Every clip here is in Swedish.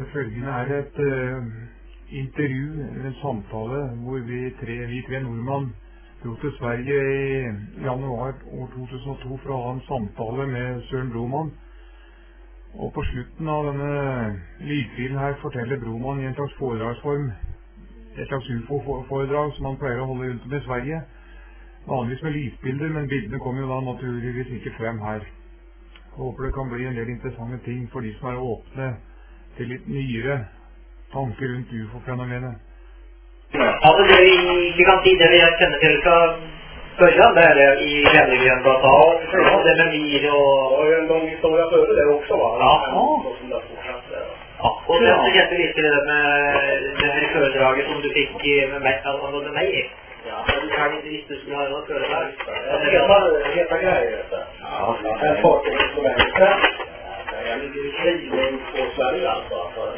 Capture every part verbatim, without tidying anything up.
Følgende er et uh, intervju, en samtale, hvor vi tre, vi tre nordmann dro til Sverige i januar år to tusen og to for å ha en samtale med Søren Broman. Og på slutten av denne lydfilen her forteller Broman i en slags foredragsform, et slags U F O-foredrag som han pleier å holde rundt med Sverige. Vanligvis med lysbilder, men bildene kommer jo da naturligvis ikke frem her. Jeg håper det kan bli en del interessante ting for de som er åpne til litt nyere tanker rundt U F O-fenomenet. Ja, det är i gigantider vi känner till från början där i Hemliggengatan. Ja, det med mir och... Och en lång historia före det också, va? Ja. Så som det fortsatt där. Ja, och sen så jätte lite det med det här föredraget som du fick med mig, angående mig. Ja, du kan inte visst du skulle ha något föredrag. Det heter grejer, vet du. Ja, en fartyg som är bestämt. Jag ligger i krig på Sverige alltså.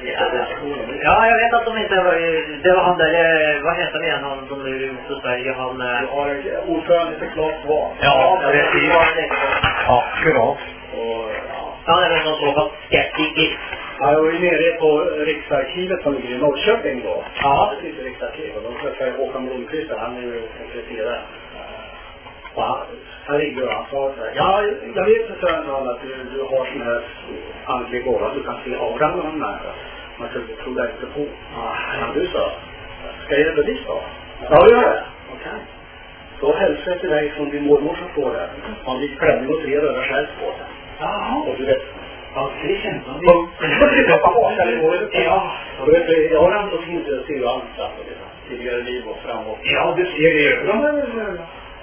Ja, jag vet att de inte var, det var han där, vad heter det igen, han som är ute på Sverige, han... Du har ordförande för Claes Svahn. Ja, det är det. Ja, kurant. Ja, det är väl någon sån skeptisk. Ja, jag var ju nere på Riksarkivet som ligger i Norrköping då. Ja. Det finns ett riksarkiv och de träffade Håkan Blomqvist, han är ju sekreterare. Och han, han ringde och han sa så här, ja, jag vet inte Sören att du, du har sån här andlig gåva, du kan se auran med de här. Man tror det inte på. Ja, du sa, ska jag ge bevis då? Ja, det gör det. Okej. Då hälsar jag till dig från din mormor som står där. Han gick klänning och tre röda skärp på sig. Ja. Och du vet, ja, det känns som det. Du vet, pappa var där i morgon. Ja. Och du vet, jag har ändå fint att se allt tidigare liv och framåt. Ja, du ser det ju. Ja, men, men,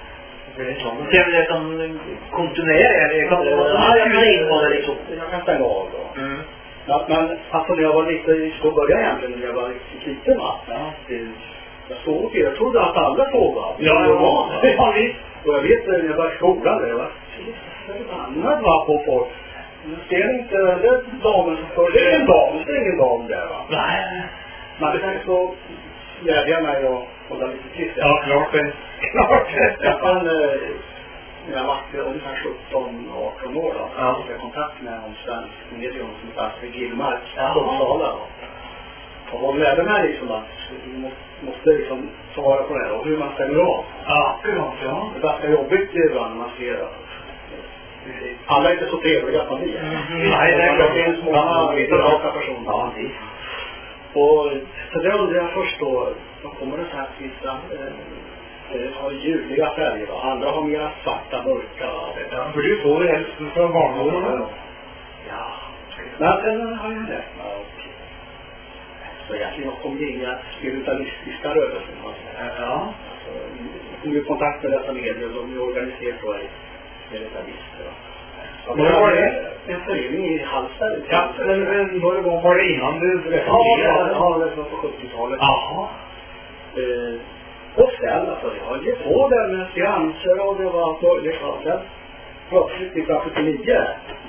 ser vi det som kontinuerligt? Kan det vara in på det liksom? Jag kan stänga av då. Mm. Ja, men alltså när jag var lite i skolan egentligen, när jag var liten va? Ja. Jag såg och jag trodde att alla såg va? Ja, ja. Ja, visst. Och jag vet när jag var i skolan, det var förbannad va på folk. Du ser inte den damen som för det är en dam, det är ingen dam där va? Nej. Men det är så lärde jag mig att hålla lite tyst. Ja, klart det. Klart det. Jag fann, när jag var ungefär sjutton arton år då, så hade jag kontakt med en svensk medium som heter Astrid Gillmark i Uppsala. Och hon lärde mig liksom att du måste, måste liksom svara på det här och hur man stänger av. Ja, klart ja. Det är ganska jobbigt ibland när man ser att alla är inte så trevliga som vi är. Mm, nej, det är klart. Det finns många raka personer. Ja, det. Och så det undrar jag först då, då kommer det så här att vissa eh, har ljuvliga färger va? Andra har mera svarta, mörka. Ja, för du får det helst från barndomen. Ja. Men sen har jag det. Ja, okej. Så egentligen kom det inga spiritualistiska rörelser. Ja. Alltså, jag kom i kontakt med dessa medier, de är organiserat då i spiritualister. Ja, men var det en förening i Hallsberg? Ja, men då var det innan du ja, ja, ja, det var på sjuttiotalet. Jaha. Eh, och sen, alltså, jag har gett på där med seanser och det var allt möjligt. Sen plötsligt nittonhundrasjuttionio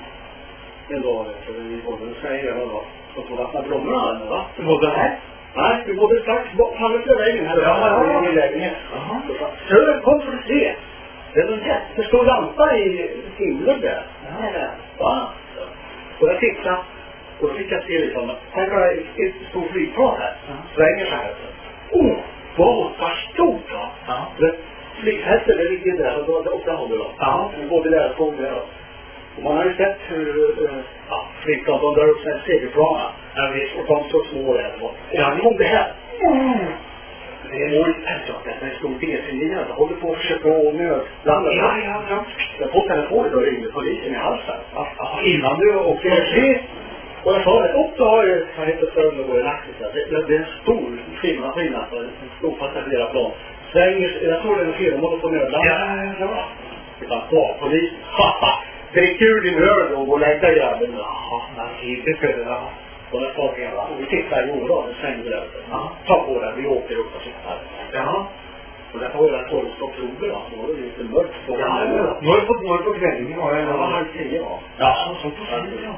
en dag efter vi bodde i Sverige då, så tog vattna blommorna med vatten. Var det här? Nej, vi bodde strax framme till vägen här. Ja, ja, ja. I lägenhet. Sören, kom för att se. Det är en jättestor lampa i himlen där. Ja. Va? Och jag tittade och då fick jag se liksom, här var det ett stort flygplan här. Ja. Svänger så här. Åh, vad vad stort då. Ja. Flygfältet, det ligger där och då, och där håller de. Ja. Både där och såg där. Och man har ju sett hur ja, flygplan, de drar upp sig segelplaner. Ja, visst. Och de står små där. Och ja, kom det här. Mm. Det är ju perfekt att det är en stor B C-linje. Jag håller på att försöka å nödlanda. Ja, ja, ja. Jag får telefonen och ringde polisen i halsen. Ja, innan du åkte precis. Och jag sa det, upp då har jag, jag heter Sören och går i nacken. Det, det är en stor skillnad, skillnad för en stor passagerarplan. Svänger, jag tror det är en firma på nödlanda. Ja, ja, ja. Utan kvar, polis. Haha, drick ur din öl och gå och lägga jäveln. Jaha, nej, det skulle det. Och det står hela. Och vi tittar i jordan, det svänger där. Ja. Ta på den, vi åker upp och tittar. Ja. Och där var det tolfte oktober då, så var det lite mörkt på. Ja, ja. Nu har du fått mörkt på kvällen, var det? Ja, halv tio va. Ja, så på tio.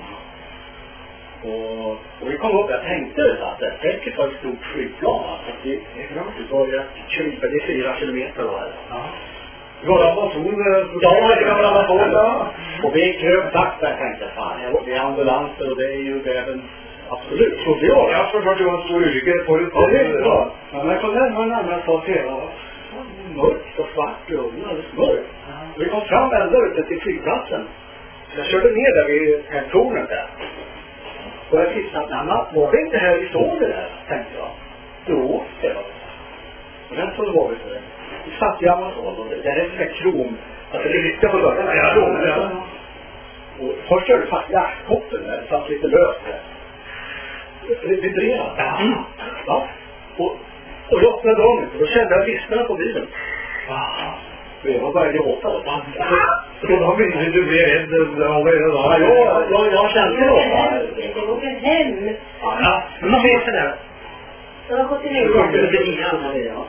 Och, och vi kom upp, jag tänkte att det säkert var ett stort flygplan. Att det, det var ju krypa, det är fyra kilometer då här. Ja. Det var amazon, ja det var amazon. Och vi kröp sakta, jag tänkte fan, det är ambulanser och det är ju även Absolut, trodde jag. Jag har förstått att det var en stor olycka på det. Ja, det är bra. Ja, men så när man närmare sa till ja, mörkt och svart och alldeles mörkt. Vi kom fram ända ute till flygplatsen. Jag körde ner där vid tornet där. Och jag tittade, nej, var det inte här vi såg det där, tänkte jag. Jo, det var det. Och den så var vi för det. Vi satt i Amazon och det, det är en sån här krom. Alltså det är lite på dörren. Ja, krom, ja. Och först körde fast jaktkoppen där, det satt lite löst där. Det vibrerade. Ja. Ja. Och, och jag öppnade dörren och då kände jag viskarna på bilen. Ja. Jag började åka då. Så då vill du bli rädd av det då? Ja, jag, jag, jag kände det då. Det går väl hem. Ja, men man vet det där. Jag har gått Det kom till det innan. Ja.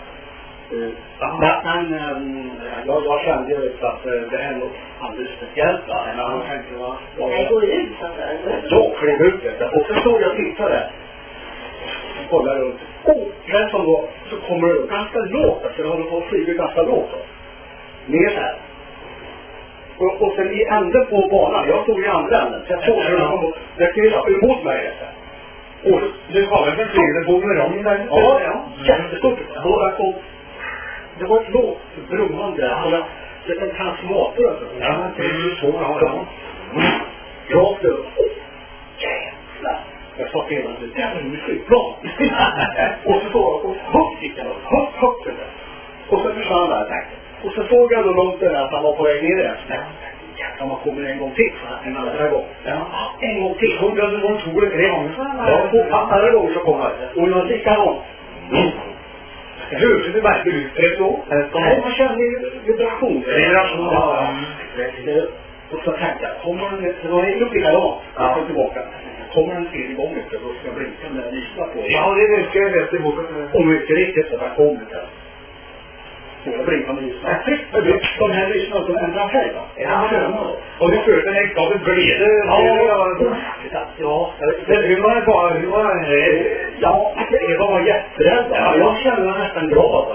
Ja, men ähm, jag, jag kände ju att äh, det här är något alldeles speciellt. Va? Men jag tänkte, va? Nej, gå ut. Jag klev ut det. Och så stod jag och tittade. Och kollade runt. Och där som då, så kommer det ganska lågt. Alltså det håller på att flyga ganska lågt. Då. Ner här. Och, och sen i änden på banan. Jag stod i andra änden. Så jag såg hur de kom. Det krillade emot mig. Och Du har väl förflyget på med dem där? ja, ja. Jättestort. Och kom. Det var ett lågt brummande. Ja. Det är en transformator. Alltså. Ja, det är ju så. Ja, ja. Rakt upp. Jävlar. Jag sa till honom, det är en flygplan. Och så såg jag, och högt gick jag upp. Högt, högt. Och så försvann där, tänkte. Och så såg jag då långt där att han var på väg ner där. Jävlar, man kommer en gång till. En andra gång. Ja, en gång till. Såg jag att det var två eller tre gånger. Ja, två andra gånger så kom han. Och jag likadant. Mm. Hur ser det verkligen ut? Är det så? Nej, man känner ju vibration. Vibration, ja. Och så tänkte jag, kommer den, det var en lucka idag, jag kom tillbaka. Kommer den tredje gången, då ska jag blinka när jag lyssnar på. Ja, det är mycket jag läste i boken. Och mycket riktigt så där kom det. Jag blinkar med lyssnar. De här lyssnar som ändrar färg va? Ja, och du följde en extra glädje. Ja, ja. Men hur var det bara? Hur var det? Ja, det var jätterädd. Jag kände mig nästan glad.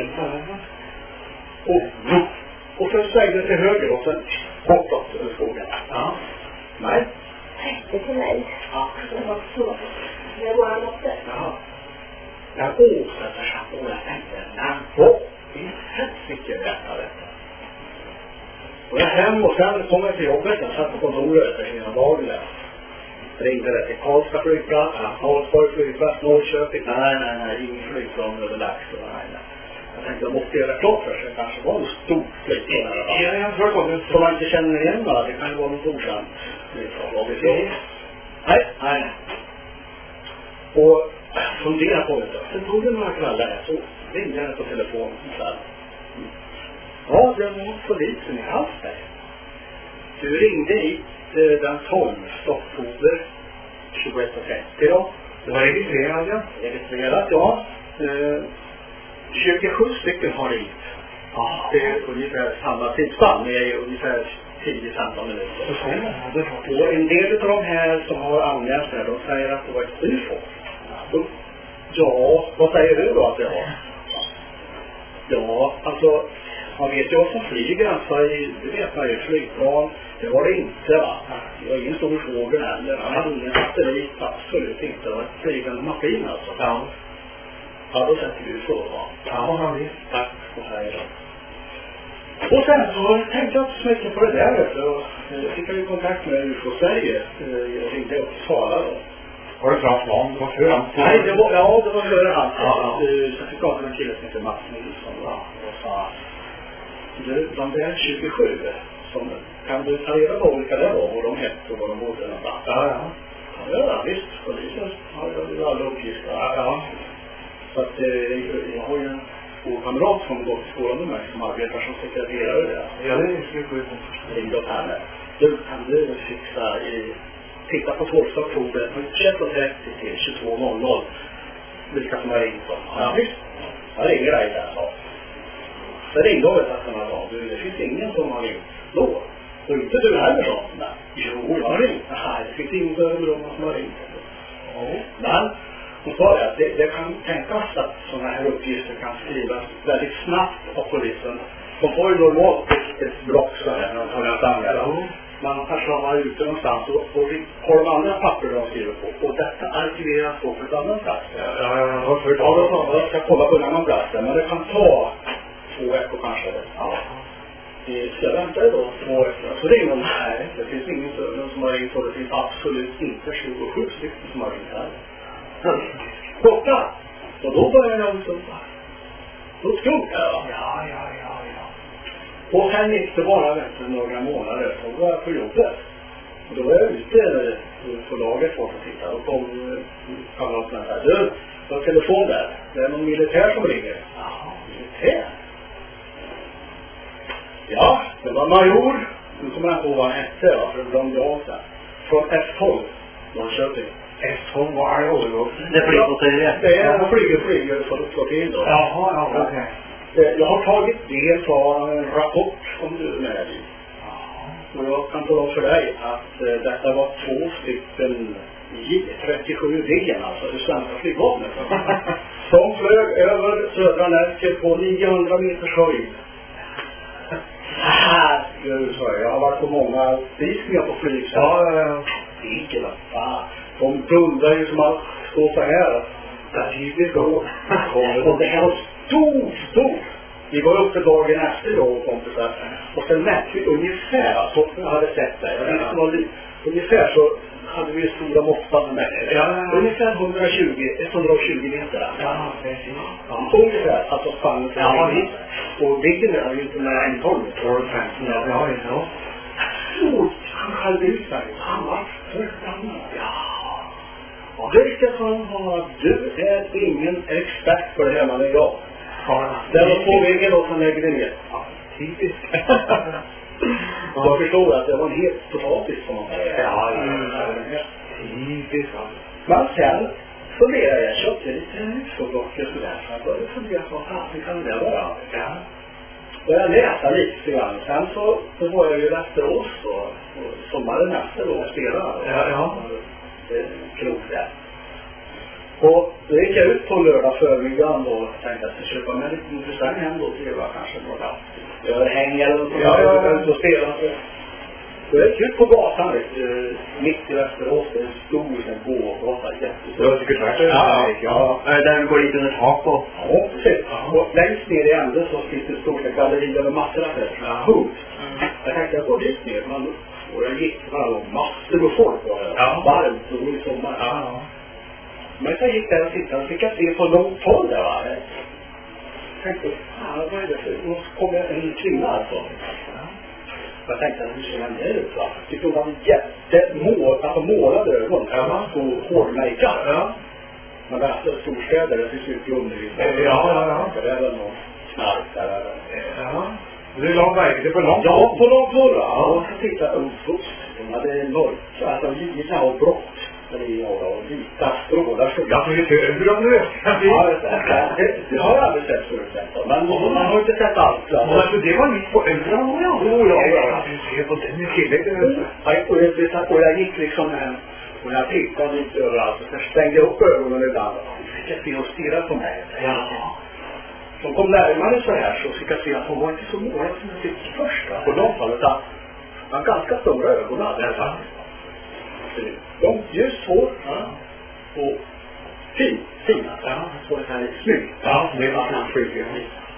Och Och sen svängde det till höger och sen bortåt över skogen. Ja. Nej. Det är till mig. Ja. Det var så. Det var han också. Ja. Jag åkte för satt och jag tänkte, nej, vad i helsike är detta detta? Och jag hem och sen kom jag till jobbet. Jag satt på kontoret hela dagen där. Ringde det till Karlstad flygplats, Karlsborg flygplats, Norrköping. Nej, nej, nej, ingen flygplan över Laxå. Nej, nej. Jag tänkte, jag måste göra klart för sig. Kanske var det stort flygplan. Ja, jag tror det. Som man inte känner igen va? Det kan ju vara något okänt. Vad vet jag? Nej, nej. Och jag funderar på det. Sen tog det några kvällar här så ringde jag på telefonen. Ja, det var polisen i Hallsberg. Du ringde hit den tolfte oktober tjugoett trettio då. Det var registrerat, ja. Registrerat, ja. Eh, tjugosju stycken har ringt. Ja, det är ungefär samma tidsspann. Det är ungefär tio till femton minuter. Och en del av de här som har anmält det, de säger att det var ett U F O. Ja, vad säger du då att det var? Ja, alltså man vet ju vad som flyger alltså i, det vet man ju, flygplan. Det var det inte va? Det var ingen stor fågel heller. Det var ingen satellit, absolut inte. Det var ett flygande maskin alltså. Ja. Ja, då sätter vi så va? Ja, han visst. Tack och hej då. Och sen så tänkte jag inte så mycket på det där. Så jag fick ju kontakt med U F O Sverige. Jag ringde upp och svarade då. Var det bra plan? Det var för han? Nej, det var, ja, det var före han. Ja, ja. Så jag fick prata med en kille som heter Mats Nilsson. Ja, och sa, du, de där tjugosju som, kan du ta reda på vilka det var, vad de hette och vad de bodde någonstans? Ja, ja. Ja, ja, visst. Polisen har ju alla uppgifter. Ja, ja. Så att eh, jag har ju en skolkamrat som går till skolan med mig som arbetar som sekreterare där. Ja, det är tjugosju. Ringde upp henne. Du, kan du fixa i... Titta på tolfte oktober från tjugoett trettio till tjugotvå noll noll. Vilka som har ringt dem. Ja, visst. Jag ringer dig där, så. Så ringde hon att han sa, du, det finns ingen som har ringt då. Och inte du heller, så. Nej. Jo, jag har ringt. Nej, det finns ingen över som har ringt. Ja. Men hon sa det att det, det kan tänkas att sådana här uppgifter kan skrivas väldigt snabbt av polisen. De får ju normalt ett, ett block så här när de tar en anmälan. man kanske har varit ute någonstans och, och har de andra papper de skriver på. Och detta arkiveras då på ett annat plats. Ja, ja, ja. Ja, för ja, jag ska kolla på en annan plats. Men det kan ta två veckor kanske. Ja. Så jag väntar då två veckor. Så det är någon här. Det finns ingen som har ringt, och det finns absolut inte tjugosju stycken som har ringt här. Borta! Och då börjar jag liksom... Då skumt här va? Ja, ja, ja, ja. Och sen gick det bara efter några månader. Så var jag på jobbet. Och då var jag ute på laget för att titta. Och kom kamraterna här. Du, jag har telefon där. Det är någon militär som ringer. Jaha, militär? Ja, det var major. Nu kommer jag inte ihåg vad han hette va? För det glömde jag sen. Från F tolv. Norrköping. F tolv var det då? Det flygflottiljen. Det är en flyger, flyger för flottilj då. Jaha, ja, okej. Okay. Jag har tagit del av en rapport som du är med i. Och jag kan tala om för dig att eh, detta var två stycken J trettiosju Viggen, alltså det svenska flygvapnet. Som flög över södra Närke på niohundra meters höjd. Jag har varit på många visningar på flyg. Ja, ja, ja. Vilken fan. De dundrar ju som att stå så här. Där tydligt då. Och det här var stort, stort. Vi var uppe dagen efter då och kompisar. Och sen mätte vi ungefär, så jag hade sett det. Jag visste någon, ungefär så hade vi stora måttan med det. Ja, ungefär etthundratjugo meter. Ja, precis. Ja, ungefär. Alltså spannet. Ja, visst. Och Viggen är ju inte mer än tolv, tolv, femton. Ja, ja, ja. Stort. Han skällde ut mig. Han var förbannad. Ja. Och det ska han ha. Du är ingen expert för det här, man är jag. Ja, det var två vägen och sen lägger det ner. Ja, typiskt. Jag förstod att det var en helt potatis som man säger. Ja, ja, typiskt. Men sen funderade jag, köpte lite husfördockor sådär. Så jag började fundera på, ah, hur kan det vara? Ja. Började läsa lite grann. Sen så, så var jag ju i Västerås och, och sommaren efter då och spelade. Ja, ja. Klokt där. Och då gick jag ut på lördag förmiddagen och tänkte att jag skulle köpa med lite intressant hem då till jag kanske några överhäng eller något. Ja, jag var ute och spelade. Så jag gick ut på gatan vet, mitt i Västerås. Det är en stor gågata, jättestor. Det var säkert värt det. Ja, ja. Där vi går lite under tak på. Ja, precis. Och längst ner i änden så finns det en stor galleria med massor av det. Ja. Jag tänkte jag går dit ner. Man, och jag gick och massor av folk var det. Ja. Varmt och i sommar. Ja. Men så gick där och tittade och fick jag se på långt håll där va. Jag tänkte, fan vad är det för? Och så kom jag en kvinna alltså. Jag tänkte, hur ser den där ut va? Tyckte hon var jättemål, alltså målade ögon. Ja. Så hårdmejkad. Ja. Men det är alltså storstäder, det finns mycket undervisning. Ja, ja, ja. Det är väl någon knark där. Ja. Du la verkligen på långt håll? Ja, på långt håll. Ja, och så tittade jag upp. De hade mörkt, alltså lila och brått. Och vita strålar så jag får ju högre om nu. Ja, det, det har jag aldrig sett förut. Men man har inte sett allt. Alltså det var mitt på ögonen. Ja, ja, ja. Du ser på den killen. Och jag gick liksom hem. Och jag tittade lite överallt. Och så stängde jag upp ögonen ibland. Och fick jag se och stirra på mig. Ja. Så kom närmare så här så fick jag se att hon var inte så målad som jag tyckte först. På de fallet att han ganska stora ögon hade jag faktiskt. De ljus hår ja. Och fin, fina. Ja, så det här är snyggt. Ja, det var en skyldig.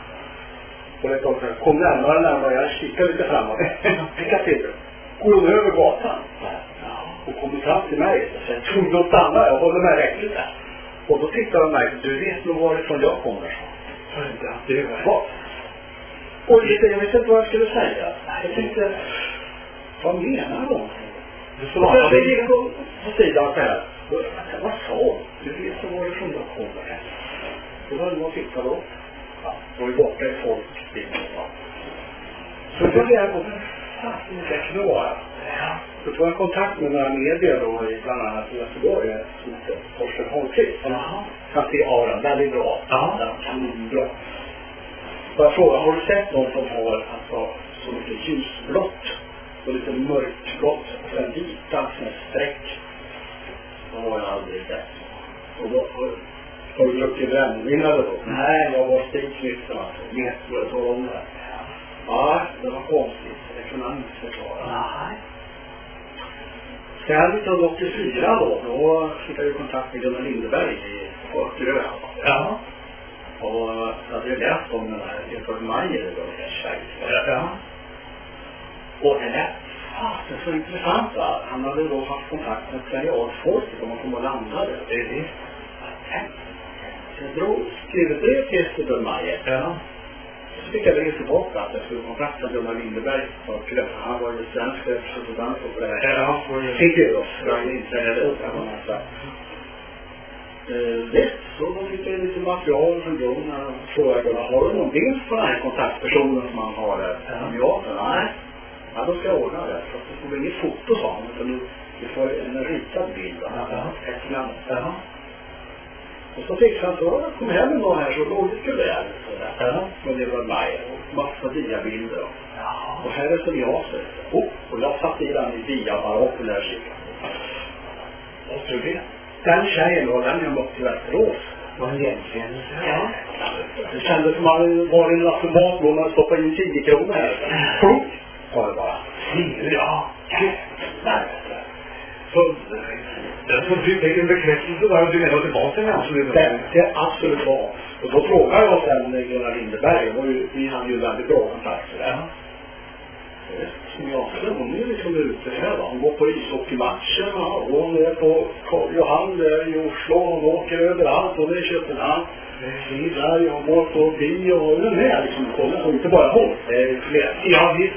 Och det kom närmare närmare. Jag kikade lite framåt. Vilka sitter? Går hon över gatan? Ja. Och kommer fram till mig. Så jag trodde att stanna. Jag håller mig räckligt där. Och då tittade de mig. Du vet nog varifrån jag kommer. Så. Det är vad? Och lite, jag vet inte vad jag skulle säga. Jag tänkte, vad menar de? Så var det gick på sidan så här. Vad sa du? vet så varifrån jag kommer. Det var nog att titta då. Ja, då är borta i folk. Så då är jag på vilka klar. Så tog jag kontakt med några medier då i bland annat i Göteborg. Som heter Torsten Holmqvist. Han ser Aron väldigt bra. Ja, kanonbra. Så jag frågade, har du sett någon som har alltså, så mycket ljusblått och lite mörkblått och sen vita med streck? Det har jag aldrig sett. Och då har du druckit brännvinnare då? Nej, jag var stiknykter alltså. Jättebra att tala om det här. Ja, det var konstigt. Det kunde han inte förklara. Nej. Sen nittonhundraåttiofyra då, då fick jag ju kontakt med Gunnar Lindeberg i Förgrö. Ja. Och jag hade ju läst om den här Göteborg Majer då i Schweiz. Ja. Och det lät fast, det är så intressant va. Han hade då haft kontakt med Sverigefolket om man kom och landade. Det är det. Jag drog, skrev ett brev till Göteborg Majer. Ja. Så fick jag brev tillbaka att jag skulle kontakta Gunnar Lindeberg. För han var ju svensk representant på det här. Ja. Fick jag då. Jag inte det upp kan man säga. Visst, så då fick jag lite material från Gunnar och frågade har du någon bild på den här kontaktpersonen som man har där? Ja, nej. Ja, då ska jag ordna det. Så det får inget foto sa han, utan du får en ritad bild. Ja. Ja. Och så fick han så, jag kom hem en dag här så låg det kuvert. Ja. Men det var maj och massa diabilder. Ja. Och här är som jag ser. Oh, och jag satt i den i diaparaten där skicken. Och så det. Den tjejen då, den jag mött i Västerås. Vad egentligen? Ja. Det kändes som att man var i en automat då man stoppade in tio kronor här. Plunk! Sa det bara. Ja. Nej. Så, så du fick en bekräftelse där och du menar tillbaka med absolut? Det, det absolut var. Och då frågade jag sen Gunnar Lindeberg, och vi hade ju väldigt bra kontakter där. Som jag sa, hon är liksom ute här va. Hon går på ishockeymatchen och hon är på Johan i Oslo, hon åker överallt, hon är i Köpenhamn. I Sverige, hon går på bio och hon är liksom, hon inte bara hon, det är fler. Ja, visst.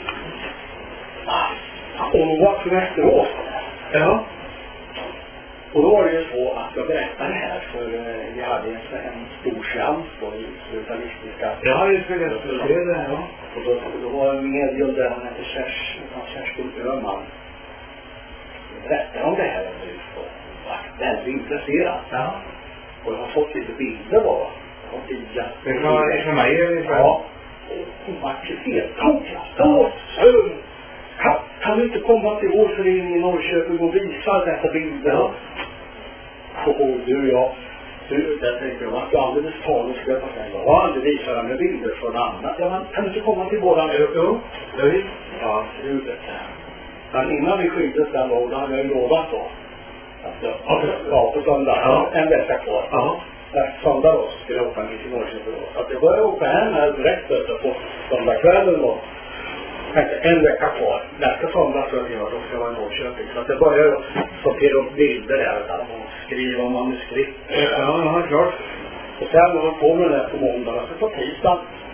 Och hon var från Västerås. Ja. Och då var det ju så att jag berättade här för eh, vi hade en, en stor chans då i brutalistiska. Ja, det skulle jag säga det. Ja. Och då, då var en medium där han hette Kers, Kerstin Öhman. Jag berättade om det här och var väldigt intresserad. Ja. Och jag har fått lite bilder bara. Jag har via. Det var för mig ungefär. Ja. Och hon var helt tokig. Då, söm. Kan, kan du inte komma till vår förening i Norrköping och visa dessa bilder? Ja. Och du, ja. Du, där tänkte jag, att du alldeles talesköp och säga, ja, aldrig visar han med bilder från annat. Ja, men kan du inte komma till våran ö? Jo, ja, visst. Ja, slutet. Men innan vi skildes den då, då hade jag ju lovat då. Att, ja, ja, på söndag. Ja. En vecka kvar. Ja. Nästa söndag då skulle jag åka ner till Norrköping då. Så att jag började åka hem här direkt på söndagskvällen då. En vecka kvar. Nästa söndag så jag då ska jag vara i Norrköping. Så att jag börjar sortera upp bilder där och skriva manuskript. Ja, ja, klart. Och sen när man kommer där på måndag så på tisdag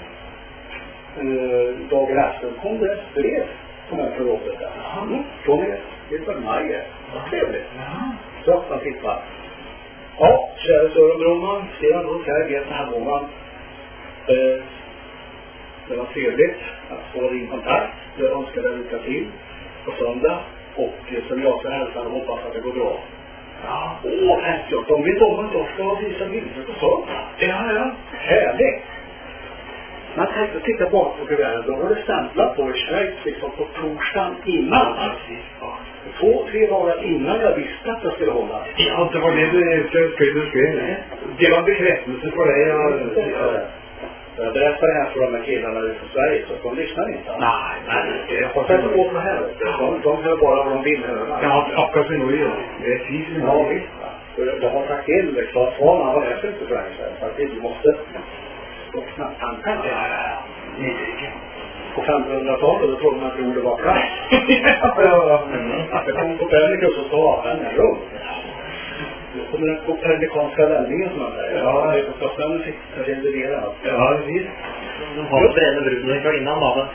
eh, dagen efter kom det ett brev som är från jobbet där. Mm. Från er, det är för mig. Vad trevligt. Så att man tittar. Ja, kära Sören Broman, Sten och här vet den här månaden. Eh, Det var trevligt att få din kontakt. Jag önskar dig lycka till på söndag. Och som jag ska hälsa och hoppas att det går bra. Ja. Åh, jag. De vet om att jag ska visa bilder på söndag. Ja, ja. Härligt. Man tänkte titta bak på kuvertet. Då var det stämplat på i Schweiz liksom på torsdagen innan. Ja. Två, tre dagar innan jag visste att jag skulle hålla. Ja, det var det du skulle skriva. Det var bekräftelse på det. Ja. Jag berättar det här för de här killarna från Sverige så de lyssnar inte. Nej, nej. Jag har sett på det här. De, de hör bara vad de vill höra. Ja, akkurat som nu. Det är precis som ja, visst. Jag har sagt till Claes Svahn, han var läser inte Sverige. Så att du måste öppna tankarna. Ja, ja, ja. På femtonhundratalet då trodde man att jorden var platt. Ja, ja. Det kom Copernicus och sa att den är rund. Det kommer den kopernikanska vändningen som man säger. Ja, det är på Stockholm fick jag renderera allt. Ja, visst. De har brända bruden från innan då.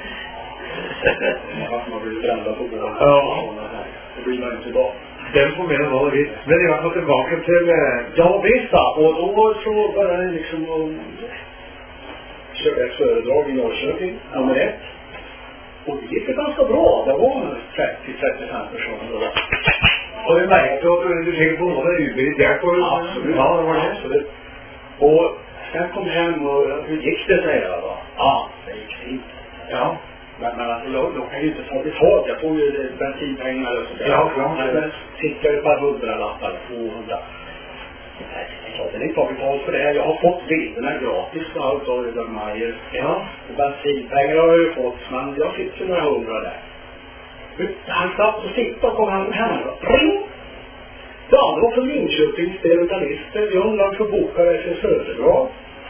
Ja, man blir brända på båda. Ja. Det blir man inte idag. Den får med vad det vill. Men jag har fått tillbaka till... Ja, visst. Och då så började jag liksom att köra ett föredrag i Norrköping, nummer ett. Och det gick ganska bra. Det var trettio till trettiofem personer. Och det märkte att du tänker på några utbildning där på... Absolut. Ja, det var det. Absolut. Och sen kom hem och hur gick det, säger jag då? Ja, det gick fint. Ja. Men, men alltså, då, då kan jag ju inte ta betalt. Jag får ju bensinpengar och sådär. Ja, klart. Men fick jag ju bara hundralappar, tvåhundra. Ja, det är inte betalt för det här. Jag har fått bilderna gratis och allt av Gunnar Majer. Ja. Och bensinpengar har jag ju fått, men jag fick ju några hundra där. Han satt och tittade och kom han hem och ring. Ja, det var från Linköpings spiritualister. Vi undrar för bokare för föredrag.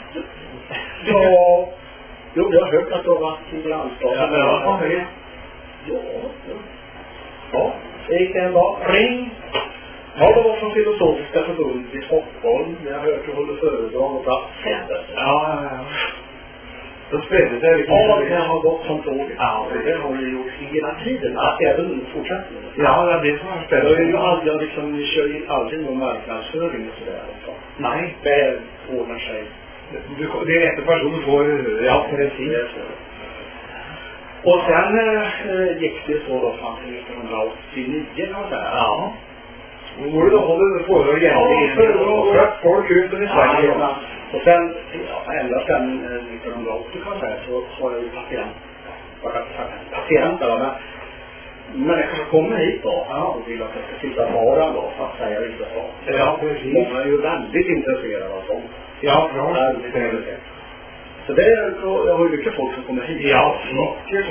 Ja, jo, jag har hört att du har varit i grannstaden. Ja, men jag var med. Ja, ja. Ja, det gick en dag. Ring. Ja, det var från Filosofiska förbundet i Stockholm. Jag har hört att du håller föredrag och plats. Ja, ja, ja. Då spelade det lite. Ja, det har gått som tåget. Ja, det har du gjort hela tiden. Att även fortsättningen. Ja, det är som har spelat. Jag är ju aldrig, liksom, vi kör ju aldrig någon marknadsföring och sådär. Så. Nej. Det ordnar sig. Du, det är rätt person får, ja, precis. Och sen äh, gick det så då fram till nittonhundraåttionio kan man säga. Ja. Och då då håller det på att göra ja, för att folk ut i Sverige. Ja, och sen, ja, ända sen nittonhundraåttio kan man säga så har jag ju patient. Patienter då, men människor som kommer hit då ja, och vill att jag ska sitta varan då, så att säga vissa saker. Ja, precis. Många är ju väldigt intresserade av sånt. Ja, bra. Väldigt intresserade. Så det är, jag har ju mycket folk som kommer hit. Ja, mycket.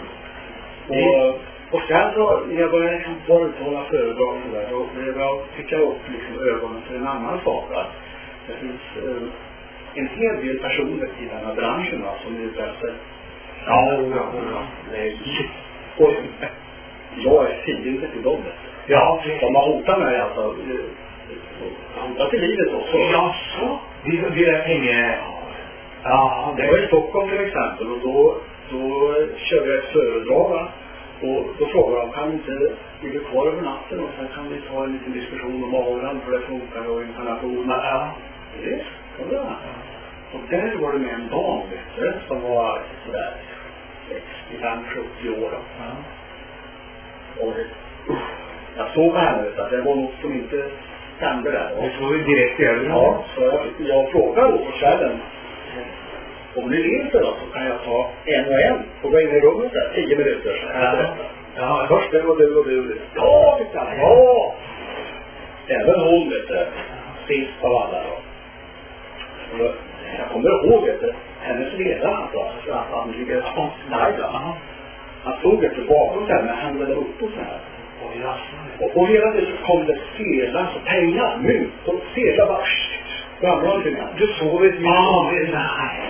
Och, och sen så, när jag började liksom bara uttala föredrag och sådär, då blev jag, fick jag upp liksom ögonen för en annan sak. Att det finns eh, en hel del personer i den här branschen va, som är ute efter. Ja, ja, ja. Nej. Och jag är fiende till dem. Ja, de har hotat mig alltså. Hotat till livet också. Ja, så. Det är det pengar. Ja, det var i Stockholm till exempel och då, då körde jag ett föredrag va? Och då frågade de, kan vi inte ligga kvar över natten och sen kan vi ta en liten diskussion om auran för det funkar och inkarnation. Ja, det kan det vara. Och där var det med en dam vet du, som var sådär sextiofem sjuttio år då. Ja. Och det, usch, jag såg henne att det var något som inte stämde där. Det såg ju direkt i ögonen. Ja, så jag, jag frågade då på kvällen. Om ni vill så då, så kan jag ta en och en och gå in i rummet där, tio minuter så här. Ja. Ja, först du och du och du. Ja, titta, ja! Även hon vet du, sist av alla då. Och jag kommer ihåg vet du, hennes ledare alltså, så att han ligger där då. Han stod vet du bakom sig med händerna upp och så här. Och, och hela tiden så kom det sedlar, så pengar, mynt, och sedlar bara ramlade omkring här. Du såg ett ja, nej.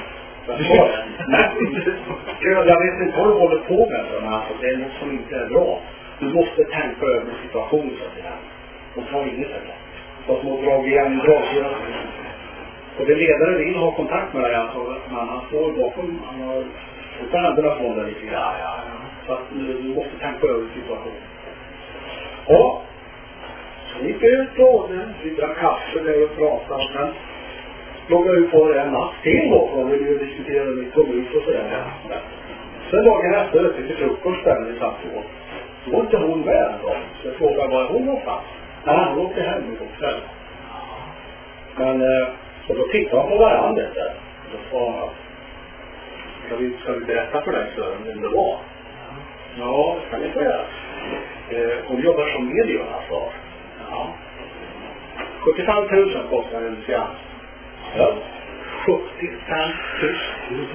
Jag vet inte vad du håller på med men alltså, det är något som inte är bra. Du måste tänka över situationen så att säga. Och ta inget så här. Så små drag igen, drag igen. Och det ledare vill ha kontakt med dig alltså, men han står bakom, han har händerna från dig lite grann. Ja, ja. Så att du måste tänka över situationen. Ja, så gick ut då, vi drack kaffe där och pratade och sen låg jag ut på det en natt till då, för vi ville diskutera mitt kommun och sådär. Ja. Sen dagen efter till frukost där vi satt på. Då var inte hon med då, så jag frågade var hon någonstans. Nej, hon åkte hem på kväll. Men, så då tittade han på varandra där. Då sa han att, ska vi, ska vi berätta för dig Sören vem det var? Ja, det kan vi säga. Eh, hon jobbar som medium alltså. Ja. sjuttiofem tusen kostar en seans. Ja. sjuttiofem tusen.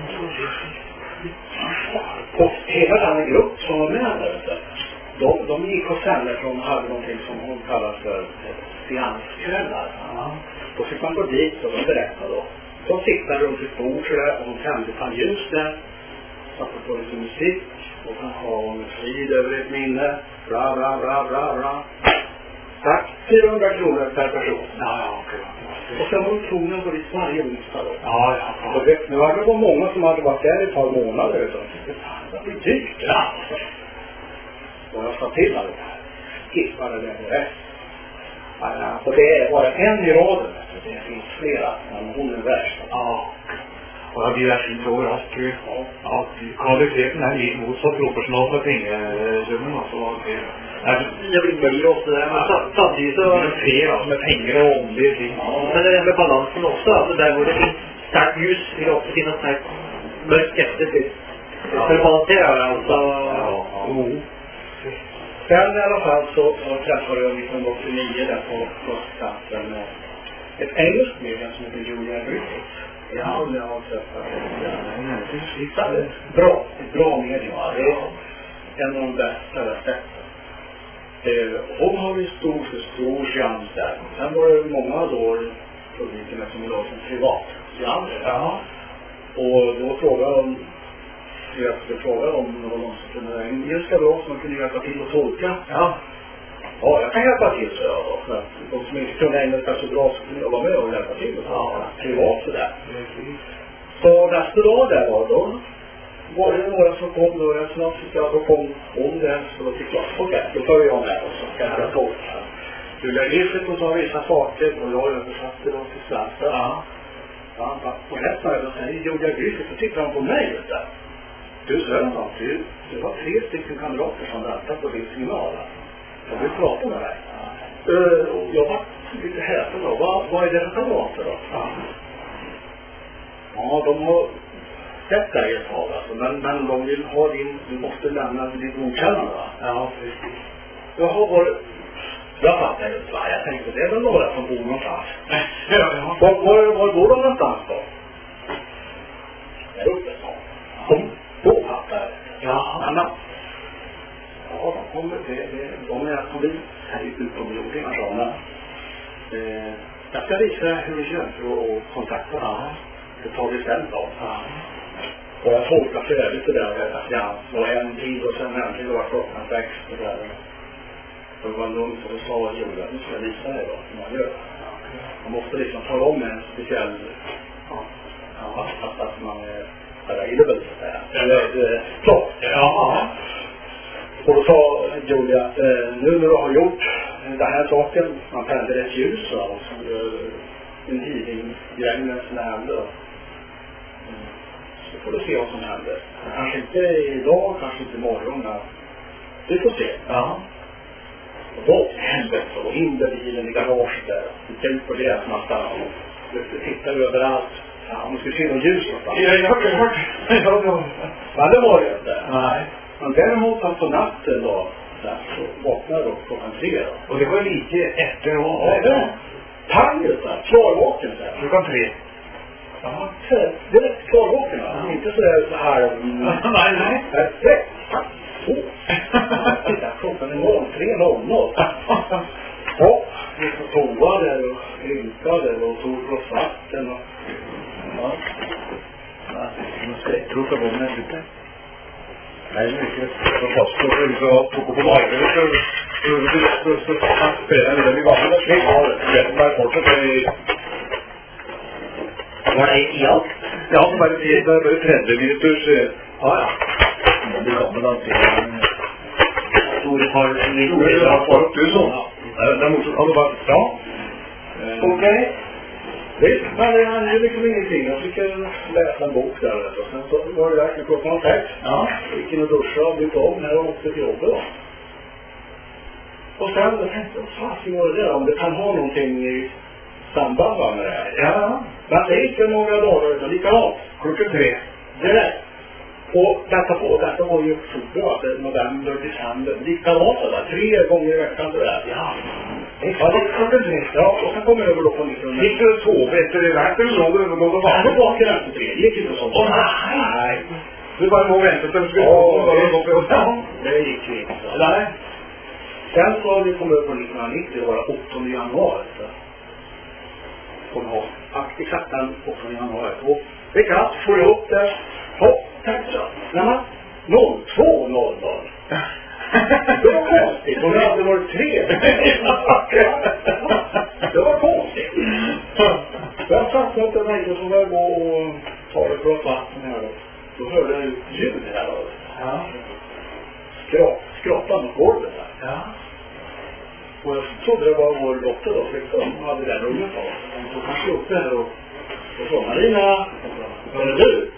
Och hela den grupp som var med där, de, de gick och sände från hade någonting som hon kallar för seanskvällar. Ja. Då fick man gå dit och de berättade då. De sitter runt ett bord sådär och de tände på ljus där. Satte på lite musik. Och han har en frid över ett minne. Bra, bra, bra, bra, bra. Tack. fyrahundra kronor per person. Ja, ja, okej. Och sen var tonen på ditt varje onsdag då. Ja, ja. Och det, nu var det var många som hade varit där i ett par månader. Så det blir dyrt. Ja. Och jag sa till alla det här. Skippa det där med rätt. Ja, och det är bara en i raden. Det finns flera. Men hon är värst. Ja. Och jag blir verkligen så överraskad. Ja. Ja, kvaliteten är lite motsatt proportional för pengasummen. Alltså, det blir mer också där. Men samtidigt så är det fel alltså, med pengar och om det finns. Ja. Men det är med balansen också. Alltså där hvor det finns starkt ljus vill det också finnas starkt mörkt efter sig. Ja. För att balansera det alltså. Ja. Ja. Sen i alla fall så, så träffade jag nittonhundraåttionio där på platsen med ett engelskt medium som heter Julia Griffith. Ja, det har jag träffat. Ja, bra, ett bra medium. Det, en av de bästa jag sett. Eh, hon har ju stor, stor chans där. Sen var det många då publiken som låg som privat. Ja. Och då frågade de, jag skulle fråga om någon som kunde engelska bra som man kunde hjälpa till att tolka. Ja. Ja, jag kan hjälpa till, så jag då. För att de som inte kunde engelska så bra så kunde jag vara med och hjälpa till. Och så, ja. Privat sådär. Så nästa dag där var då var det några som kom då rätt snabbt, så då kom hon där, så då tyckte jag, okej, då tar jag med och så kan jag tolka. Du lär gissat och sa vissa saker och jag översatte dem till svenska. Ja. Ja, och helt när jag säger, gjorde jag gissat, så tittar han på mig, vet du. Du Sören, du, det var tre stycken kamrater som väntade på din signal. Jag vill prata med dig. Ja. Uh, jag var lite häpen då. Vad, vad är det för kamrater då? Ja. Ja, de har sett dig ett tag alltså, men, men de vill ha din, du måste lämna ditt godkännande, va? Ja, precis. Jag har varit, jag fattar inte, va? Jag tänkte, det är väl några som bor någonstans. Ja, ja. Var, var, var bor de någonstans då? Där uppe, så. De, då fattar jag. Ja, Anna. Ja, de kommer, det, det, de är polis här i utomjordingar, sådana. Eh, jag ska visa hur vi gör för att kontakta. Ja. Det tar vi sen då. Ja. Och jag tolkar färdigt det där. Ja, och en tid och sen en tid var klockan sex. Det där. Det var någon som sa, Julia, nu ska jag visa dig då hur man gör. Man måste liksom ta om en speciell, ja, att, att, att man är available så att säga. Eller klart. Ja. Och då sa Julia att eh, nu när du har gjort den här saken, man tänder ett ljus och så, eh, en hearing-grej med sina händer. Så får du se vad som händer. Kanske inte idag, kanske inte imorgon, men vi får se. Ja. Och då, helvete, och hinder bilen i garaget där. Det är på det som man stannar. Du tittar överallt. Ja, om du skulle se någon ljus någonstans. Ja, jag har hört. Men det var det inte. Nej. Men däremot att på natten då, där, så vaknade då klockan tre då. Och det var lite efter och ja, det. Tanget där, klarvaken där. Klockan tre. Ja, det är rätt klarvaken va? Ja. Inte sådär så här. Mm. nej, nej. Perfekt. Tack. Så. Titta, klockan är noll tre noll noll. Ja, vi får toa där och rinkade och tog på vatten och... Ja. Ja, man ska inte tro på vad man är ute. Nej, mycket. Så fast så är det så att tog på varje så spelar vi det vi var med slik. Ja, det är bara fortsätt i... Var det i allt? Ja, bara det var trettio minuters... Ja, ja. Det kommer då till en stor par minuter. Jag har fått du så. Däremot så kan du bara... Ja. Okej. Visst, men det är ju liksom ingenting. Jag fick läsa en bok där. Och sen så var det där klockan sex. Ja. Jag gick in och duschade och bytte om när jag åkte till jobbet då. Och sen då tänkte jag, vad fan var det där? Om det kan ha någonting i samband med det här. Ja. Men det gick väl några dagar utan likadant. Klockan tre. Direkt. Och detta på, detta var ju oktober, november, december. Likadant sådär. Tre gånger i veckan så där. Ja. Ja, det är klockan tre. Ja, och sen kommer jag över då på nitton. Gick du och sov efter det där? Du sov över någon annan? Ja, då var jag efter tre. Det gick inte så. Åh nej! Du bara må vänta till du skulle sova. Ja, det gick inte så. Nej. Sen så vi kom över på nittonhundranittio, det var åttonde januari. Kom ihåg. Exakt den åttonde januari. Och det kan få upp det. Ja, tack så. Nej, noll två noll noll. Det var konstigt. Och det hade varit tre. Det var konstigt. Jag satt att jag tänkte som jag går och tar ett glas vatten här då. Då hörde jag ljud här då. Ja. Skrap, skrapa mot golvet här. Ja. Och jag trodde det var vår dotter då. För de hade den rummet då. De tog kanske upp det här och och så Marina. Vad är du?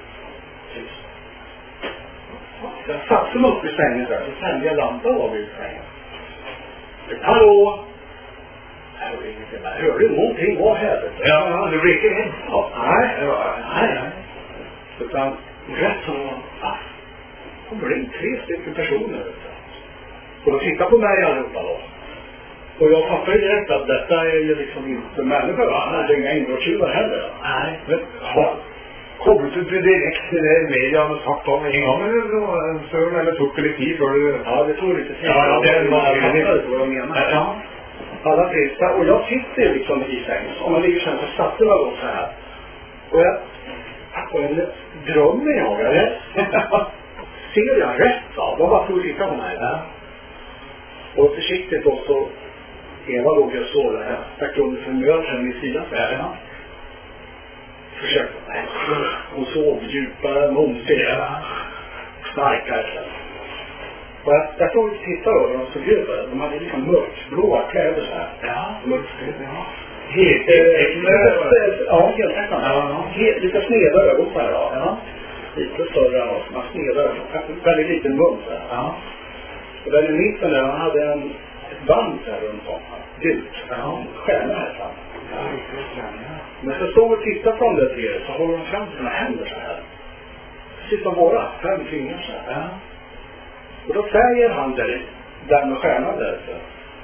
Jag satte mig upp i sängen där. Så tände jag lampan av i sängen. Hallå? Jag hörde ingenting. Jag hörde någonting. Vad här? Ja, ja, det blev inte in. Ja, nej. Nej, nej. Utan rätt så ah, kommer det in tre stycken personer. Och de tittar på mig allihopa då. Och jag fattar ju direkt att detta är ju liksom inte människor va? Det är inga inbrottstjuvar heller. Nej. Men ja, kopplat ut direkt till det media har sagt om en gång eller Sören eller tog kollektiv för det. Ja, det tog lite tid. Ja, ja, det är man fattar vad de menar. Ja. Alla flesta, och jag sitter liksom i sängen. Om man ligger sen så satte man då så här. Och jag, och jag drömmer jag, eller? Ser jag rätt då? De bara tog lika på mig. Ja. Och försiktigt då så Eva låg jag så där. Jag stack under för möten i sidan. Ja. Försökte. Hon sov djupare, mumsig. Starkare. Och jag, jag såg och tittade då, de såg ut där. De hade liksom mörkblåa kläder så här. Ja, mörkskläder, ja. Helt enkelt. Ja, helt enkelt. Lite sneda ögon så här då. Ja. Lite större än oss. Man snedare. Väldigt liten mun så här. Ja. Och där i mitten där, han hade en, ett band så här runt om. Gult. Ja. Stjärna här fram. Ja, men så stod och tittade från det till er så håller de fram sina händer så här. Precis som våra, fem fingrar så här. Ja. Och då säger han där, där med stjärnan där så.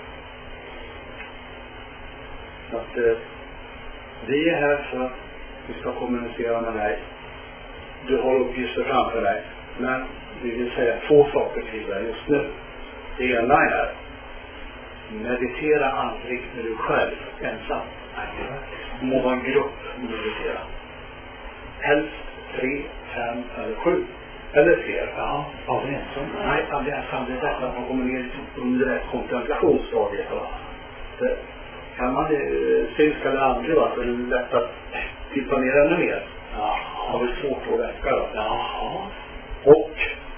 Att eh, vi är här för att vi ska kommunicera med dig. Du har uppgifter framför dig. Men vi vill säga två saker till dig just nu. Det ena är meditera aldrig när du själv ensam. Må vara en grupp meditera. Helst tre, fem eller sju. Eller fler. Ja, aldrig ensam. Nej, aldrig ensam. Det är därför att man kommer ner under ett kontemplationsstadiet. Det kan man synska eller aldrig vara så är det lätt att tippa ner ännu mer. Ja, det är svårt att väcka då. Ja. Och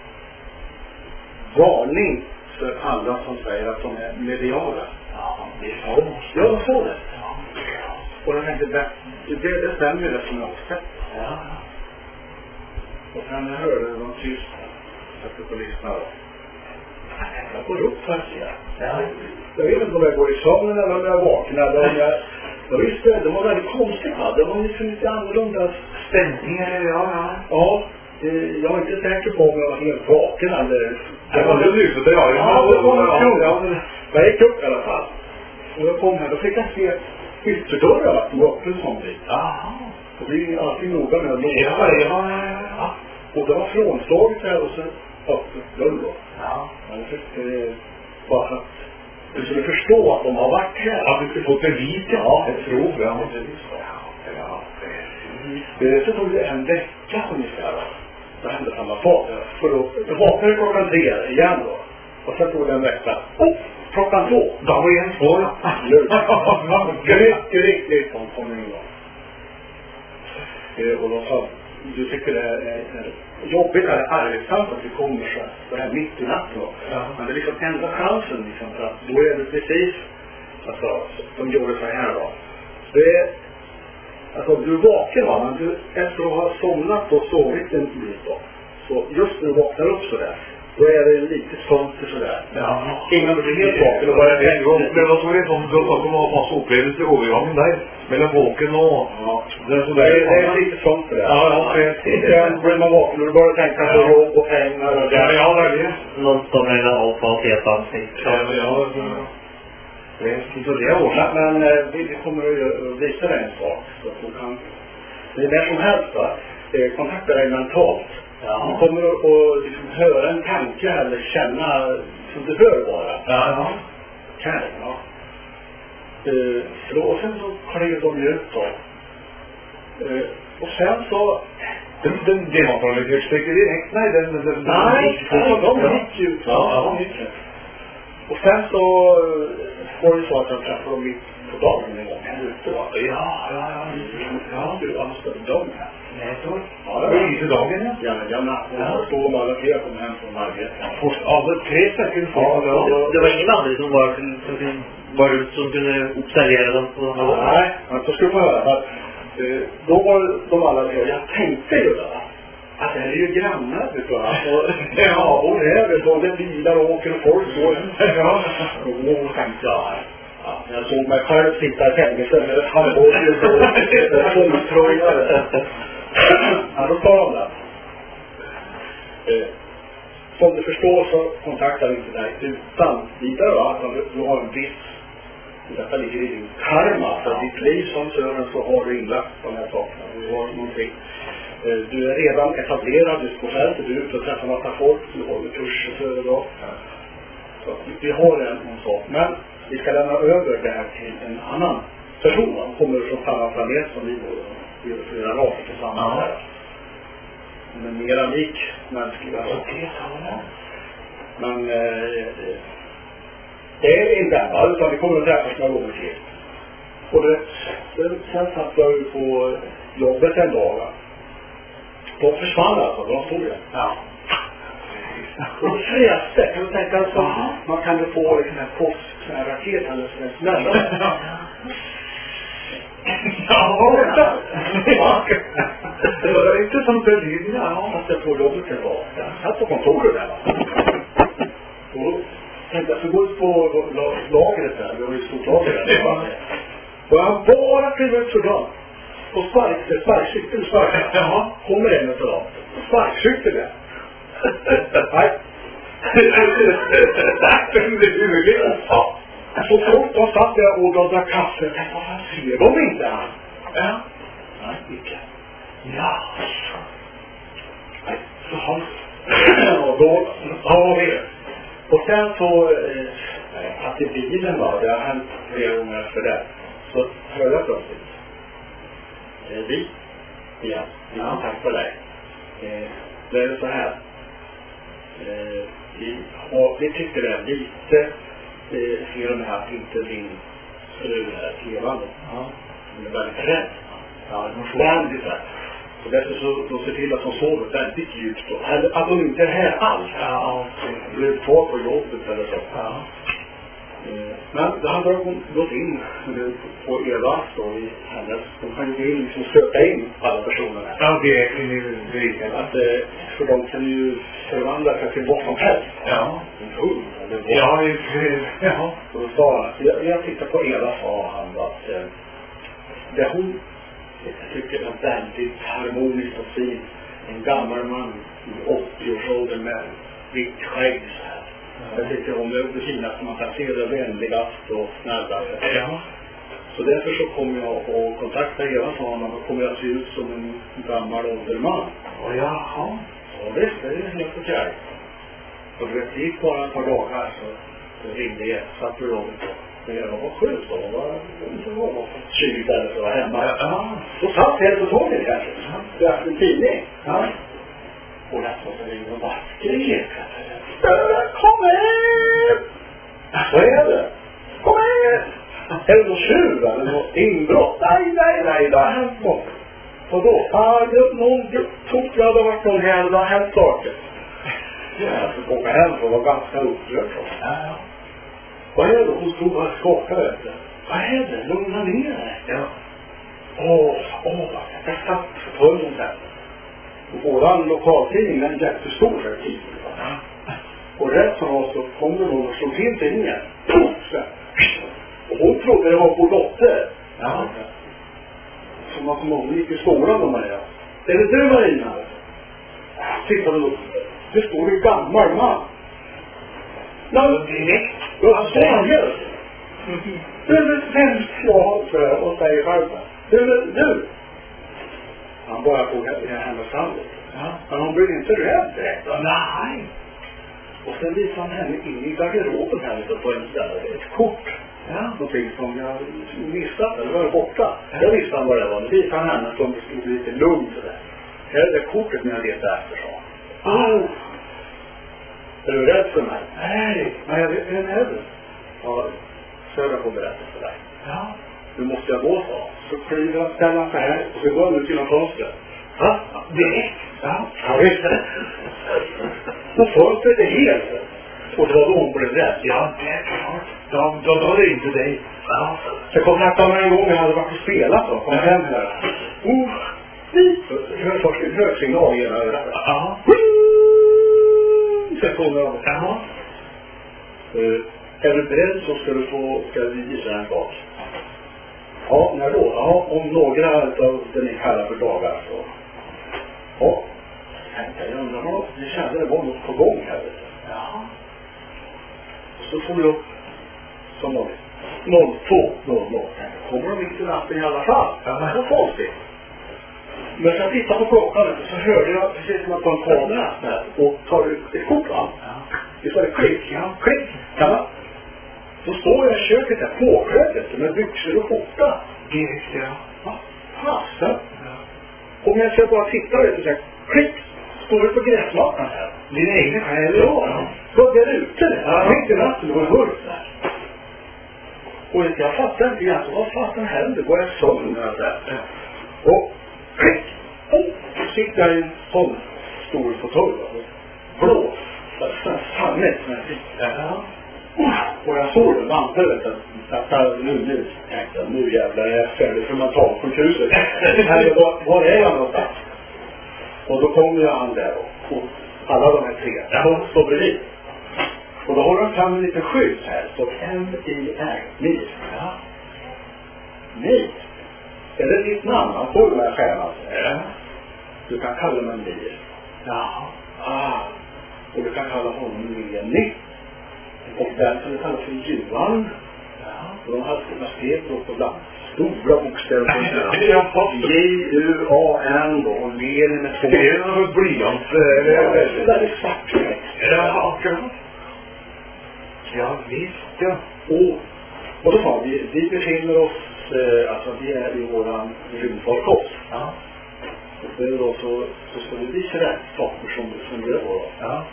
varning för alla som säger att de är mediala. Ja, det är så. Ja, de får det. Ja. Och de är inte bäst. Det, det stämmer det som jag har sett. Ja. Och sen jag hörde de tyst. Jag ska på lyssna då. Jag går upp här ser jag. Ja. Jag vet inte om jag går i sömnen eller om jag vaknar. Eller om jag... Jag visste, de var väldigt konstiga. Det var liksom lite annorlunda stämningar. Ja, ja. Ja. Jag var inte säker på om jag var helt vaken eller... Det var det nu för det var ju... Ja, det var det ja, men jag gick upp i alla fall. Och jag kom här, då fick jag se ytterdörrar som var öppen som dit. Jaha. Och vi är alltid noga med att låsa. Ja, ja, ja. Och det var frånslaget här och sen öppet dörr då. Ja. Jag försökte bara att du skulle förstå att de har varit här. Att du skulle få bevis, ja. Ett prov, ja. Ja, det så tog det en vecka ungefär. Då hände samma sak. För då, då vaknade klockan tre igen då. Och sen tog det en vecka. Oh, klockan två. Då var det en två. Mycket riktigt som kom en gång. Och då sa du tycker det är jobbigt eller arbetsamt att vi kommer så, så här mitt i natten då. Ja. Men det är liksom enda chansen liksom, för att då är det precis alltså, de gjorde så här då. Det är alltså du vaknar va, men du efter att ha somnat och sovit en bit då. Så just när du vaknar upp så där, då är det lite sånt sådär. Ja. Innan du blir helt vaken och bara tänker om. Det var så det som du sa att man har massa upplevelser i övergången där. Mellan vaken och... Ja. Det är, sådär. Det, det är lite sånt det där. Ja, ja. Sen blir man vaken och du bara tänka på jobb och pengar och det. Ja, ja, verkligen. Någon som är av på helt ansikt. Ja, ja. Det är inte det årsat, men vi kommer att visa dig en sak. Så att du kan... Det är där som helst va. Kontakta dig mentalt. Ja. Du kommer att, att liksom höra en tanke eller känna som du hör bara. Ja. Kan ja. Uh, så då, och sen så klev de ut då. Uh, och sen så... Den, den, det var från ett högsträcker direkt. Nej, den... den nej, den, de gick ut. Ja, ja. Och sen så var det så att jag träffade dem mitt på dagen en gång här ute va. Ja, ja, ja. Ja, du har stått dagen här. Nej, så. Ja, det var lite dagen ja. Ja, men jag förstår om alla tre kom hem från arbete. Ja, det tre stycken. Ja, det var ingen annan som var som var ut som kunde observera dem på något. Nej, men så skulle man höra att då var de alla tre. Jag tänkte ju det. Att det här är ju grannar, vet du va? Och, ja, och det är väl både bilar och åker och folk går. Ja, och då tänkte jag, ja, jag såg mig själv sitta i fängelse med ett handbåd och fulltröja. Ja, då sa de det. Eh, som du förstår så kontaktar vi inte dig utan vidare va? Att du har en viss, detta ligger i din karma. För ditt liv som Sören så har du inlagt de här sakerna. Du har någonting. Du är redan etablerad, du är på fältet, du är ute och träffar massa folk, du håller kurser och föredrag. Så vi har en, en sak, men vi ska lämna över det här till en annan person. Han kommer från samma planet som vi bor. Vi är flera raser tillsammans här. Hon är mer lik mänskliga raser. Men eh, det är inte ända, utan vi kommer att träffas några gånger till. Och det, det, sen satt jag ju på jobbet en dag. De försvann alltså, de stod det. Ja. Och det fräste, kan du tänka så uh-huh. Man kan ju få en sån här post, sån här raket eller sån här smällare. Ja, det var inte som Berlin, ja. Jag satt på jobbet en dag. Jag satt på kontoret där. Och då tänkte jag, så gå ut på lagret där. Vi har ju stort lager där. Och jag bara klev ut för dagen. Och spark, sparkcykeln sparkade. Jaha, kommer en av dem. Sparkcykeln där. Nej. Det är huvudligt. Ja. Så fort de satt där och drack kaffe. Jag tänkte, vad ser de inte han? Ja. Nej, inte. Ja. Nej, så han. Och då har vi. Och sen så eh, att i bilen var det har hänt flera gånger efter det. Så hörde jag plötsligt. Eh, vi. Ja, vi har kontakt på dig. Eh, det är så här. Eh, vi, och vi tycker det är lite eh, ser de här att inte din fru är levande. Ja. Hon är väldigt rädd. Ja, hon är väldigt rädd. Och därför så de ser till att de sover väldigt djupt. Då. Eller att de inte är här alls. Ja, de blir kvar på jobbet eller så. Ja. Eh, men det hade de gått in på Eva då i hennes. De kan ju liksom stöta in alla personerna. Ja, det är ju det. Att, eh, för de kan ju förvandla sig till vad som helst. Ja. En hund eller vad. Ja, det ja. Och då sa han, jag, jag tittar på Eva, sa han att eh, det hon jag tycker är väldigt harmoniskt och fint. En gammal man i åttio-årsåldern med vitt skägg så här. Ja. Jag tycker hon är det finaste man kan se, det vänligast och snällast. Ja. Så därför så kommer jag att kontakta Eva, sa han, och kommer jag se ut som en gammal ålderman. Och jaha. Ja visst, det är helt okej. Och du vet, det gick bara ett par dagar så ringde jag, satt på jobbet och men jag var sjukt då, det var inte var tjugo eller så var hemma. Ja. Då satt jag på tåget kanske. Det är en tidning. Ja. Och det var så ringde och bara skrek. Kom in! Vad är det? Kom in! Är det någon tjuv eller något inbrott? Nej, nej, nej, det har hänt något. Och då? Ja, någon tog det hade varit någon här, det har hänt saker. Jag fick åka hem och var ganska upprörd. Ja, ja. Vad är det? Hon stod och skakade efter. Vad är det? Lugna ner dig. Ja. Åh, åh, jag satt för tullen där. Och våran lokaltidning är en jättestor här tidning. Ja. Och rätt som var så kom det någon och slog in tidningen. Och hon trodde det var på dotter. Ja. Som var som hon gick i skolan då, Maria. Är det du, Marina? Tittade upp. Det står en gammal man. Ja, direkt. Ja, han står här. Du är främst jag för och säger varför. Du, du. Han bara på hennes hand. Ja. Men hon blir inte rädd direkt. Nej. Och sen visar han henne in i garderoben här lite på en ställe. Ett kort. Ja. Någonting som jag missat eller var borta. Ja. Jag visste han vad det var. Nu visar han henne som det skulle bli lite lugnt sådär. Här är det kortet när jag letar efter, så. Ah. Är du rädd för mig? Nej. Nej, jag vet vem är du? Ja, Söder får berätta för dig. Ja. Nu måste jag gå, så. Så kliver jag ställa så här och så går jag ut genom fönstret. Va? Direkt? Ja. Ja, visst. Och fönstret är helt. Och det var då hon blev rädd. Ja, det är klart. Ja, då var det inte dig. Ja. Jag kom nästan med en gång jag hade varit och spelat då. Kom hem här. Oh. Jag hörde först en hög signal i ena örat. Ja. Sen kommer jag. Jaha. Uh, är du beredd så ska du få, ska vi visa en sak. Ja, när då? Ja, om några av det ni kallar för dagar så. Ja. Jag undrar vad, vi kände det var något på gång här. Ja. Och så får vi upp som vanligt. noll två noll noll. Kommer de inte till natten i alla fall? Ja, men så får vi. Men så jag tittade på klockan så hörde jag precis som att på en kamera här, och tar ut ett kort va? Ja. Visst var det klick? Ja, klick. Ja. Så står jag i köket där, påklädd med byxor och skjorta. Direkt, ja. Ja, fasen. Ja. Och när jag bara tittar lite så här, klick, står det på gräsmattan här. Din egen själ? Ja, då är det ute där. Ja. Mitt i natten, det var hurf där. Och jag fattar inte grann, vad fasen händer? Går jag sönder där? Ja. Och klick, och så sitter jag i en sån stor fåtölj. Blå. Sammet. Ja. Och jag såg det vantet att nu, nu, tänkte, nu jävlar är jag färdig för man tar sjukhuset. var, var är jag någonstans? Och då kommer jag an där och, och alla de här tre, jag står bredvid. Och då har de fram en liten skylt här, så M I R, Mir. Ja. Mir. Är det ditt namn? Han får ju med stjärnan. Ja. Du kan kalla mig Mir. Ja. Ah. Och du kan kalla honom Leni. Och den som kallas för Johan. Ja. Och de hade skrivit då på bland stora bokstäver. J U A N då. Och Leni med två. Det är något blyant. Det är väldigt svart. Ja, okej. Ja, visst, ja. Och, och då sa vi, vi befinner oss, eh, alltså vi är i våran rymdfarkost. Ja. Och det då så, så ska vi visa det saker som, som gör då. Ja.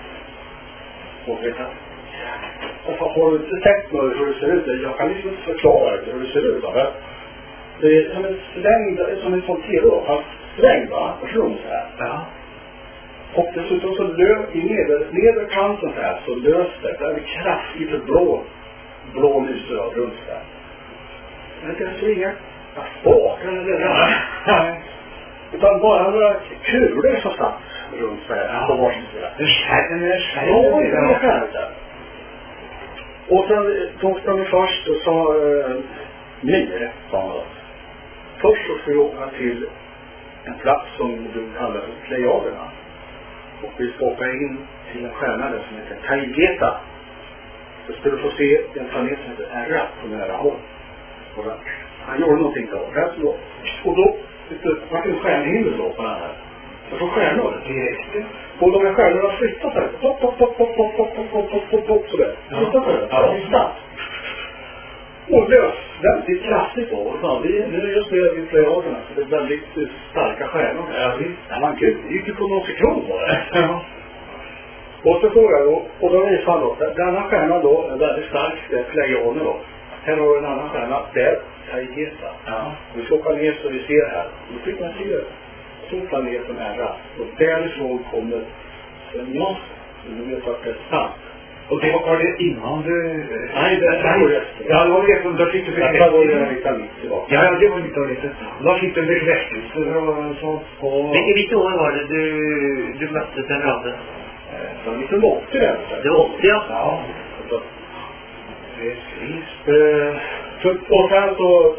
Och vi kan, alltså har du inte tänkt på hur det ser ut? Jag kan liksom inte förklara hur det ser ut. Va? Det är som en slängd, som en sån tv då, fast slängd va? Och rum så här. Ja. Och dessutom så lös i neder, nedre kanten så här så löst det. Det är kraftigt blå, blå lyser av runt där. Men det är så inga spakar eller det. Nej. Utan bara några kulor som satt runt så här på varsin sida. Det skärden är skärden. Ja, det är skärden. Och sen tog de först och sa uh, Myre, sa han då. Först så ska vi åka till en plats som du kallar för Plejaderna. Och vi ska åka in till en stjärna där som heter Taigeta. Så skulle du få se en planet som heter Erra på nära håll. Och där, han gjorde någonting då. då. Och då var det en stjärnhimmel då på den här. Så så stjärnor direkt. Och de här stjärnorna flyttar sig. Pop, pop, pop, pop, pop, pop, pop, pop, pop, pop, sådär. Flyttar sig. Ja, snabbt. Och lös. Väldigt kraftigt då. Ja, vi, nu är just det vid Plejaderna. Så det är väldigt starka stjärnor. Ja, visst. Ja, man gud, det gick ju på någon sekund var det. Ja. Och så får jag då, och då visar han då, denna stjärna då är väldigt stark, det är Plejaderna då. Här har vi en annan stjärna, där Taigeta. Ja. Vi ska åka ner så vi ser här. Då fick man se stor planet som är rast. Och därifrån kommer Senjos, som du vet att det är sant. Och det var det innan du... Nej, det var det. Ja, det var det som... Då fick du bekräftelse. Det var det lite mitt tillbaka. Ja, ja, det var lite lite. Då fick du bekräftelse och så på... Vilket vilket år var det du, du mötte den raden? Så lite åttio där. Det var åttio, ja. Ja. Precis. Och sen så...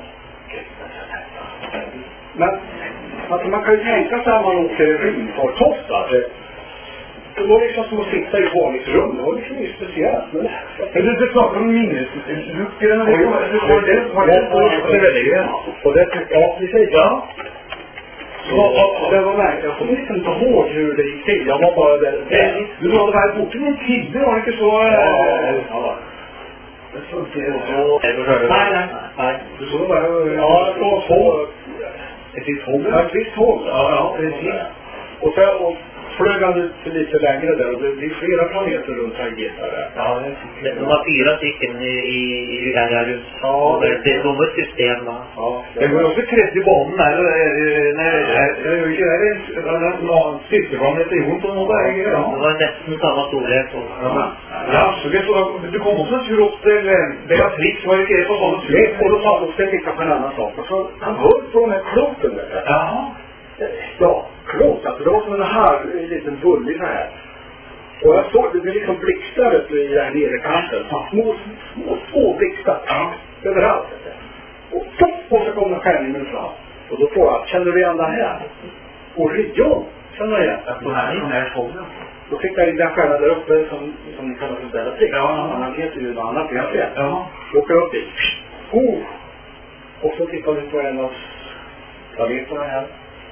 Men alltså man kan ju tänka sig att man åker rymdfarkost. Det var liksom som att sitta i ett vanligt rum. Det var liksom inte speciellt. Men du inte pratar om minnesluckor. Och det var det som var det. Och det tyckte jag precis. Ja. Det var märkligt. Jag kommer liksom inte ihåg hur det gick till. Jag var bara där. Du var det här borta med en kille. Var det inte så... Ja. Det såg inte så... Nej, nej. Nej. Du såg bara... Ja, det var så... Ett visst håll. Ett visst håll. Ja, ja, precis. Och sen... flög han ut lite längre där och det blir flera planeter runt Taigeta där. Ja, det var fyra stycken i, i, i den här runt. Ja, det, det var ett system va? Ja. Det var också trettio banan här. Jag gör ju det. Någon systerbarn heter Jon på någon väg. Det var nästan samma storlek. Ja, så det så du kom också tur upp till Beatrix. Var det inte på sådant tur? Och då sa de ska titta på en annan sak. Och så han hörde på den här kloten där. Jaha. Ja, klot. Alltså det var som en halv, en liten bullig så här. Och jag såg det liksom blixtrade i den här nere kanten. Små, små, små blixtar. Ja. Överallt. Och så, och så kom den skärningen fram. Och då får jag, känner du igen den här? Orion, känner du igen? Den här, den här fågeln. Då fick jag in den stjärnan där uppe som, som ni kallar för Bellatrix. Ja, han heter ju något annat egentligen. Ja. Då åker jag upp dit. Oh. Och så tittar vi på en av planeterna här.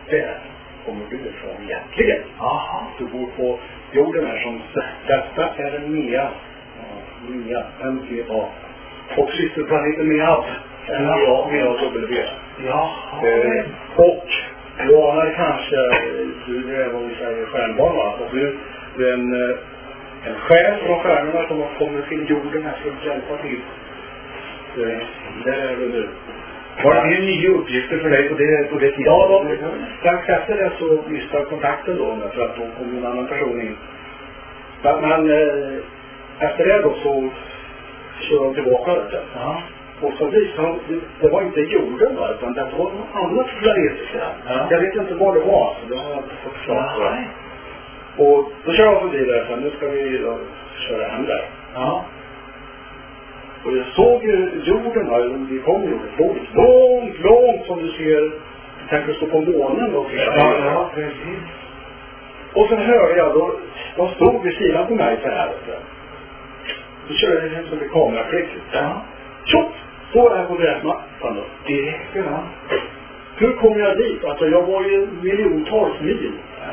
där kommer du ifrån egentligen. Aha. Du bor på jorden här som detta är en Mea. Ja, Mea, M T A. Och systerplaneten Mea. M E A, Mea och W. Ja. Eh, och du anar kanske, du är vad vi säger stjärnbarn, va? Och du, du är en, en själ från stjärnorna som har kommit till jorden här för att hjälpa till. Eh, där är du nu. Var det nya uppgifter för dig på det, på det tiden? Ja, då, strax efter det så missar kontakten då, för att då kom en annan person in. Men, men eh, efter det då så kör de tillbaka det. Ja. Och så visade det, det var inte jorden, va, utan det var något annat planetiskt. Ja. Jag vet inte vad det var, så det har jag inte fått klart för. Ja. Och då kör jag förbi där, så nu ska vi då köra hem där. Ja. Och jag såg ju jorden här, vi kom ju långt, långt, långt som du ser, tänker stå på månen och Ja, ja, precis. och sen hörde jag då, de stod vid sidan på mig så här. Så körde jag hem som ett kameraklick. Ja. Tjopp! Så är jag på deras mattan då. Direkt, ja. Hur kom jag dit? Alltså jag var ju miljontals mil.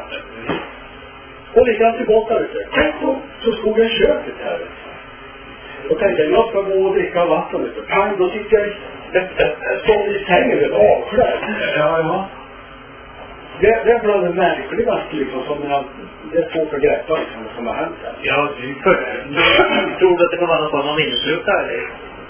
Och likadant tillbaka ute. Tänk då, så stod jag i köket här. Och tänkte jag, jag ska gå och dricka vatten ute. Pang, då sitter jag som i sängen vid avklädd. Ja, ja. Det, det är bland det märkligaste liksom, som jag, det är svårt att greppa liksom, som har hänt här. Ja, du för, tror du att det kan vara någon form av minneslucka eller?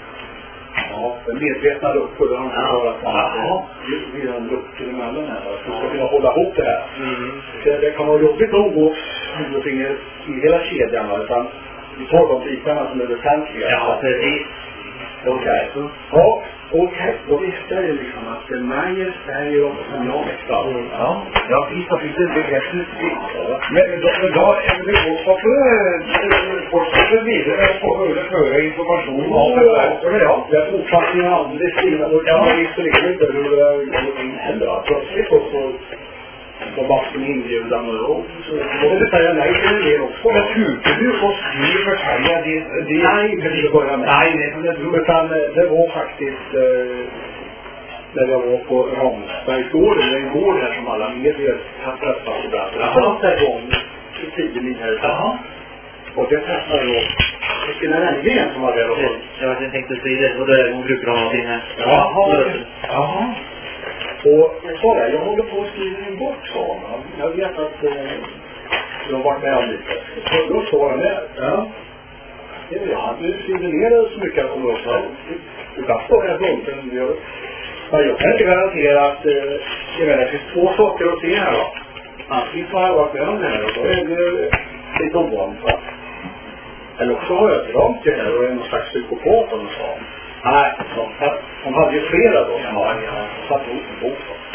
Ja, den medvetna luckor, det har man förklarat. Ja. Det är en luckor emellan här. Så ska kunna hålla ihop det här. Mm. Det, det kan vara jobbigt nog att huvudfinger i hela kedjan, va, utan vi tar de bitarna som är väsentliga. Ja, precis. Okej. Okay. Ja, okej. Okay. Då visste jag ju liksom att det Meyer säger också som jag växlar. Mm. Ja, ja, visst har vi det begreppet. Men då, men då är det också för fortsätter vidare att föra information om det där. Ja, jag fortsatte ju aldrig skriva. Jag visste liksom inte hur det hände. Plötsligt så var backen inbjudan och så måste säga nej till det också. Men hur du och skriva förtälja det? Nej, det vill börja med. Nej, det är inte. Utan det var faktiskt eh, när jag var på Ramsbergsgården, det är en gård här som alla medier har träffat ibland. Jag satt där gång i tio mil härifrån. Och det träffade jag Kristina Renngren som var där och Ja, jag tänkte säga det. Och det hon brukar ha någonting här. Jaha. Jaha. Och jag sa det, jag håller på att skriva en bok, sa han. Jag vet att eh, jag har varit med om lite. Så då sa han det. Ja. Jag hade ju skrivit ner det så mycket jag kommer upp här. Ibland står jag bunten. Men jag kan inte garantera att eh, det finns två saker att se här då. Antingen har jag varit med om det här och då är det lite ovanligt. Eller också har jag drömt det här och är någon slags psykopat om det sa. Nej, de hade ju flera då. Ja, jag satt ihop en bok då.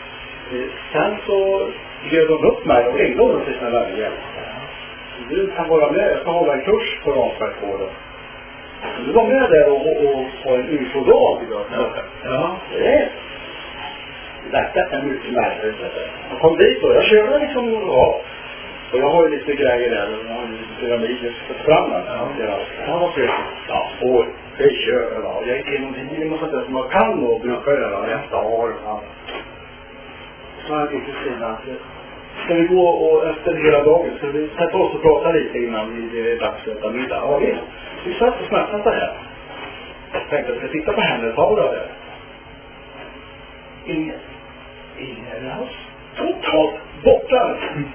Sen så bjöd de upp mig och ringde dem till sina vänner. Du kan vara med, jag ska hålla en kurs på Ramsbergsgården. Du var med där och, och, och få en U F O-dag idag. Ja. Det Detta är mycket märkligt. Jag kom dit och jag körde liksom ja. Och jag har ju lite grejer där. Jag har ju lite pyramider för fram där. Ja, vad trevligt. Ja, och det kör jag då. Jag gick igenom bilen och sånt där som man kan och brukar göra nästa år. Ja. Så jag gick till sidan. Ska vi gå och efter hela dagen ska vi sätta oss och prata lite innan det är dags att äta middag? Ja, visst. Vi satt och snackade så här. Jag tänkte att jag ska titta på henne och ta det. Ingen. Ingen alls. Totalt borta. Mm.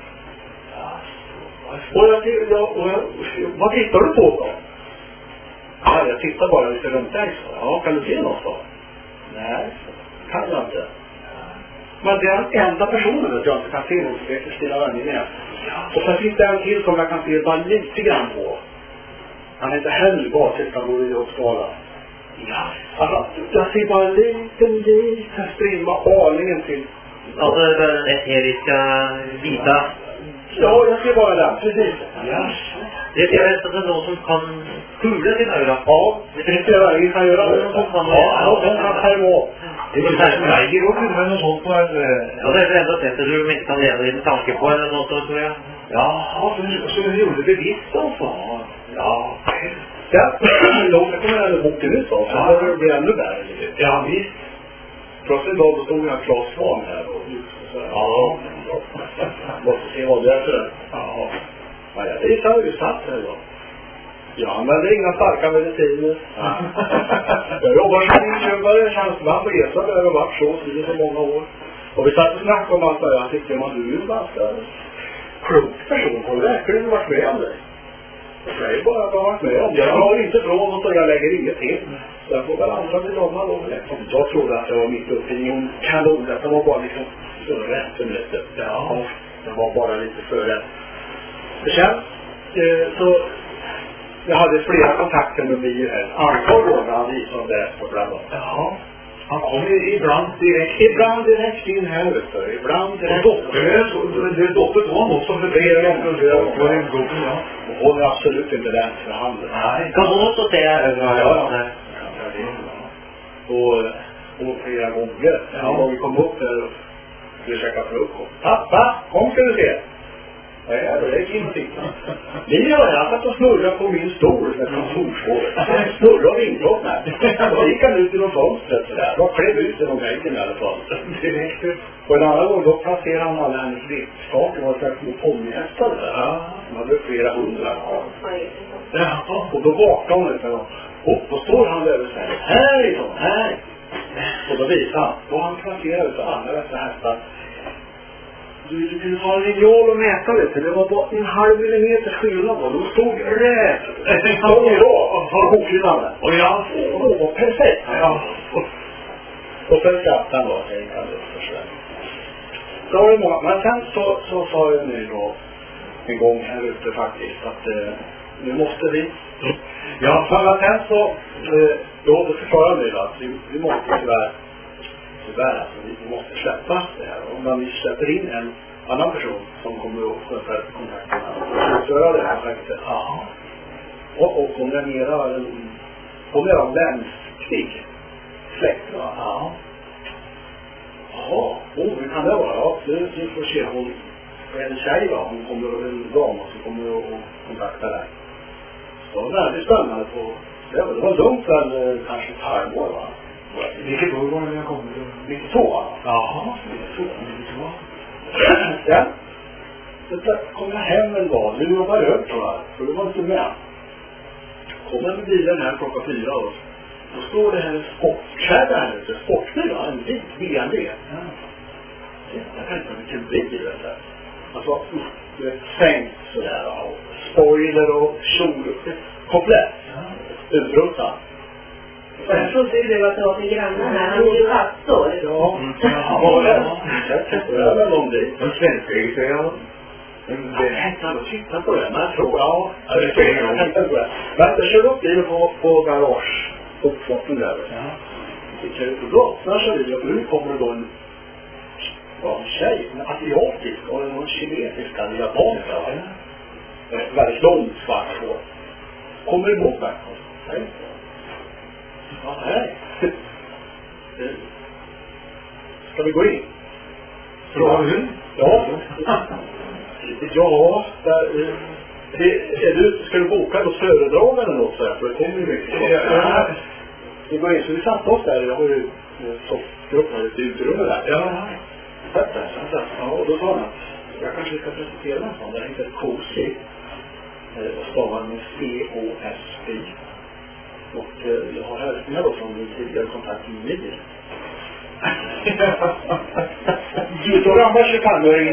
Och jag, jag, och jag, vad tittar du på då? Ja, jag tittar bara lite runt dig. Ja, kan du se något då? Nej, kan jag inte. Men det är den enda personen att jag inte kan se något. Det är Kristina Renngren. Och sen finns det en till som jag kan se bara lite grann på. Han heter Helga, sitter han i Uppsala. Ja. Alltså, jag ser bara en liten, liten strimma aningen till. Alltså den eteriska vita. Ja, jag ser bara den, precis. Ja. Det är nästan det någon som kan skjuda sin öra. Ja, det finns det där, vi kan göra det. Ja, ja, den kan härma. Det är så här, jag ger upp med något sånt på en... Ja, det är det enda sättet du inte kan leva din tanke på eller något sånt, tror jag. Ja, så, så du gjorde bevisst alltså. Ja. Ja, långt kommer jag här boken ut då. Så det blir ännu värre. Ja, visst. Plötsligt då stod jag Claes Svahn här och så så här. Ja. Måste se vad det är för det. Ja. Ja, det är så ju satt här då. Ja, men det är inga starka mediciner. Ja. Jag jobbar som inköpare, tjänsteman på E S A. Det har varit så i så många år. Och vi satt och snackade om att jag tyckte man du är en ganska klok person. Har du verkligen varit med om det? Jag är bara bara varit med om det. Jag har inte från något och jag lägger inget till. Så jag får väl andra bli långa då. Jag trodde att det var mitt uppe i en kanon. Det var bara liksom före för minuter. Ja, det var bara lite före. Det känns eh, så... Jag hade flera kontakter med mig här. Antal gånger han visade det på bland annat. Jaha. Han kommer ibland direkt. Ibland direkt in här ute. Ibland direkt. Och dotter, det är dotter på honom också för det. Och hon är absolut inte den för handen. Nej. Kan hon också säga? Ja, ja. Och, och flera gånger. Ja. När vi kom upp där och skulle käka frukost. Pappa, kom ska du se. Ja, det är ingenting. Ni har jag satt och snurrat på min stol med kontorsvård. Snurra och inbrott med. Och gick han ut genom fönstret sådär. Då klev ut genom väggen i alla fall. Direkt. Och en annan gång då placerade han alla hennes leksaker. Och var små ponnyhästar där. Ja. De hade flera hundra. Ja. Och då vaknade hon lite. Och då står han där och säger härifrån, här. Och då visar han. Då har han placerat ut alla dessa hästar. Du, du kunde ta en linjal och mäta lite. Det var bara en halv millimeter skillnad. De stod rätt. Så bra. Har bokhyllan där. Och ja, och det var perfekt. Ja. Och sen skattade då. Jag gick alldeles för sig. Så var det många. Men sen så, så sa jag nu då en gång här ute faktiskt att eh, nu måste vi. Ja, men sen så eh, då förklarar jag nu att vi, vi måste tyvärr tyvärr alltså, vi måste släppa det här. Om man släpper in en annan person som kommer att sköta kontakterna och utföra det här projektet. Ja. Och, och om det är mera om det är en vänskrig släkt, va? Ja. Jaha, oh, hur kan det vara? Ja, nu, nu får se hon en tjej va, hon kommer en dam som kommer att kontakta där. Så det är väldigt spännande på det var, det var långt väl kanske ett halvår va? Vilket år var det jag kom till? nittiotvå va? Jaha, nittiotvå. Ja. Så kom jag hem en dag, nu var jag rört tror jag, för det var inte med. Kommer med bilen här klockan fyra och då står det här en sportkärra här ute, sportbil va, en vit B M W. Ja. Jag kan inte vilken bil det där. Alltså, det är sänkt sådär och spoiler och kjol, komplett. Utrustad. Jag trodde ju att det var till grannen här. Han är ju pastor. Ja, ja, jag tror väl om det. En svensk registrerad. Jag tänkte att titta på det, men jag tror, ja. Jag tänkte på det. Men jag körde upp bilen på, på garage. Uppfarten där. Det kan ju inte bra. Sen kör vi och nu kommer det då en, ja, en tjej. En asiatisk och en kinesisk eller japansk. Ja. Väldigt långt svart hår. Kommer emot mig. Hej. Ja, hej. Ska vi gå in? Frågar du? Ja. Ja, där, det, är du, ska du boka då föredragande något så här? För det kommer ju mycket. Ja. Vi går in, så vi satt oss där. Jag har ju soffgrupp här, ett utrymme där. Ja. Satt där, satt där. Ja, och då sa han att jag kanske ska presentera en sån. Det heter Cozy. Och stavar med C O S I. Och eh, jag har hälsningar då från min tidigare kontakt med mig. Du står gammal tjugohundraåring.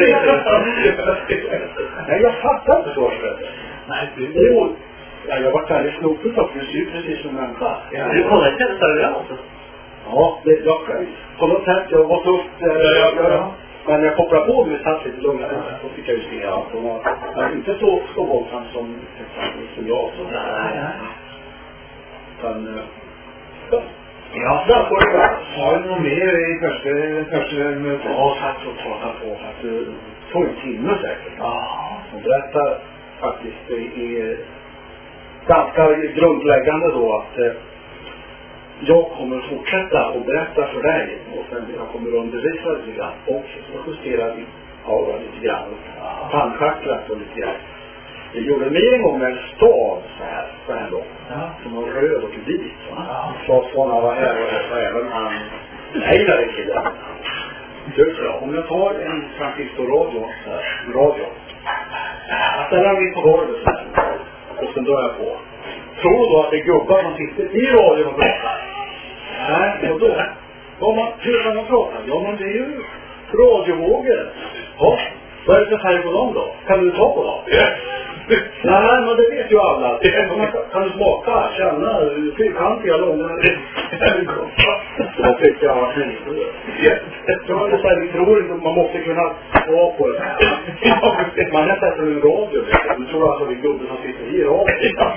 Nej, jag fattar inte så svårt. Nej, det är jo. Ja, jag var väldigt snopigt och du ser precis som en klass. Ja, du kollar inte ens där alltså. Ja, det jag själv. På något sätt, jag var så upp. Ja, ja, ja. Men jag kopplade på mig satt lite lugnare. Då fick jag ju se allt. De var men inte så, så våldsamt som, som jag. Så. Nej, nej. Men, ja. Ja, där får du bara. Har du något mer i första, första mötet? Ja, tack och prata på. Att du får en timme säkert. Ja. Och berätta faktiskt det är ganska grundläggande då att eh, jag kommer fortsätta att berätta för dig och sen jag kommer undervisa lite grann och så justerar vi aura lite grann och tandchakrat och lite grann. Jag gjorde mig en gång med en stav så här, så här lång. Ja. Som var röd och vit. Ja. Claes von var här och, och även han hejdade killen. Du, om jag tar en transistorradio, en radio, jag ställer den på golvet så här, och sen drar jag på. Tror du då att det är gubbar som sitter i radion och pratar? Nej, och då? Vad man, hur kan man prata? Ja, men det är ju radiovågor. Ja, vad är det för färg på dem då? Kan du ta på dem? Nej, men det vet ju alla. Kan du smaka, känna, fyrkantiga, långa? Jag tycker jag var fint. Jag hade sagt, tror inte man måste kunna svara på det. Man har sett en radio. Du tror alltså det är gubben som sitter i radio.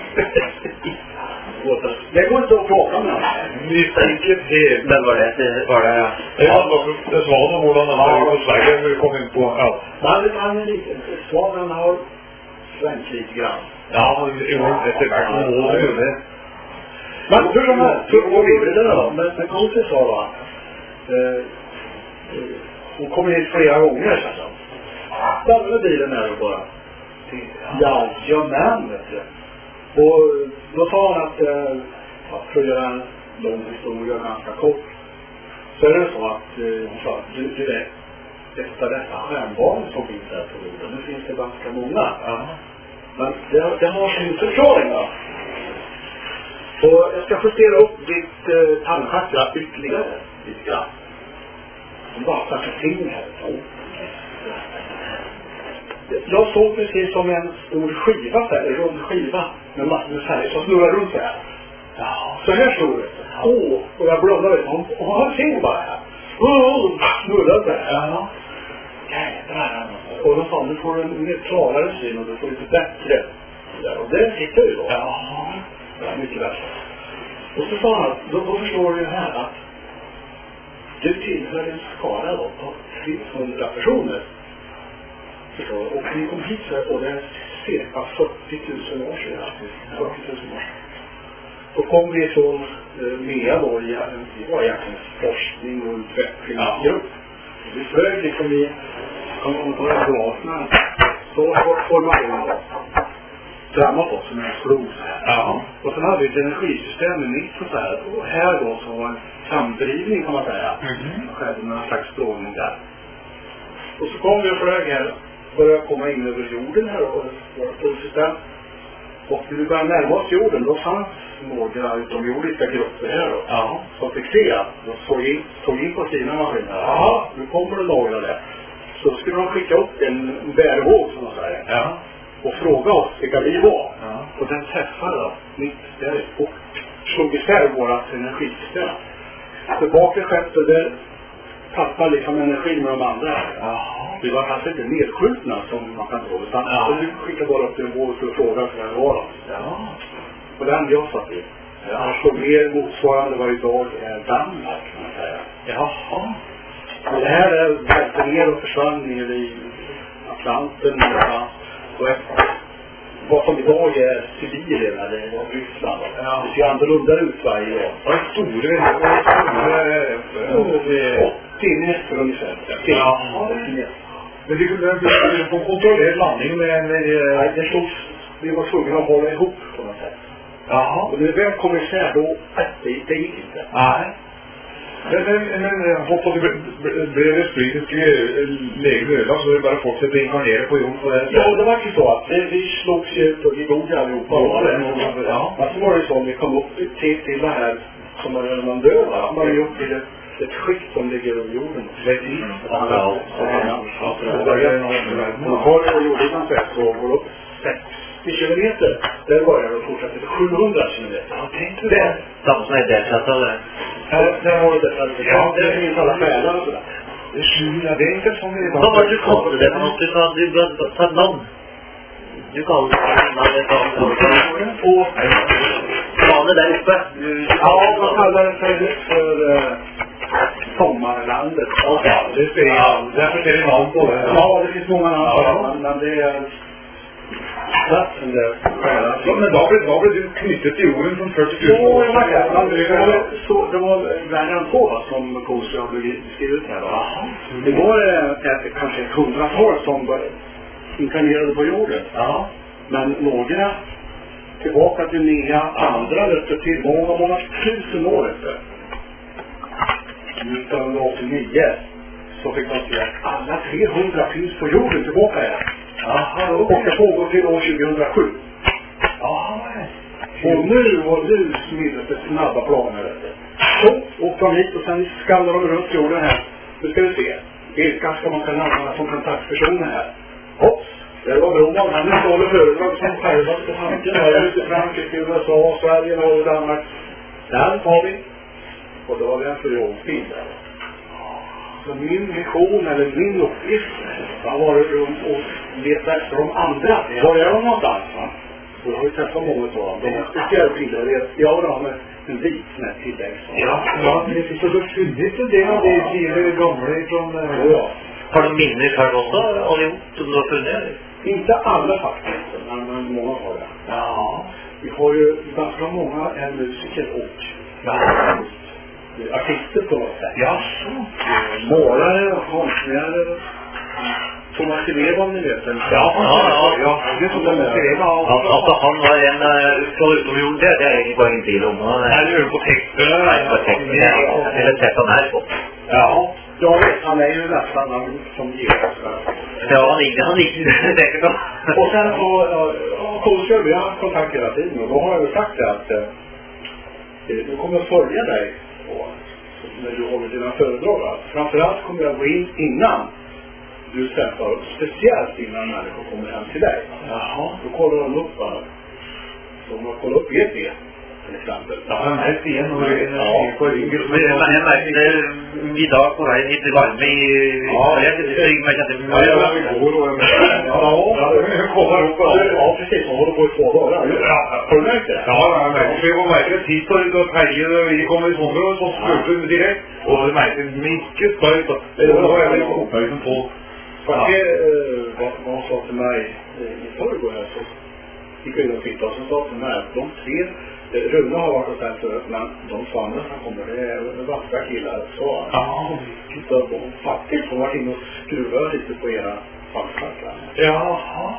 Det går inte att prata med honom. Misstänker det. Men var det? Var det? Ja, det Svanen hvordan han har gjort på Sverige. Vi kom in på allt. Nej, han är lite. Svanen har svängt lite grann. Ja, det är efter världen. Men hur som helst, så går vi vidare då. Men, men Kossi sa då att eh, hon kommer hit flera gånger så alltså. Stannar bilen här och bara. Jajamän, vet du. Och då sa han att eh, för att göra en lång historia ganska kort, så är det så att eh, hon sa att du, du vet, efter dessa stjärnbarn som finns här på jorden, nu finns det ganska många. Ja. Men det, det har sin förklaring då. Så jag ska justera upp ditt eh, tandchakra ytterligare lite grann. Som bara tackar till här. Så. Jag såg precis som en stor skiva så här, en rund skiva med massor med färger som snurrar runt så här. Ja, så här stod det. Åh, oh, och jag blundade. Hon, hon har sin bara här. Åh, oh, snurrar så här. Ja. Jävlar. Och då sa du får en mer klarare syn och du får lite bättre. Och det sitter ju då. Ja. Det är mycket bättre. Och så sa han, då, då förstår du ju här att du tillhör en skara då på trehundra personer. Förstår du? Och ni kom hit så och det är cirka fyrtio tusen år sedan. fyrtio tusen år sedan. Då kom vi från eh, M E A då i, i var egentligen forskning och utvecklingsgrupp. Vi flög liksom i om på graserna så formation då. Framåt oss som en flod. Ja. Och sen hade vi ett energisystem i mitten så här. Och här då så var en samdrivning kan man säga. Mm-hmm. Det skedde någon slags strålning där. Och så kom vi och flög här. Började komma in över jorden här och vårt solsystem. Och när vi började närma oss jorden då fanns några utomjordiska grupper här då. Ja. Som fick se att de såg in, såg in på sina maskiner. Ja, nu kommer det några där. Så skulle de skicka upp en bärvåg som man säger. Ja. Och fråga oss vilka vi var. Ja. Och den träffade då mitt där och slog isär vårat energisystem. Så bakre skeppet där tappade liksom energi med de andra. Ja. Vi var kanske inte nedskjutna som man kan tro. Utan ja. Vi skickade bara upp en våg för att fråga för det var. Ja. Och den jag satt i. Ja. Han slog ner motsvarande vad idag är Danmark kan man säga. Jaha. Och det här är välte ner och försvann ner i Atlanten. Ja. Och efter vad som idag är Sibirien eller Ryssland. Ja. Det ser annorlunda ut varje dag. Ja, stora. åttio meter ungefär. Ja. Men det kunde inte få kontrollerad landning med... Nej, det stod... Vi var tvungna att hålla ihop på något sätt. Jaha. Och när vi väl kom isär då... Det, det gick inte. Nej. Men, men, men hoppade blev det spridisk läge över så det bara fortsätter inkarnera på jorden på det sättet. Ja, det var ju så att vi, vi slogs ju ut och vi dog allihopa. Ja, det, ja. Men så var det så om vi kom upp till, till det här som är man död. Ja. Man är upp till ett, ett skikt som ligger över jorden. Precis. Ja, ja. Och har jorden sett så går upp sextio kilometer. Där börjar det fortsätta till sjuhundra kilometer. Ja, tänkte du det? De som är där så att det Här, där har du detta. Ja, det finns alla färger och sådär. Det är sjuhundra, det är inte som det är. Vad var du kallade det? Du kan du ta namn. Du kallade det innan det var på planen där uppe. Ja, man kallar det för, för uh, sommarlandet. Ja, det spelar ja. Därför är det namn på det. Ja, det finns många namn på ja. Men det är platsen där. Ja, men då blev, då blev du knyttet till jorden från fyrtio tusen år. Ja, det var, det var värre än så som Kossi har beskrivit här. Då. Det var ett, kanske ett hundratal som inkarnerade på jorden. Ja. Men några tillbaka till nya, andra efter till många, många tusen år efter. nittonhundraåttionio så fick de se att alla trehundra finns på jorden tillbaka här. Jaha, och det pågår till år tjugohundrasju. Ja, och nu och nu smidigt det snabba planer. Så åkte de hit och sen skallade de runt jorden här. Nu ska vi se. Vilka ska man kunna använda som kontaktpersoner här? Hopps, det var bra. Han är stående föredrag som själva på tanken här ute i Frankrike, U S A, Sverige, Norge och Danmark. Där har vi. Och då var det en förrådsbild där. Så min mission eller min uppgift har varit runt och leta efter de andra. Var är de någonstans? Va? Och jag har ju träffat många av dem. De är speciellt bilder. Jag har med en vit med tillägg. Ja, ja, men det finns så fylligt en del av det tidigare gamla ifrån... Ja. Har de minne själv också allihop som du har funnit? Inte alla faktiskt, men många har det. Ja. Vi har ju ganska många är musiker och ja, artister på något sätt. Ja, så. Målare och konstnärer. Thomas Levan, ni vet den. Ja, ja, ja. Det är så Thomas Levan. Alltså han var en förutom gjorde det, det är ju bara inte till om han är ju på texten. Nej, på texten, ja. Eller sätt han här på. Ja, jag vet, han är ju nästan han som Jesus. Ja, han är han är säkert då. Och sen så, ja, Kolsjö, vi har haft kontakt hela tiden och då har jag ju sagt det att eh, du kommer att följa dig och, när du håller dina föredrag. Framförallt kommer jag gå in innan du träffar, speciellt innan människor kommer hem till dig. Jaha. Då kollar de upp bara. Så om man kollar upp E T till exempel. Ja, han märkte igen och det är på ryggen. Men jag märkte idag på vägen hit i Valme i... Ja, jag märkte att det var... Ja, vi går och... Ja, jag kollar upp. Ja, precis. Man håller på i två dagar. Ja, har du märkt det? Ja, jag märkte. Vi var märkt tid på det och Terje och vi kommer i sådana och så spurte direkt. Och det märkte mycket starkt. Det var jag väldigt uppmärksam på. Faktiskt, vad sa till mig i förrgår här så gick jag in och tittade och så sa till mig att de tre, Rune har varit och sett förut, men de två andra som kommer, det är vackra killar, så ja, så de faktiskt har varit inne och skruvat lite på era fackfacklar. Jaha.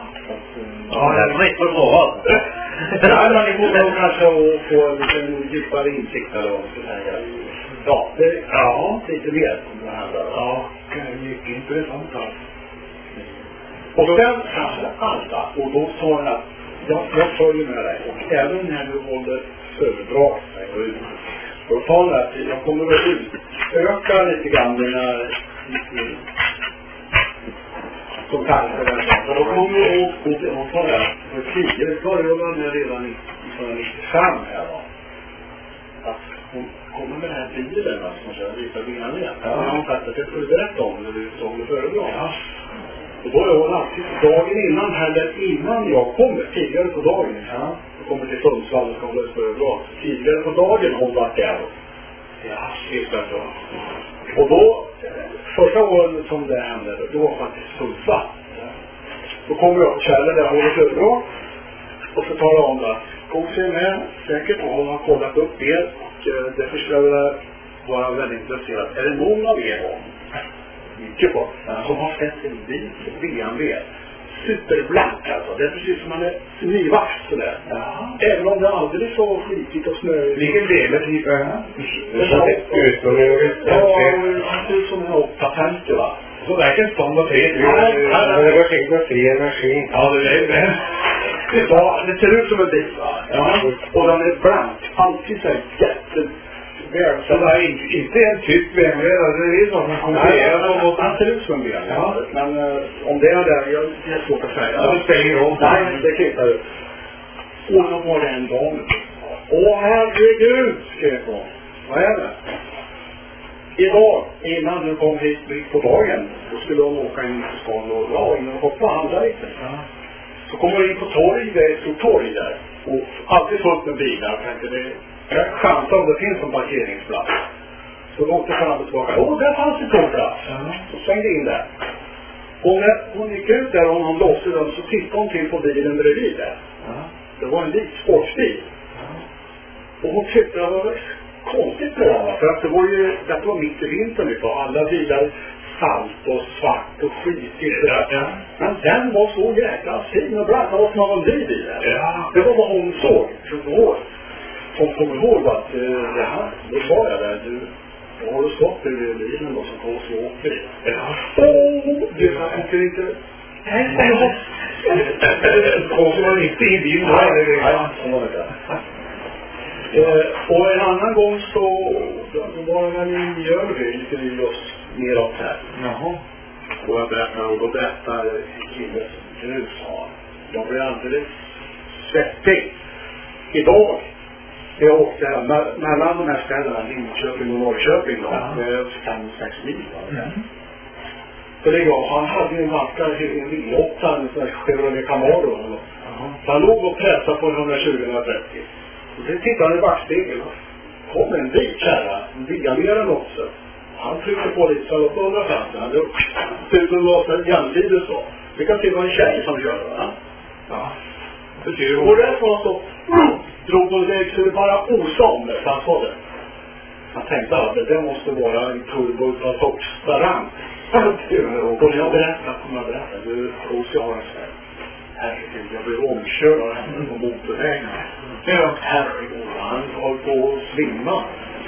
Ja, det var inte för sova. Nej, men ni borde nog kanske få en liten djupare insikt eller vad man ska säga. Ja, det, ja, lite mer kommer det hända. Ja, det är mycket intressant här. Och sen kanske alla, och då sa jag att jag, jag följer med dig och även när du håller föredrag och ut, då tar jag att jag kommer att utöka lite grann mina kontakter. Så då kommer jag att gå och ta det för tidigare började man redan nittonhundranittiofem här då. Att hon kommer med den här bilen som man kör vita bilarna igen. Ja. Jag har sagt att jag skulle berätta om när du såg det föredrag. Ja. Och då är hon alltid dagen innan, eller innan jag kommer, tidigare på dagen. Ja. Jag kommer till Sundsvall och ska hålla ett föredrag. Tidigare på dagen hon var där. Ja, sista då. Och då, första året som det hände, då var faktiskt Sundsvall. Ja. Då kommer jag och kärler där jag håller föredrag. Och så talar jag om att kom sig med säkert och hon har kollat upp er. Och eh, därför skulle jag vilja vara väldigt intresserad. Är det någon av er då? Mycket på. Som har sett en bil B M W. Superblank alltså. Det är precis som man är nyvaxt sådär. Ja. Även om det är alldeles så skitigt och snö. Vilken del är typ? Det är ut och det ser ut som en patent va. Så det är inte stånd och tre. Det var skit med fri energi. Ja, det är det. Ja, det ser ut som en bil va. Ja. Och den är blank. Alltid så här jätte... Så det är inte, inte en typ B M W, det är någon som konkurrerar mot... Han ser ut som en B M W, ja. Men uh, om det är det, jag, det är svårt att säga. Ja, det spelar ingen roll. Nej, det kvittar ut. Och då var det en dam. Åh herregud, skrev hon. Vad är det? Idag, innan du kom hit på dagen, då skulle hon åka in till stan och ja, in och hoppa och handla lite. Ja. Så kommer hon in på torg, det är ett stort torg där. Och alltid fullt med bilar, jag tänkte det... Jag chansar om det finns en parkeringsplats. Så då åkte fram och tillbaka. Åh, där fanns det en plats. Mm. Så svängde in där. Och när hon gick ut där och hon låste den så tittade hon till på bilen bredvid där. Mm. Det var en vit sportsbil. Mm. Och hon tyckte det var konstigt med det. För att det var ju, det var mitt i vintern utav alla bilar salt och svart och skitigt. Ja, ja. Men den var så jäkla fin och bra. Det var som någon ny bil där. Ja. Det var vad hon såg. tjugo år. Som kommer ihåg att, uh, ja, då sa jag där, du, Då har du stått i bilen då som Kåsi åker i. Ja. Åh, du åker inte. Nej, jag har... Kåsi var inte i bilen. Nej, nej, så var det där. Eh, och en annan gång så då var jag i Mjölby, lite just neråt här. Jaha. Och jag berättar, och då berättar killen nu sa jag blev alldeles svettig. Idag jag åkte me- mellan de här städerna, Linköping och Norrköping då, Ja. med fem sex mil. Mm. För det var, han hade ju en ganska en V åtta, en sån här Chevrolet Camaro. Så han låg och pressade på hundratjugo till hundratrettio. Och så tittade han i backspegeln. Kom en vit kärra, en diamerad också. Han tryckte på lite så på hundrafemtio. Han hade tusen låter jämsides så. Vi kan se vad en tjej som gör det, va? Ja. Det ser du. Och det var så drog på det skulle bara osa om det, han sa det. Jag tänkte att det måste vara en turbo av högsta rang. Och när jag berättade, kommer jag berätta, du hos jag har en sån herregud, jag blev omkörd av henne på motorvägen. Ja. Herregud, han håller på att svimma.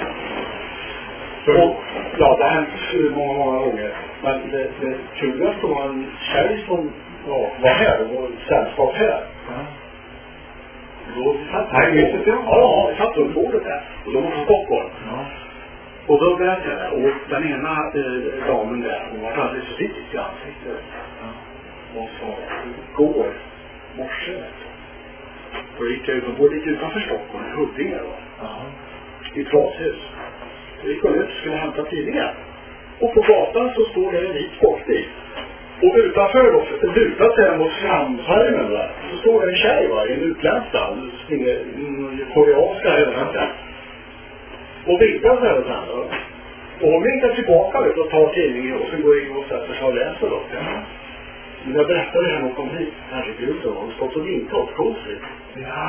Och, ja, det har hänt många, många gånger. Men det, det kulaste var en tjej som ja, var här och var sällskap här. Ja. Då satt Nej, vi visst det? Ja, vi satt runt bordet där. Och de var från Stockholm. Ja. Och då berättade jag, och den ena eh, damen där, hon var alldeles vit i ansiktet. Ja. Och sa, går morse, vet du. Då gick jag ut, och bodde lite utanför Stockholm, i Huddinge då. Ja. I Trashus. Så gick hon ut och skulle hämta tidningen. Och på gatan så stod det en vit sportbil. Och utanför då, lutat sig mot framskärmen där, så stod det en tjej, va, en utländsk dans, en koreanska eller där. Och vinkade sig över henne. Och hon vinkade tillbaka ut och tar tidningen och så går in och sätter sig och läser då. Men jag berättade det här när hon kom hit. Herregud, då har hon stått och vinkat åt Kåsi. Ja.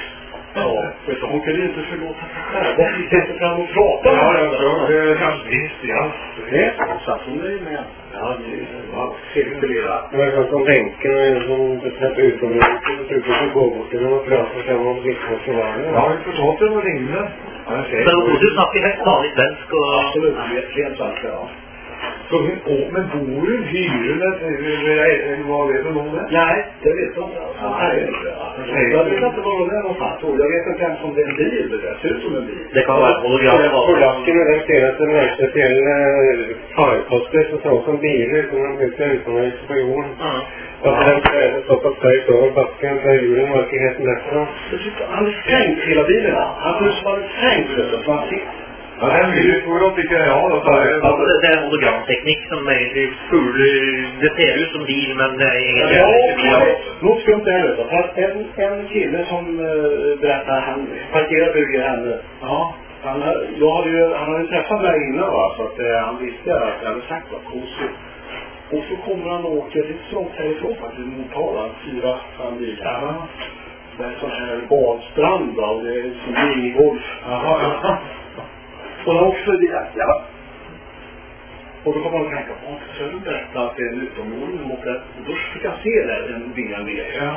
Ja, vet du, hon kunde inte förlåta sig själv. Varför gick inte fram och pratade Ja, med ja, henne? det är visst, ja. Det är så att hon är med. Ja, det var cirkulerat. Det var som bänken och en som beträffade utomrummet och tryckte på gåvården och pratade sen om vittnet och varje. Ja, vi förstått det och ringde. Ja, jag ser. Så du snackar helt vanligt svensk och... Absolut, rent svenska, ja. Så, åh, men bor du hyren eller vad vet du om det? Nej, det vet jag inte. Ja, det är inte. Jag vet inte vad det är någonstans. Jag vet inte ens om det är en bil. Det ser ut som en bil. Det kan vara hologram. Polacken är den senaste den här speciella farkoster som såg som bilar som de brukar utomhus på jorden. Och så den trädet så pass höjt över backen för hjulen var inte helt nästan. Han är sänkt hela bilen. Han ser ut som han är sänkt. Så han sitter. Ja, det är ju svårt tycker jag. Då, så Alltså det är en hologramteknik som är full... Det ser ut som bil men det är ingen Ja, jävla nog skumt det här vet jag. En, en kille som uh, berättar, han parkerar bygger henne. ja. Han, jag hade ju, han hade träffat mig innan va, så att eh, han visste att jag hade sagt vad Kåsi. Och så kommer han och åker lite trångt härifrån faktiskt, Motala, fyra, fem bilar. Ja. Det är sån här badstrand va, och det är som minigolf. Jaha, ja. Och han också det, ja. Och då kommer man att tänka, åh, så du berätta att det är en utomordning och då fick jag se där en B M W. Ja.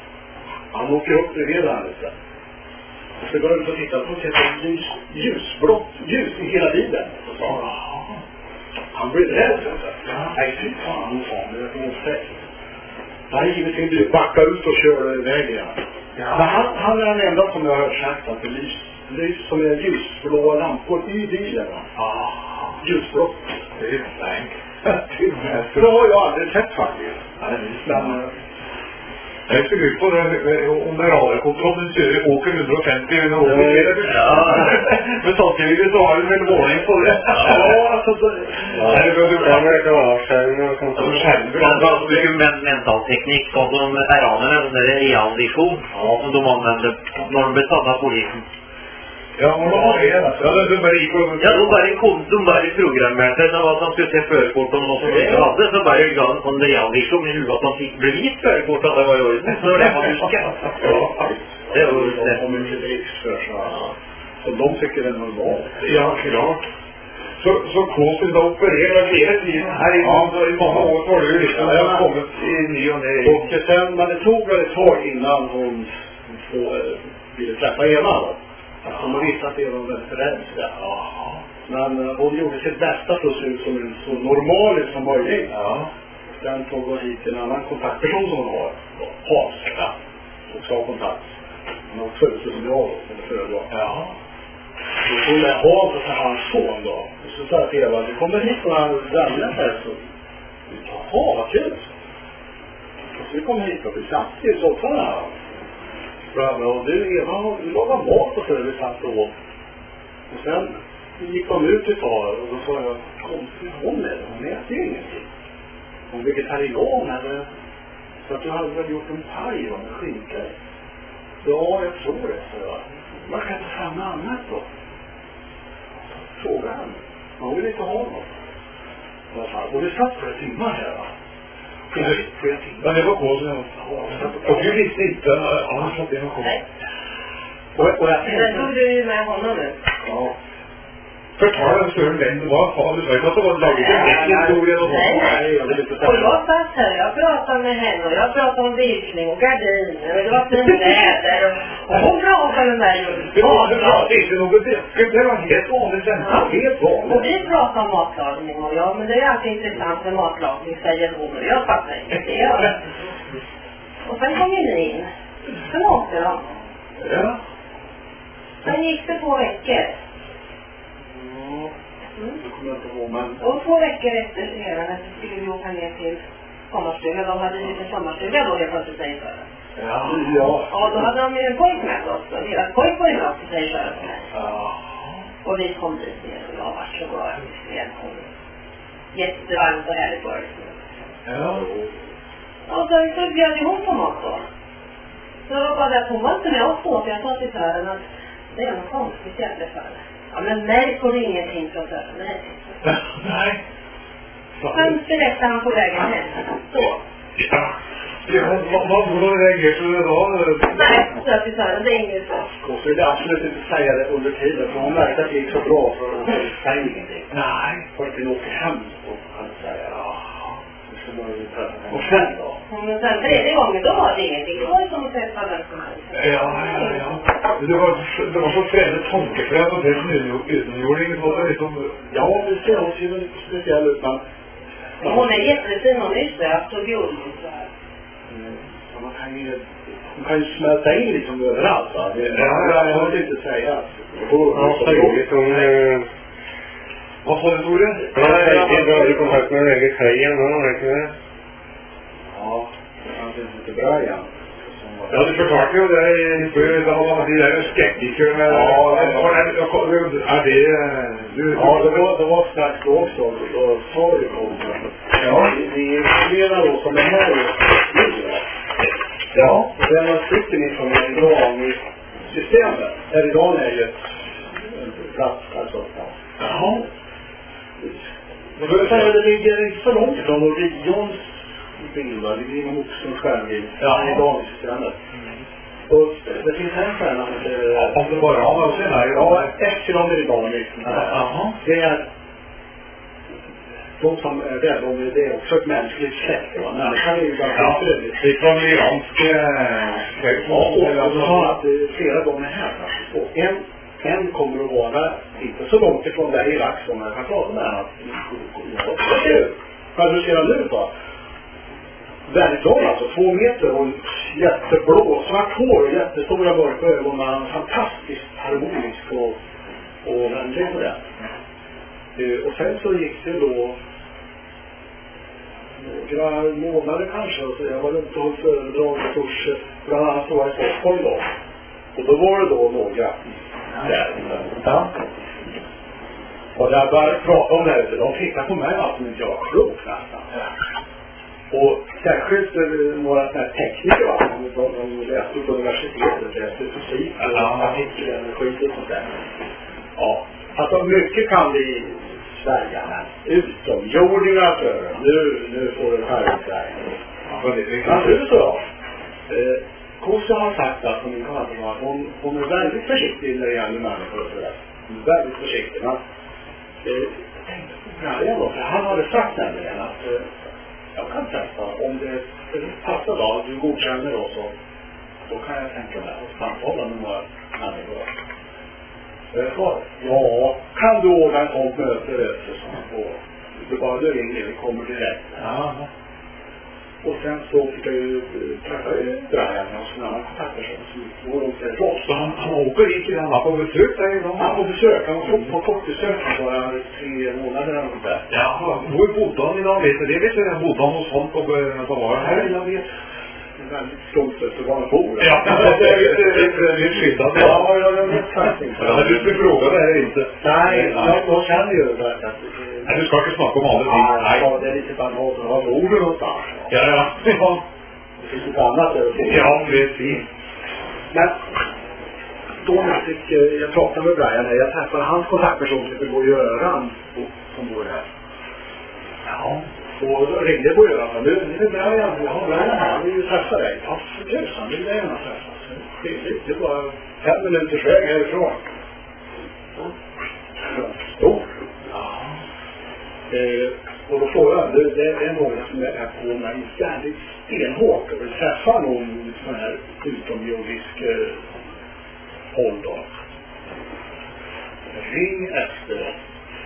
Han åker upp bredvid där lite. Och så går jag ut och tittar på och ser ett ljus, ljusblått ljus i hela bilen. Och så, han blir rädd. Ja. Nej, fy fan, fan, det är för osäkert. Han givetvis inte backa ut och köra iväg igen. Ja. Men han, han är den enda som jag har hört sagt att det lys, lys som är ljusblåa lampor i bilen. Ah. Ljusblått. Det är stänk. Det har jag aldrig sett faktiskt. Men, Jag är så mycket på det, om det är radarkontrollen så åker hundrafemtio eller åker. Ja. Men samtidigt så har du väl varning på det. ja, alltså det... Ja, det behöver Det var ett avskärmning och sånt. Det var mycket men mentalteknik som de iranerna, den där e-audition som de använde när de bestämde polisen. Ja, men vad har det alltså? Ja, det bara gick och... Ja, de bara kom, de bara programmerade sig. Det var att de skulle se förkort om något som de inte hade. Så bara gav en sån e-audition i huvudet att de fick bevis förkort att det var i ordning. Så det var mycket. Ja, Det var ju de det. har mycket dricks för så. Så de tycker det är normalt. Ja, klart. Så, så Kåsi då opererar hela tiden här i, Ja. i många år har du liksom Ja, ja, kommit i ny och nej. Och sen, men det tog väl ett tag innan hon få, eh, ville träffa Eva då. Att hon visste att Eva var väldigt rädd. Ja. Men uh, hon gjorde sitt bästa för att se ut som en så normal som möjligt. Ja. Sen tog hon hit en annan kontaktperson som hon har. Hans. Ja. Och sa kontakt. Han har också ut som jag då. Ja. Så tog jag Hans och hans son då. Och så sa jag till Eva, det kommer hit några vänner här så. Jaha, vad kul. Och så vi kom hit och vi satt i soffan här. Bra, och du Eva, du lagar mat och så vi satt och åt. Och sen gick de ut ett tag och då sa jag, konstigt hon är det, hon äter ju ingenting. Hon är vegetarian eller så att du hade väl gjort en paj med skinka. Ja, jag tror det, så jag. Man kan ta fram annat då. Fråga henne. Man vill inte ha något. Och vi satt flera timmar här va. Flera timmar. Men det var konstigt. Och du visste inte att det var konstigt. Och, och jag tänkte... Men tog du ju med honom nu. Ja. Förklara en större vem det var. Fan, du vet att det var laget en historia och Nej, nej, jag vill inte Och säga. jag satt här, jag pratade med henne och jag pratade om virkning och gardiner och det var fint väder och, och hon pratade med mig och det var inte bra, det är inte något vettigt. Det var helt vanligt. Ja. Helt och vanligt. vi pratade om matlagning och ja, men det är alltid intressant med matlagning, säger hon och jag fattar inte det. Och sen kom ni in. Sen åkte de. Ja. Sen gick det två veckor. Mm. Det kommer jag inte ihåg, men... Och två veckor efter det så skulle vi åka ner till sommarstugan. De hade ju en sommarstuga då, det först säger för. Ja. Ja. Ja, då hade de ju en pojk med oss. Och deras pojk var ju med oss och säger för mig. Ja. Och vi kom dit ner och jag var så glad. Välkommen. Jättevarmt och härligt var det. Ja. Och så, så bjöd ju hon på mat då. Så det var bara det att hon var inte med oss då. För jag sa till Sören att det är något konstigt jävla för det. Ja, men märk hon ingenting från Sören. Nej. Nej. Sen berättade han på vägen hem. Så. Ja. Ja, vad vad var det reagerat så det var? Nej, så till Sören, det är inget så. Och så vill jag absolut inte säga det under tiden. För hon märkte att det gick så bra för hon säger ingenting. Nej. För att det åker hem och han säger ja. Så var det ju prata. Och sen då? Men sen tredje gången då var det ingenting. Det var ju som att träffa den som helst. Ja, ja, ja. Det var, det var så trevligt tankefräs och det som utomjording så det liksom... Ja, det ser hon ju lite speciell ut, men... Ja, hon är jättefin, hon är söt och gullig så här. Mm. Ja, man kan ju... Man kan ju smälta in liksom överallt, va? Det, ja, ja, jag vill inte säga. Ja, så roligt om... Eh, vad sa du, Tore? Ja, det var i kontakt med den här tjejen, va? Verkligen. Ja, det fanns inte bra igen. Ja, du förklarar ju det i historien, det var de där skeptiker med... Ja, ja, det... Du, ja, det var, det var strax då också, då sa det kom. Ja, vi är flera då som är här nu. Ja, och det är några stycken ifrån idag i systemet. Här idag är ju ett plats, alltså. Jaha. Men då säger det ligger inte så långt ifrån Orions bilder, det ligger nog som stjärnbild. Ja, idag i systemet. Och det finns en stjärna som heter... Om det bara har man sig här idag. Ja, Epsilon är idag liksom. Jaha. Det är... De som är där, de är det också ett mänskligt släkt. Människan är ju ganska fredlig. Det är från iranska... Ja, och så har att flera gånger här. Och en, en kommer att vara inte så långt ifrån där i Irak som jag kan prata med henne. Vad du ser nu då? Väldigt lång, alltså två meter och jätteblå, svart hår och jättestora mörka ögon. Man är fantastiskt harmonisk och, och vänlig på det. Uh, och sen så gick det då några månader kanske och så jag var runt och höll föredrag och kurser. Bland annat så var jag i Stockholm då. Och då var det då några där. Ja. Och där började prata om det här. De tittade på mig alltså inte jag var klok nästan. Och särskilt eh, några sådana här tekniker va, de, de läste på universitetet, läste fysik och artiklar och skit och sånt där. Ja, alltså mycket kan vi Sverige, men utomjordingar för nu, nu får det här i Sverige. Ja, det är så då. Eh, Kossa har sagt att hon, att hon, hon är väldigt försiktig när det gäller människor och sådär. Hon är väldigt försiktig. Men, eh, jag tänkte på för han hade sagt nämligen att eh, jag kan testa om det passar då, du godkänner då så då kan jag tänka mig att samtala med några människor. Ja, ja, kan du ordna en sånt möte, vet du, som han får. Du bara, du ringer, vi kommer direkt. Ja. Och sen så fick jag ju träffa Brian och sådana annan kontaktperson som går åt ett råd. Så han, han åker dit till han var på besök där idag? Han var på besök, han var på kort besök så var tre månader eller något där. Ja, hvor bodde han idag? Vet du det? Vet du, han bodde han hos honom på vad var det här? Jag vet. Det är väldigt skumt efter var han bor. Ja, det är lite, lite skillnad. Ja, jag vet faktiskt inte. Ja, du skulle fråga det här inte. Nej, jag, jag känner ju det att... Nej, du ska inte snacka om andra ting. Nej, ja, det är lite banalt att ha orden någonstans. Ja, ja. Ja, Det finns ett annat över det. ja precis. Men då jag fick, eh, jag pratade med Brian här, jag träffade hans kontaktperson som heter Bo Göran som bor här. Ja. Och då ringde Bo Göran och nu, nu är Brian, jag har Brian här, han vill ju träffa dig. Ja, för tusan, det vill jag gärna träffa. Det är bara fem minuters väg härifrån. Stor. Ja. Eh, och då frågade jag, det, det är några som är på mig väldigt stenhårt och vill träffa någon sån här utomjordisk eh, håll då. Ring efter det.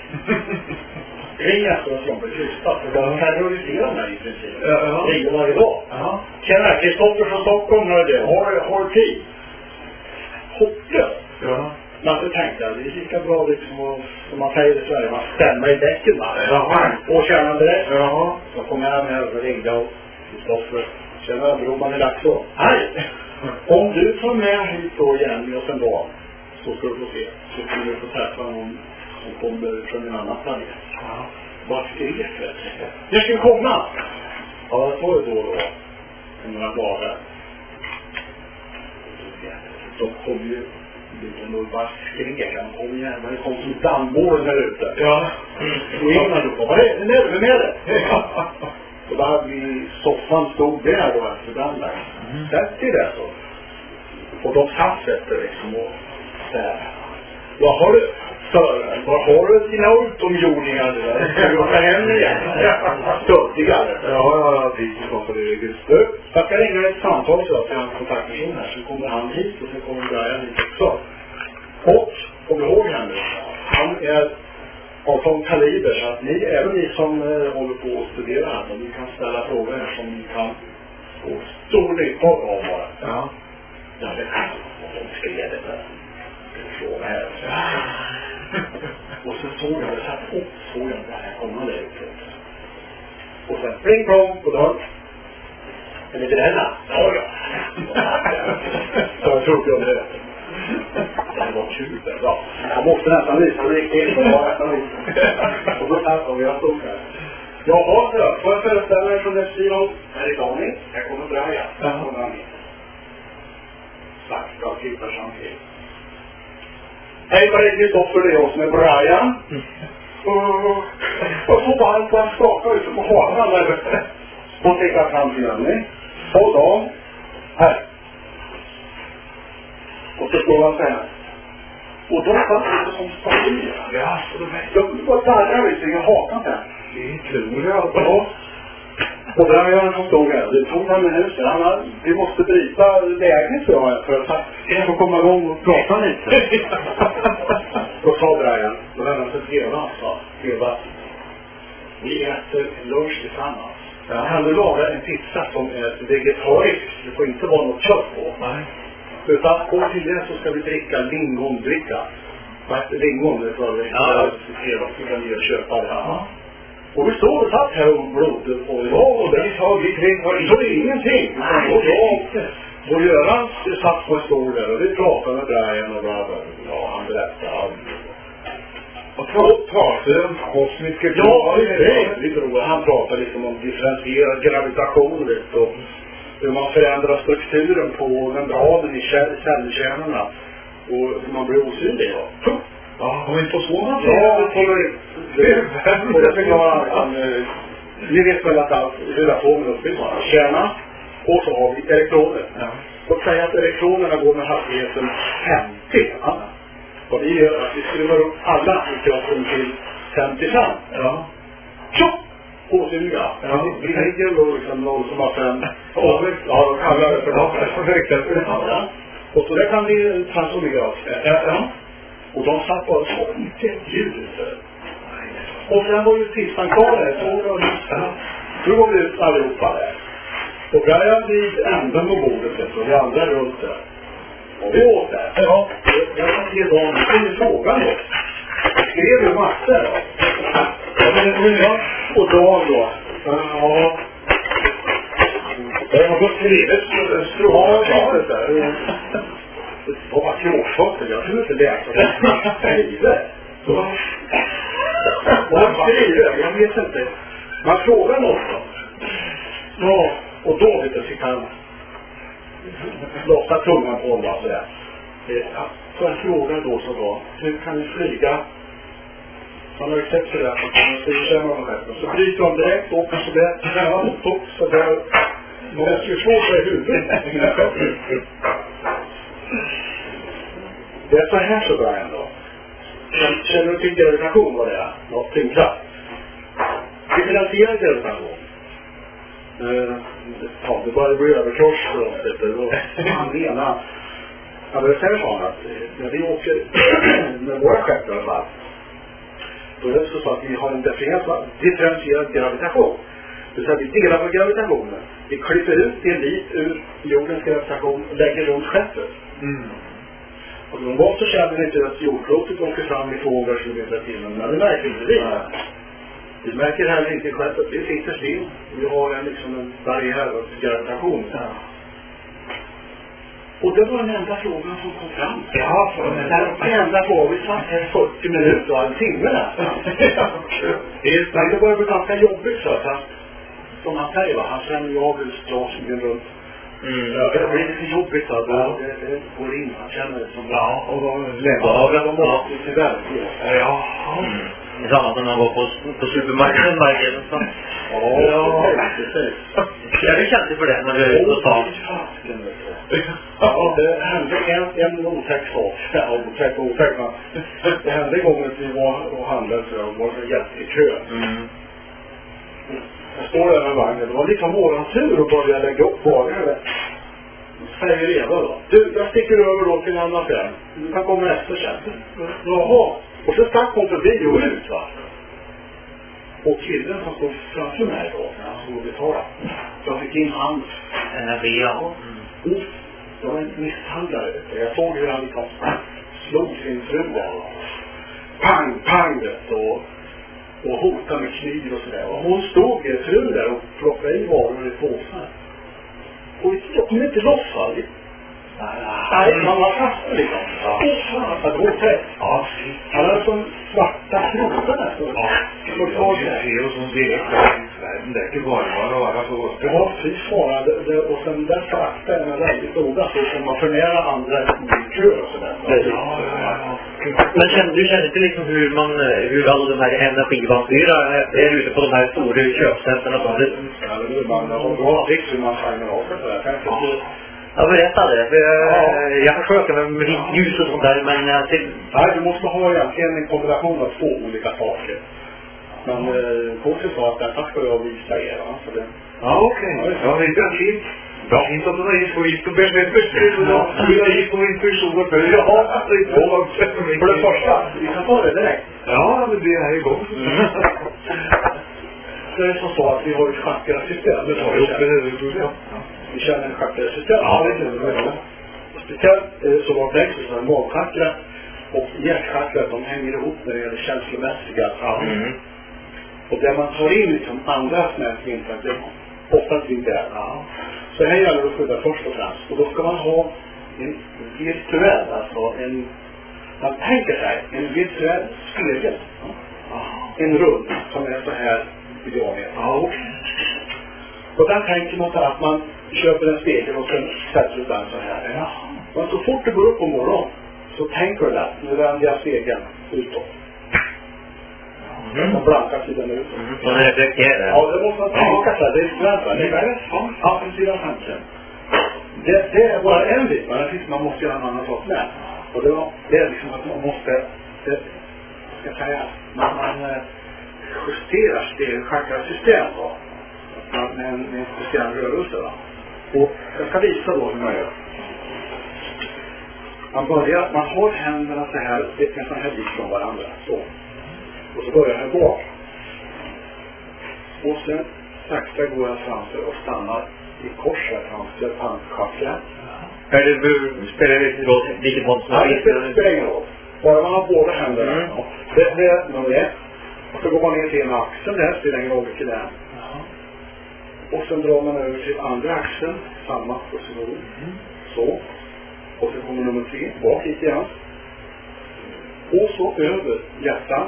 Ring efter det som blir krystat, för de terroriserar mig i princip. Ja. Ringer varje dag. Ja. Tjena, Kristoffer från Stockholm, hör det. Har, har tid. Hopplöst. Ja. Men så tänkte jag, det är lika bra liksom att, som man säger i Sverige, man stämmer i däcken va? Ja. Och känner direkt. Ja. Så kom jag hem här och ringde och Kristoffer. Känner Broman i Laxå. Hej! Om du tar med hit då igen med oss en dag, så ska du få se. Så ska du få träffa någon som kommer från en annan planet. Ja. Vad skrek det? Jag ska komma! Ja, det var ju då då. Om några dagar. De kom ju lite nog bara skrek. Han kom igen. Men det kom som dammmål här ute. Ja. Och ingen hade på. Vad är det? Vem är det? Och då hade vi soffan stod där då efter den där. Sätt i det så. Och de satt efter liksom och där. Vad har du för? Vad har du dina utomjordingar där? Ska du åka hem igen? Stöttigare. Ja, ja, ja, det är så för det är Du, jag ska ringa ett samtal så till en kontaktperson här. Så kommer han hit och så kommer Brian hit också. Och, kom ihåg här nu. Han är av sån kaliber så att ni, även ni som eh, håller på att studera här, ni kan ställa frågor här som ni kan få stor nytta av bara. Ja. Ja, det är och de skrev det där. Fråga här. Och så såg jag det så att, och såg jag det här komma där ute. Och sen spring plong på dörren. Är det beredda? Ja, ja. Så jag trodde om det. Det var kul. Ja. Jag måste nästan visa det riktigt. Och då tack om jag stod här. Jaha, så. Får jag föreställa mig från Destino? Här är Dani. Jag kommer Brian. Jag kommer han in. Sakta tittar samtidigt. Hej, vad är det Kristoffer? Det är jag som är Brian. Och så varmt och han skakar ut på hakan där ute. Och tittar fram till henne. Och då. Här. Och så står han så här. Och då satt det som stabil. Ja, så Jag var darrar vid sig i hakan där. det tror jag. Ja. Och där har jag som stod här. Det tog fem minuter. Han har, vi måste bryta läget så här för att jag får komma igång och prata lite. Då sa Brian, då var han för Eva, han sa, Eva, vi äter en lunch tillsammans. Ja. Kan du laga en pizza som är vegetarisk? Det får inte vara något kött på. Nej. Utan på till det så ska vi dricka lingondricka. Lingon, det tror jag. Ja. Vi kan ju köpa det här. Ja. Och vi stod och satt här och blodde och jag och det sa vi tre var så det är ingenting. Nej, och jag och Göran satt på en stol där och vi pratade med Brian och bara, ja, han berättade. Och så pratade om kosmiska Ja, det är det. Vi tror han pratade liksom om differentierad gravitation lite och hur man förändrar strukturen på membranen i cellkärnorna och hur man blir osynlig. Ja, ja, har vi inte så man ja, det kommer det. Och det förklarar han. Ni vet väl att allt hur atomer uppbyggs. Kärna. Och så har vi elektroner. Ja. Och säga att elektronerna går med hastigheten femtio. Ja. Och det gör att vi skruvar upp alla i kroppen till femtiofem. Ja. Tjopp! Osynliga. Ja. Vi ligger då liksom noll komma fem. Ja, de kallar det för ja, för exempel. ja. Och så där kan vi transformera oss. Ja, ja. Och de satt bara så inte ljud. Och sen var ju tisdagen kvar där. Så var det, då var vi ut allihopa där. Och där är vid änden på bordet och vi andra runt där. Och vi åt där. Ja, jag kan ge dem en fråga då. Jag skrev ju massor då. Ja, men jag och Dag då. Ja. Jag har gått skrivet strål. Ja, det där. Det var kråsfötter. Jag kunde inte läsa det. Skriver. Så. Vad skriver? Jag vet inte. Man frågar något då. Ja, och då vet du, fick han lossa tungan på honom och sådär. Ja, så jag frågar då så då, hur kan ni flyga? Han har ju sett sådär att man kan styra med själv. Så bryter de direkt, åker sådär, ja, upp sådär. Man är ju svårt för huvudet. Det är så här så bra ändå. Känner du till gravitation vad det är? Något tyngdkraft. Differentierad gravitation. Uh, ja, det börjar bli överkurs och han menar ja, det säger sån att när vi åker med våra skepp i alla fall, då är det så att vi har en differentierad gravitation. Det vill säga vi delar på gravitationen. Vi klipper ut en bit ur jordens gravitation och lägger runt skeppet. Mm. Och normalt så känner vi inte att jordklotet åker fram i tvåhundra kilometer i timmen, men det märker inte vi. Vi märker heller inte själv att vi sitter still. Vi har en, liksom en barriär av gravitation. Ja. Och det var den enda frågan som kom fram. Ja, för den där enda frågan. Vi satt här fyrtio minuter och en timme nästan. Men det började bli ganska jobbigt så att som han säger, va? Han känner ju av utstrålningen runt. Mm. Ja, det blir lite jobbigt så att ja. det, det går in. Han känner det som ja, och då lämnar de måste till verklighet. Ja. Mm. Samma som han var på, på supermarknaden varje dag. Ja, ja, precis. Jag är känslig för det när du är ute och tar. Ja, det hände en, en otäck sak. Ja, otäck, otäck. Det hände en gång att vi var och handlade så jag var så jättekö. Mm. Jag står där med vagnen. Det var liksom våran tur att börja lägga upp varor. Säger Eva då. Du, jag sticker över då till en annan affär. Du kan komma efter sen. Jaha. Och så stack hon förbi och ut, va? Och killen som stod framför mig då, när han stod och betalade. Jag fick in hand. En ja. Mm. Det var en misshandlare. Jag såg hur han liksom slog sin fru där. Pang, pang, vet, och, och hotade med kniv och sådär. Och hon stod i frun där och plockade i varor i påsar. Och jag kunde inte loss, va? Nej, man var fast liksom. Ja. Ja, det var tätt. Ja, han hade som svarta kroppar nästan. Ja, det var fel och som direkt i världen där till varvar och alla så. Det var fy fara. Och sen där sakta är man väldigt noga så som man förnära andra i kö och sådär. Ja, ja, ja. Men känner, du känner inte liksom hur man, hur alla de här energivampyra är ute på de här stora köpcentren och sånt? Ja, det är man. Och då har fick hur man skärmer av för det där. Jag berättade, för jag, jag försöker med ljus och sånt där, men jag till... Nej, du måste ha egentligen en kombination av två olika saker. Men eh, Korsen sa att detta ska jag visa er, va? Så det... Ja, okej. Okay. Ja, det är fint. Bra. Fint att du har gick och gick och bäst beslut och då. Du har gick och intuition och för ja, det är två för det första, vi kan ta det direkt. Ja, men det är igång. Det är som så att vi har ett schackrat system. Det har vi det. Vi känner en schackrat system. Ja, det är det. Speciellt eh, så var det också en magchakra och hjärtchakra, de hänger ihop när det gäller känslomässiga. Ja. Mm. Och där man tar in liksom andra smärtvintar, det oftast inte är. Ja. Så här gäller det att skydda först och främst. Och då ska man ha en virtuell, alltså en, man tänker sig, en virtuell spegel. Ja. En rund som är så här i diameter. Ja, okay. Och där tänker man att man köper en spegel och sen sätter du den så här. Ja. Men så fort du går upp på morgon så tänker du att nu vänder jag spegeln utåt. Mm. Och blankar sidan ut. Mm. Så det reflekterar? Ja, det måste man tänka sig. Det är skränta. Det är sant. Ja, på sidan tanken. Det, det är bara en bit. Men det finns, man måste göra en annan sak med. Och det, det är liksom att man måste, det, ska jag säga, när man justerar det chakra system då. Med en, med en speciell rörelse, va? Och jag ska visa då hur man gör. Man börjar, man har händerna så här, det är sån här bit från varandra. Så. Och så börjar jag bak. Och sen sakta går jag framför och stannar i kors här framför pannschacklan. Är det, spelar det roll vilket mån som Nej, det spelar ingen roll. Bara man har båda händerna. Mm. Ja. Det, det är nummer ett. Och så går man ner till ena axeln där, spelar ingen roll vilket det är. Och sen drar man över till andra axeln, samma position. Mm. Så. Och så kommer nummer tre, bak lite grann. Och så över hjärtan.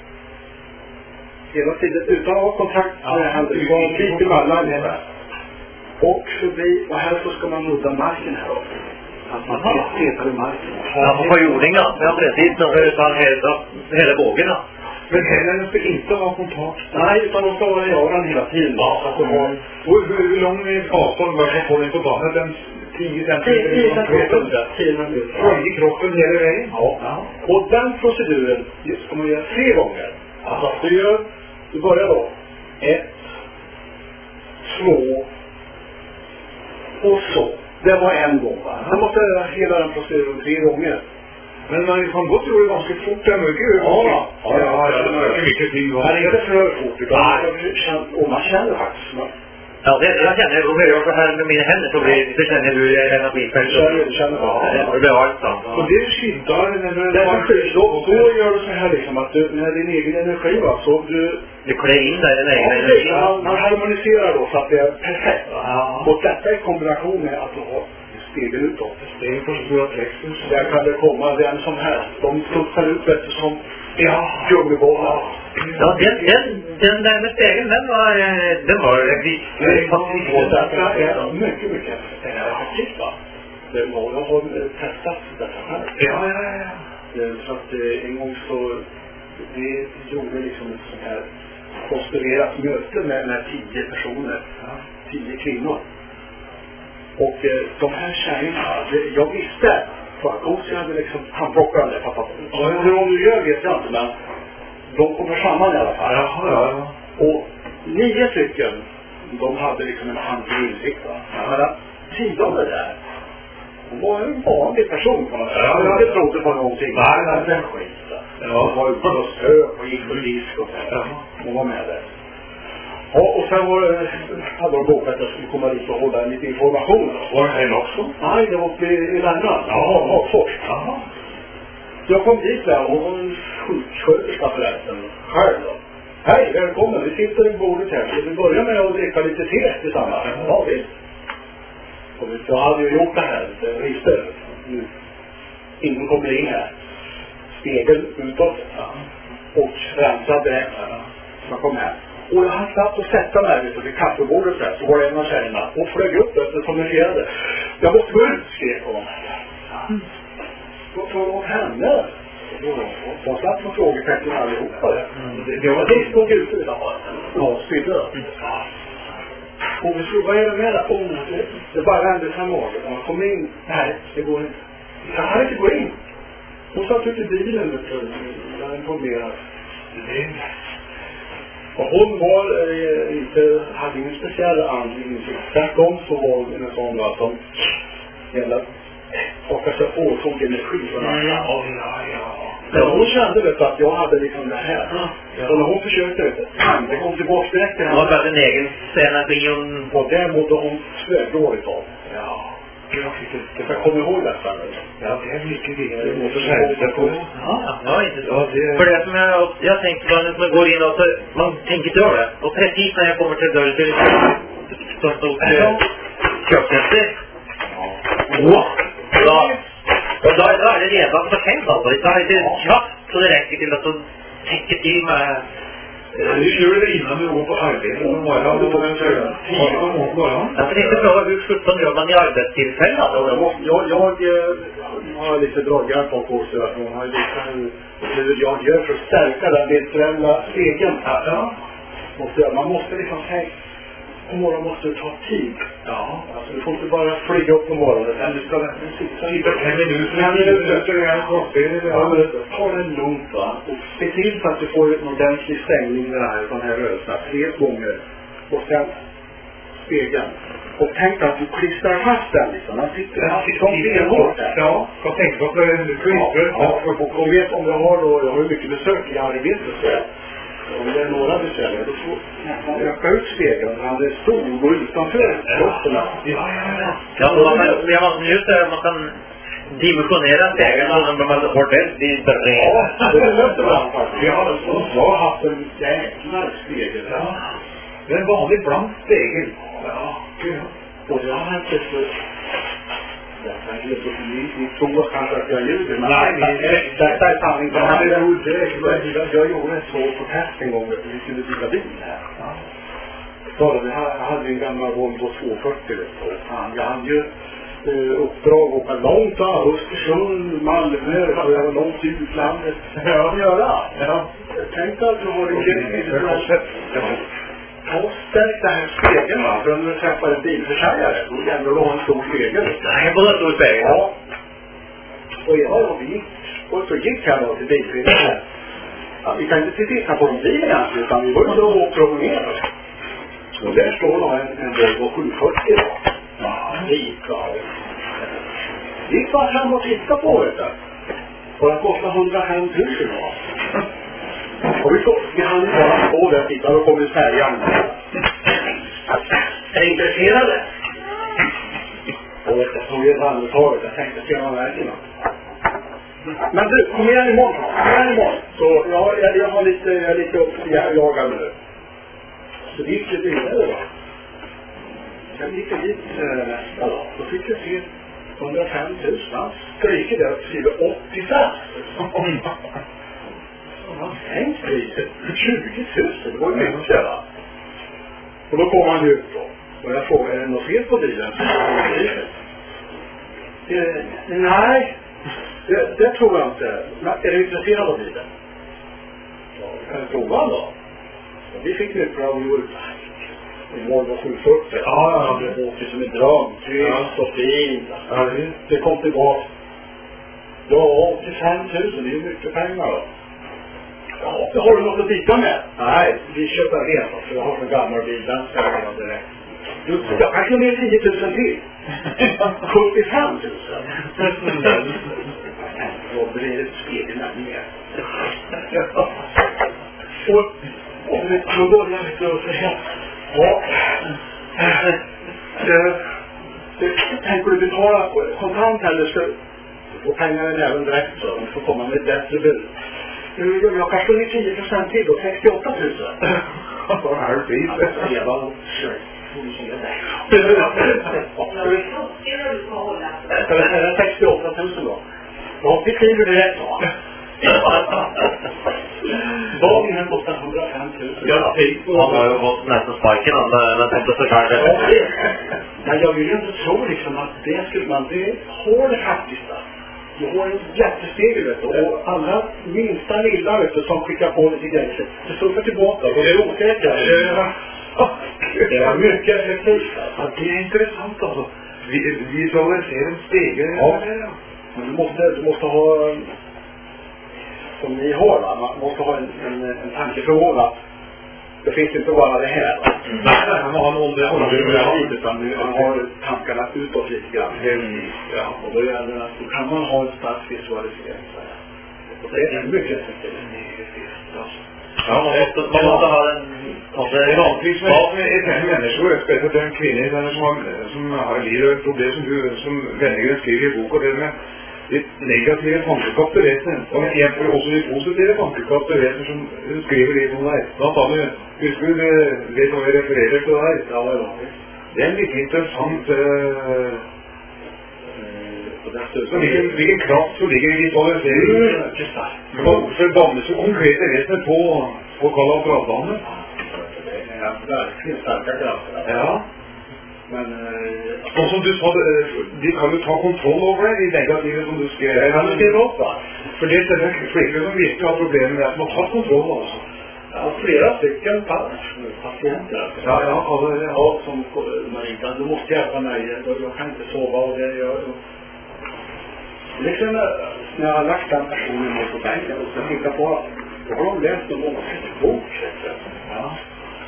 Hela tiden utan att ha kontakt med handen. Det går lite emellan. Och förbi, och här så ska man nudda marken här uppe. Att man petar i marken. Ja, på jordinga. Ja, precis. Utan hela, hela bågarna. Men händerna ska inte ha kontakt. Nej, utan de ska vara i öran hela tiden. Ja, alltså, mm. Och hur, hur lång är avstånd var som får ni på banan? Den tio centimeter? tio minuter. Följer kroppen hela vägen? Ja. ja. Och den proceduren ska man göra tre gånger. Alltså, du gör, du börjar då. Ett, två, och så. Det var en gång, va? Man måste göra hela den proceduren tre gånger. Men man kan gott göra det ganska fort där mycket. Ja, ja, ja, ja, ja, det är mycket tid. Men inte för fort, utan och man känner faktiskt. Man. Ja, det, jag känner, och jag gör så här med mina händer så blir det känner du energifärg. Du känner, du känner, ja. Ja, det blir allt sant. Och det skyddar när du... Det är skydd, då, då gör du så här liksom att du, när din egen energi va, så du... Du klär in där din egen ja, energi. Man, man harmoniserar då så att det är perfekt. Ja. Och detta i kombination med att du har spegel utåt. Det är för stora plexus. Där kan det komma vem som helst. De studsar ut eftersom ja, gummibollar. Ja, den, den, den där med spegeln, den var, den var riktigt. Och detta är mycket, mycket effektivt va? Det var, jag har testat detta själv. Ja, ja, ja. Så att en gång så, det gjorde liksom ett sånt här konstruerat möte med, med tio personer. Tio kvinnor. Och eh, de här tjejerna, det, jag visste för att jag hade liksom handplockande pappa. Och hur de nu gör vet jag inte, men de kommer samman i alla fall. Ja, ja. Och nio stycken, de hade liksom en hand i insikt. Men tionde där, hon var en vanlig person på något sätt. Ja, jag inte trodde på någonting. Nej, nej, den skiten. Ja. Hon var ute och söp och gick och disk och så. Ja. Hon var med där. Ja, och sen var det, hade de bokat att jag skulle komma dit och hålla lite information. Var det här också? Nej, det var uppe i, i Värmland. Ja, Hagfors. Jaha. Så jag kom dit där och hon var en sjuksköterska förresten. Själv då. Hej, välkommen. Vi sitter i bordet här. Så vi börjar med att dricka lite te tillsammans. Ja, visst. Och jag hade ju gjort det här. Det visste nu. Ingen kommer in här. Spegel utåt. Och rensade. Så kom här. Och jag hade satt och sätta mig vid vid kaffebordet där. Så var det en av tjejerna. Och flög upp efter som jag gerade. Jag måste gå ut, skrek hon. Vad tar du åt henne? De satt med frågetecken allihopa där. Det var det som stod ute idag. Ja, spydde. Och vi slog, vad är det med det? Oh, det, det bara vände sig magen. Man kom in. Nej, det går inte. Jag hade inte gå in. Hon satt ut i bilen. Jag informerade. Det är och hon var eh, inte, hade ingen speciell anledning. Tvärtom så var hon en sån att de gällde hakade sig på och tog energi från andra. Mm. Ja, ja, ja. Men hon kände vet att jag hade liksom det här. Ja. Så när hon försökte, vet du, det kom tillbaka direkt till henne. Hon hade en egen energi och... Och där mådde hon svärgårigt av. Ja. Jag fick inte, jag kommer ihåg detta nu. Ja, det är mycket viktigt. Det måste säga på. Ja, ja, inte så. Ja, det... För det som jag, jag tänkte på när man går in och så, man tänker dörren. Och precis när jag kommer till dörren så är det så stort köpcenter. Wow! Ja. Och då är det redan för sent alltså. Det tar lite kraft så det räcker till att de täcker till med... Du kör det innan du går på arbete och bara du får en köra tio på morgonen. Jag tänkte fråga hur sjutton gör man i arbetstillfällen? Jag, jag, jag, jag har lite draggar på kurser att man har lite hur jag gör för att stärka den virtuella spegeln. Ja. Måste, man måste liksom tänka på morgonen måste du ta tid. Ja. Alltså du får inte bara flyga upp på morgonen utan du ska verkligen sitta i fem minuter. fem minuter är en kortspel. Ja, men ta det lugnt va. Och se till så att du får en ordentlig stängning med det här, den här rörelsen. Tre gånger. Och sen spegeln. Och tänk att du klistrar fast den liksom. Man sitter Ja, som stenhårt där. Ja, jag tänkte på att det är klistret. Ja, och, och vet om jag har då, jag har ju mycket besök i arbetet så. Om det är några besök, då får man öka ut spegeln. Han är stor och gå utanför klostorna. Ja, man kan, det man njuter man kan dimensionera spegeln så de blir ordentligt bred. Ja, det är lätt ibland faktiskt. Jag har, jag har haft en jäkla spegel. Ja. Det är en vanlig blank spegel. Ja, gud. Och jag har inte så... Detta är inte för mig. Ni tror kanske att jag ljuger. Nej, detta är sanning. Jag gjorde en svår protest en gång. Vi skulle bygga bil här. Så vi hade en gammal Volvo tvåhundrafyrtio. Jag hade ju uppdrag att åka långt av Östersund, Malmö. Och jag var långt i utlandet. Ja, det göra. Jag tänkte att det var en grej. Och stärk den här spegeln va, för om du träffar en bilförsäljare då gäller det att ha en stor spegel. Nej, jag borde ha stor spegel. Ja. Och jag och vi gick, och så gick jag då till bilförsäljaren. Ja, vi kan inte titta på en bil egentligen, utan vi var ju då och promenerade. Och där står då en, en Volvo sjuhundrafyrtio då. Ja, vit va. Gick bara fram och titta på det där. Och det kostade hundrafem tusen då. Och vi så, vi hann ju bara stå där och titta och kommer färjan. Är ni intresserade? Och jag såg ju ett andetag, jag tänkte se vad vägen då. Men du, kom igen imorgon. Kom igen imorgon. Så ja, jag, jag har lite, jag är lite uppjagad nu. Så det gick lite vidare då. Sen gick jag dit äh, nästa dag. Då fick jag se hundrafem tusen. Stryker där och skriver åttiofem. Han sänkt priset tjugo tusen, det var ju mycket va. Och då kom han ut då. Och jag frågade, är det något fel på bilen? Eh, nej, det, det tror jag inte. Men, är du intresserad av bilen? Ja, vi kan prova då. Så vi fick nytt bra och gjorde en Volvo sjuhundrafyrtio. Ja, det åkte som en dröm. Tyst och fint. Ja, det kom tillbaka. Ja, åttiofem tusen, det är ju mycket pengar då. Ja, det har du något att titta med? Nej, vi köper rena för jag har en gammal bil, den ska jag direkt. Du, jag kan slå ner tio tusen till. sjuttiofem tusen. Då blir det spegeln här ner. Och, och då börjar jag lite och säga, ja, tänker du betala kontant eller ska du få pengarna även direkt så du får komma med ett bättre bud. Jag kan slå ner tio procent till då, sextioåtta tusen. Vad är det bil? Jag var kör. sextioåtta tusen då. Ja, vi skriver det rätt då. Dagen här kostar hundrafem tusen. Ja, han har ju fått nästan sparken när han inte förfärde. Men jag vill ju inte tro liksom att det skulle man, det har det faktiskt där. Du har en jättesteg vet du, och alla minsta lilla vet du, som skickar på lite grejer. Du suffar tillbaka och det är osäkert. Det är mycket effektivt. Ja, det är intressant alltså. Vi, vi så ser en spegel. Ja, men du måste, du måste ha, som ni har va, man måste ha en, en, en tankeförmåga. Det finns inte bara det här va. Nej, man har en ålder. Utan man har tankarna utåt lite grann. Mm. Ja, och då gäller det att då kan man ha en stark visualisering. Och det är mycket effektivt. Ja, man måste, man måste ha en... Det är vanligtvis med ett människor, speciellt en kvinna som har, som har livet problem som du som vänligen skriver i bok och det med ett negativt tankekap till resten. Och jämför också det positiva tankekap till resten som skriver det som där. Bland annat, husker du det som vi refererar till där? Ja, det var det är en lite intressant uh, så vilken, vilken kraft som ligger i visualiseringen. För damer så konkreta resten på, på Karl och Bradbanen. Det är verkligen starka krafter. Ja. Men och som du sa, de kan ju ta kontroll över det i negativet som du skrev. Det kan du skriva upp va? För det är den flickor som visste har problem med att man tar kontroll alltså. Ja, flera stycken patienter. Ja, ja, alltså, ja. Ja, som Marita, du måste hjälpa mig. Jag kan inte sova och det gör jag. Liksom när jag har lagt den personen på bänken och ska titta på, då har de läst någon åsiktsbok. Ja.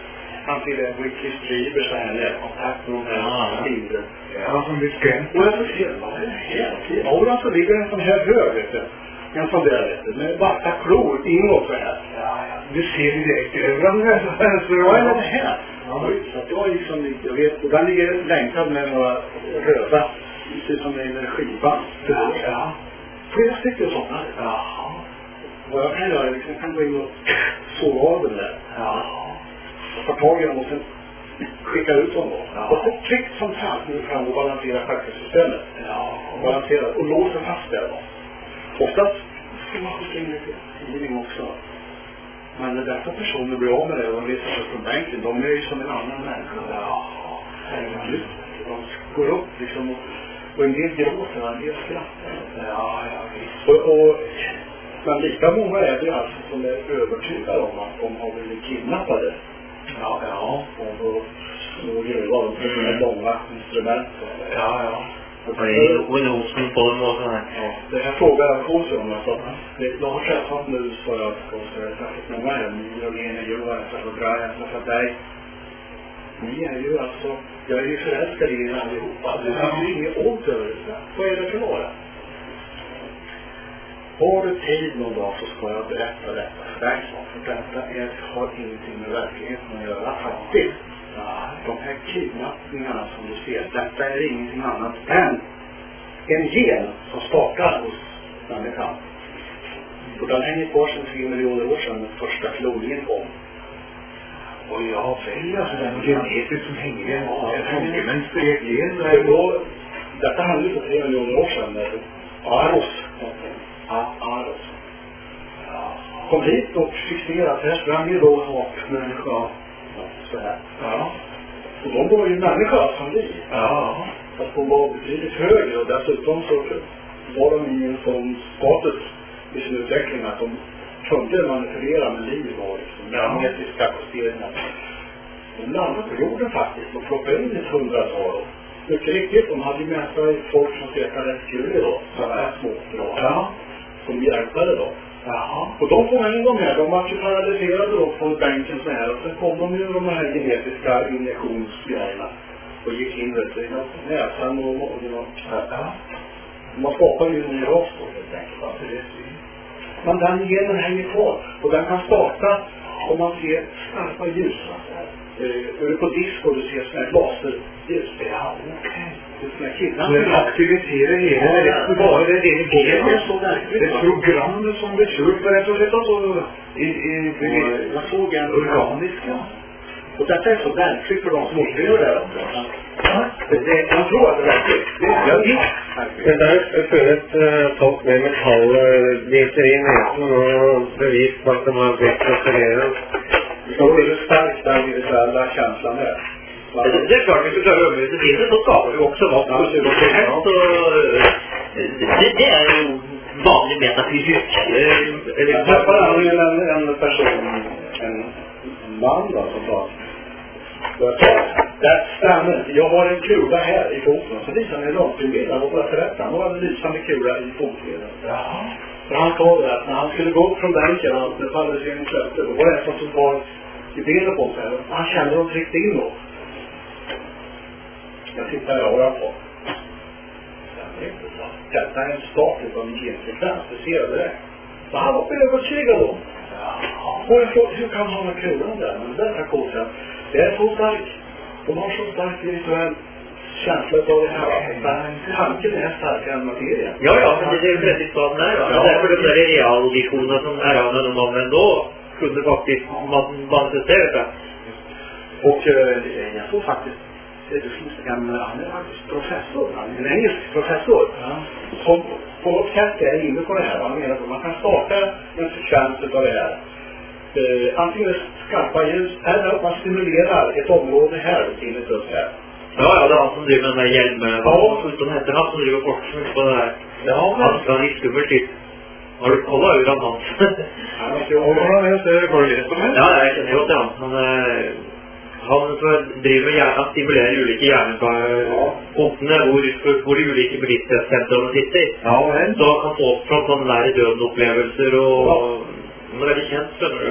Han till en wiki-striver så här närkontakt med de här bilder. Ja, som det skrämt. Och jag får se, vad är det här? I auran så ligger en sån här hög, vet du. En sån där, vet du, med vassa klor inåt så här. Ja, ja. Du ser det direkt över den här. Vad är det här? Ja, så att jag liksom, jag vet, och den ligger länkad med några röda, precis som en energiband. Ja. Flera stycken sådana. Ja. Vad jag kan göra, liksom, jag kan gå in och såga av den där. Ja. Ta tag i dem och sen skicka ut dem då. Ja. Och så tryck som fan nu fram och balansera chakrasystemet. Ja. Balansera och låsa fast det då. Oftast ska man skicka in lite healing också. Men när dessa personer blir av med det och de reser sig från bänken, de är ju som en annan människa. Ja. Herregud. De går upp liksom och, och en del gråter och en del skrattar. Ja, ja, visst. Och, och, men lika många är det alltså som är övertygade om att de har blivit kidnappade. Ja, ja. Och då slår ju vad de för mm. långa instrument. Ja, ja. Och det är en osning på dem och sådär. Ja, det här frågar jag på sig om. Alltså, jag har träffat nu så jag ska säga särskilt många här. Ni och Lena, Johan, särskilt Brian, särskilt dig. Ni är ju alltså, jag är ju förälskad i er allihopa. Det finns ju inget ont över det. Vad är det för några? Har du tid någon dag så ska jag berätta detta för dig. För detta är, har ingenting med verkligheten att göra faktiskt. De här kidnappningarna som du ser, detta är ingenting annat än en gen som startar hos människan. Och den hänger kvar sedan tre miljoner år sedan den första kloningen kom. Och jag väljer alltså den genetiskt som hänger en tankemönster i ett gen. Detta hände ju för tre miljoner år sedan med Aros. Ja, Aros. Kom hit och fixerat, här sprang ju då hakmänniska. Ja, så här. Ja. Och de var ju människa som vi. Ja. Fast de var betydligt högre och dessutom så var de i en sån status i sin utveckling att de kunde manipulera med liv och liksom genetiska justeringar. De landade på jorden faktiskt och plockade in ett hundratal. Mycket riktigt, de hade ju med sig folk som stekade rättkurer då. Sådana här små bra. Ja. Som hjälpade då. Jaha. Och de får in de här, de var ju paralyserade då på bänken så här. Och sen kom de ju de här genetiska injektionsgrejerna. Och gick in vet du, i näsan och magen och ja. Man skapar ju en ny ras då helt enkelt. Alltså det är men den genen hänger kvar. Och den kan starta om man ser skarpa ljus. Du är på disk och du ser sådana här laserljus. Ja, okej. Okay. Den aktiviserar hela det. Bara det är det är så verkligt. Det är programmet som blir kört för att sätta så i, i, i jag såg en organiska. Och detta är så verkligt för de som upplever det. Ja, det, jag tror att det är verkligt. Det är verkligt. Det där för ett uh, topp med metall biter in och bevis på att de har blivit refererat. Så är det starkt den visuella känslan där. Det, det är klart, vi ska klara överhuset inne så skapar vi också vad ja, det, det, det är ju vanlig metafysik. Jag träffade en, en person, en man då, som sa jag sa, det stämmer. Jag har en kula här i foten. Så visade han en röntgenbild. Han var bara förrättad. Han har en lysande kula i fotleden. Jaha. För han sa det att när han skulle gå upp från bänken och det fallde sig en klätte. Då var det ett som var i benet på sig. Han kände dem tryckte in då. Jag tittar jag och på. Detta är en start av en genfrekvens. Det ser jag direkt. Så han var övertygad om. Och jag frågade, hur kan han ha kulan där? Men det är coolt. Det är så starkt. De har så stark visuell känsla av det här. Tanken är starkare än materien. Ja, ja, men det är precis vad den är. Ja. Ja. Därför de där realvisionerna som är av när de använder då kunde faktiskt man manifestera det. Och eh, jag såg faktiskt det finns en, han är faktiskt professor, en engelsk professor ja. Som på något sätt är inne på det här. Han menar att man kan starta en sekvens av det här. Eh, antingen skarpa ljus eller att man stimulerar ett område här till ett upp här. Ja, ja, det var han som driver den där hjälmen. Ja. De hette han som driver forskning på det här. Ja, men... Han ska ha riskummert dit. Har du kollat ur hans? Han vet ju om han är så korrekt. Ja, jag känner ju åt det. Han, eh, han driver hjärnan, stimulerar olika hjärnportene hvor, hvor de olika bevissthetssentrene sitter. Ja, men... Så han kan få från sådana där dödsupplevelser och... Ja. Det är väldigt känt, skjønner du.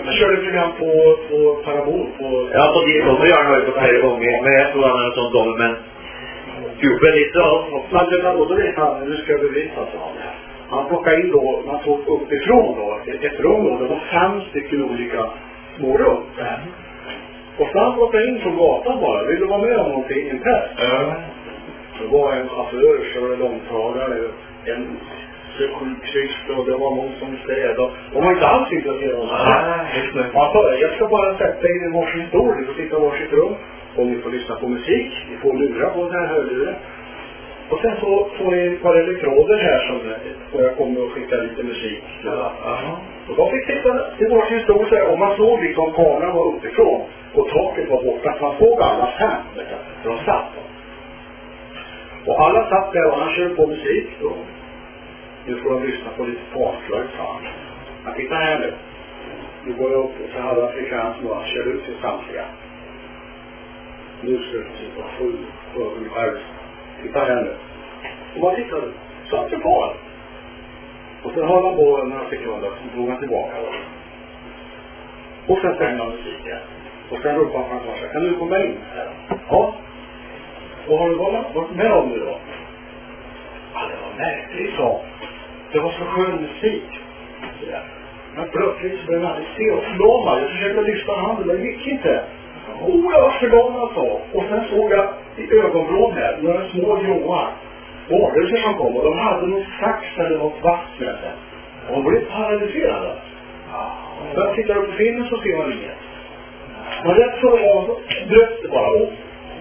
Jag körde program på, på Parabol. På, ja, på det kommer jag har ju på flera gånger. Men jag tror han är en sån dålig, men gubben lite av. Men det var då det han, nu ska jag bevisa så han. Han plockade in då, man tog uppifrån då, ett, ett rum då, det var fem stycken olika små rum. Mm. Och så han plockade in från gatan bara, vill du vara med om någonting, en test? Ja. Det var en chaufför, körde långtradare, en sjukskyst och det var någon som städade. De var inte alls intresserade av det. Han sa, jag ska bara sätta in en varsin stol, ni får sitta i varsitt rum och ni får lyssna på musik, ni får lura på den här hörluren. Och sen så får ni ett par elektroder här som och jag kommer att skicka lite musik. Ja. Och de fick sitta i varsin stol så här, och man såg liksom kameran var uppifrån och taket var borta. Man såg alla fem, för de satt. Och alla satt där och han körde på musik då. Nu får de lyssna på lite parflöjt, sa han. Han tittar här nu. Nu går jag upp och så hade frekvensen och han kör ut till samtliga. Nu ska du sitta sju ögon själv. Titta här nu. Och man tittade. Satt det kvar. Och sen höll han på några sekunder. Så drog han tillbaka. Och sen stängde han musiken. Och sen ropade han framför sig. Kan du komma in här? Ja. Och har du varit med om det då? Ja, det var märkligt, så. Det var så skön musik. Sådär. Men plötsligt så började han se och förlamad. Jag försökte lyfta handen, men det gick inte. Oh, jag var förlamad, så. Och sen såg jag i ögonvrån här några små gråa varelser som kom. Och de hade någon sax eller något vass med sig. Och de blev paralyserade. Så jag tittar upp på filmen så ser man inget. Men rätt så var bröt det bara om.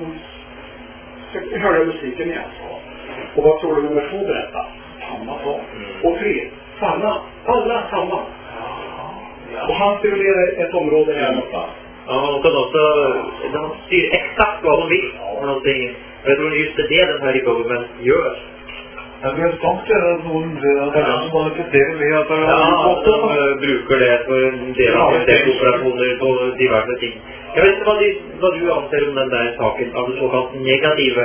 Så hörde jag musiken igen. Och vad tror du nummer två berätta? Samma sak. Och tre, samma. Alla samma. Och han stimulerar ett område här någonstans. Ja, de kan också, de styr exakt vad de vill. Någonting. Jag tror just det är den här gubben gör. Jag vet inte att hon manifesterar med att ja, de brukar det för en del av operationer och diverse ting. Jag vet inte vad, det, vad du anser om den där saken, av det så kallt negativa.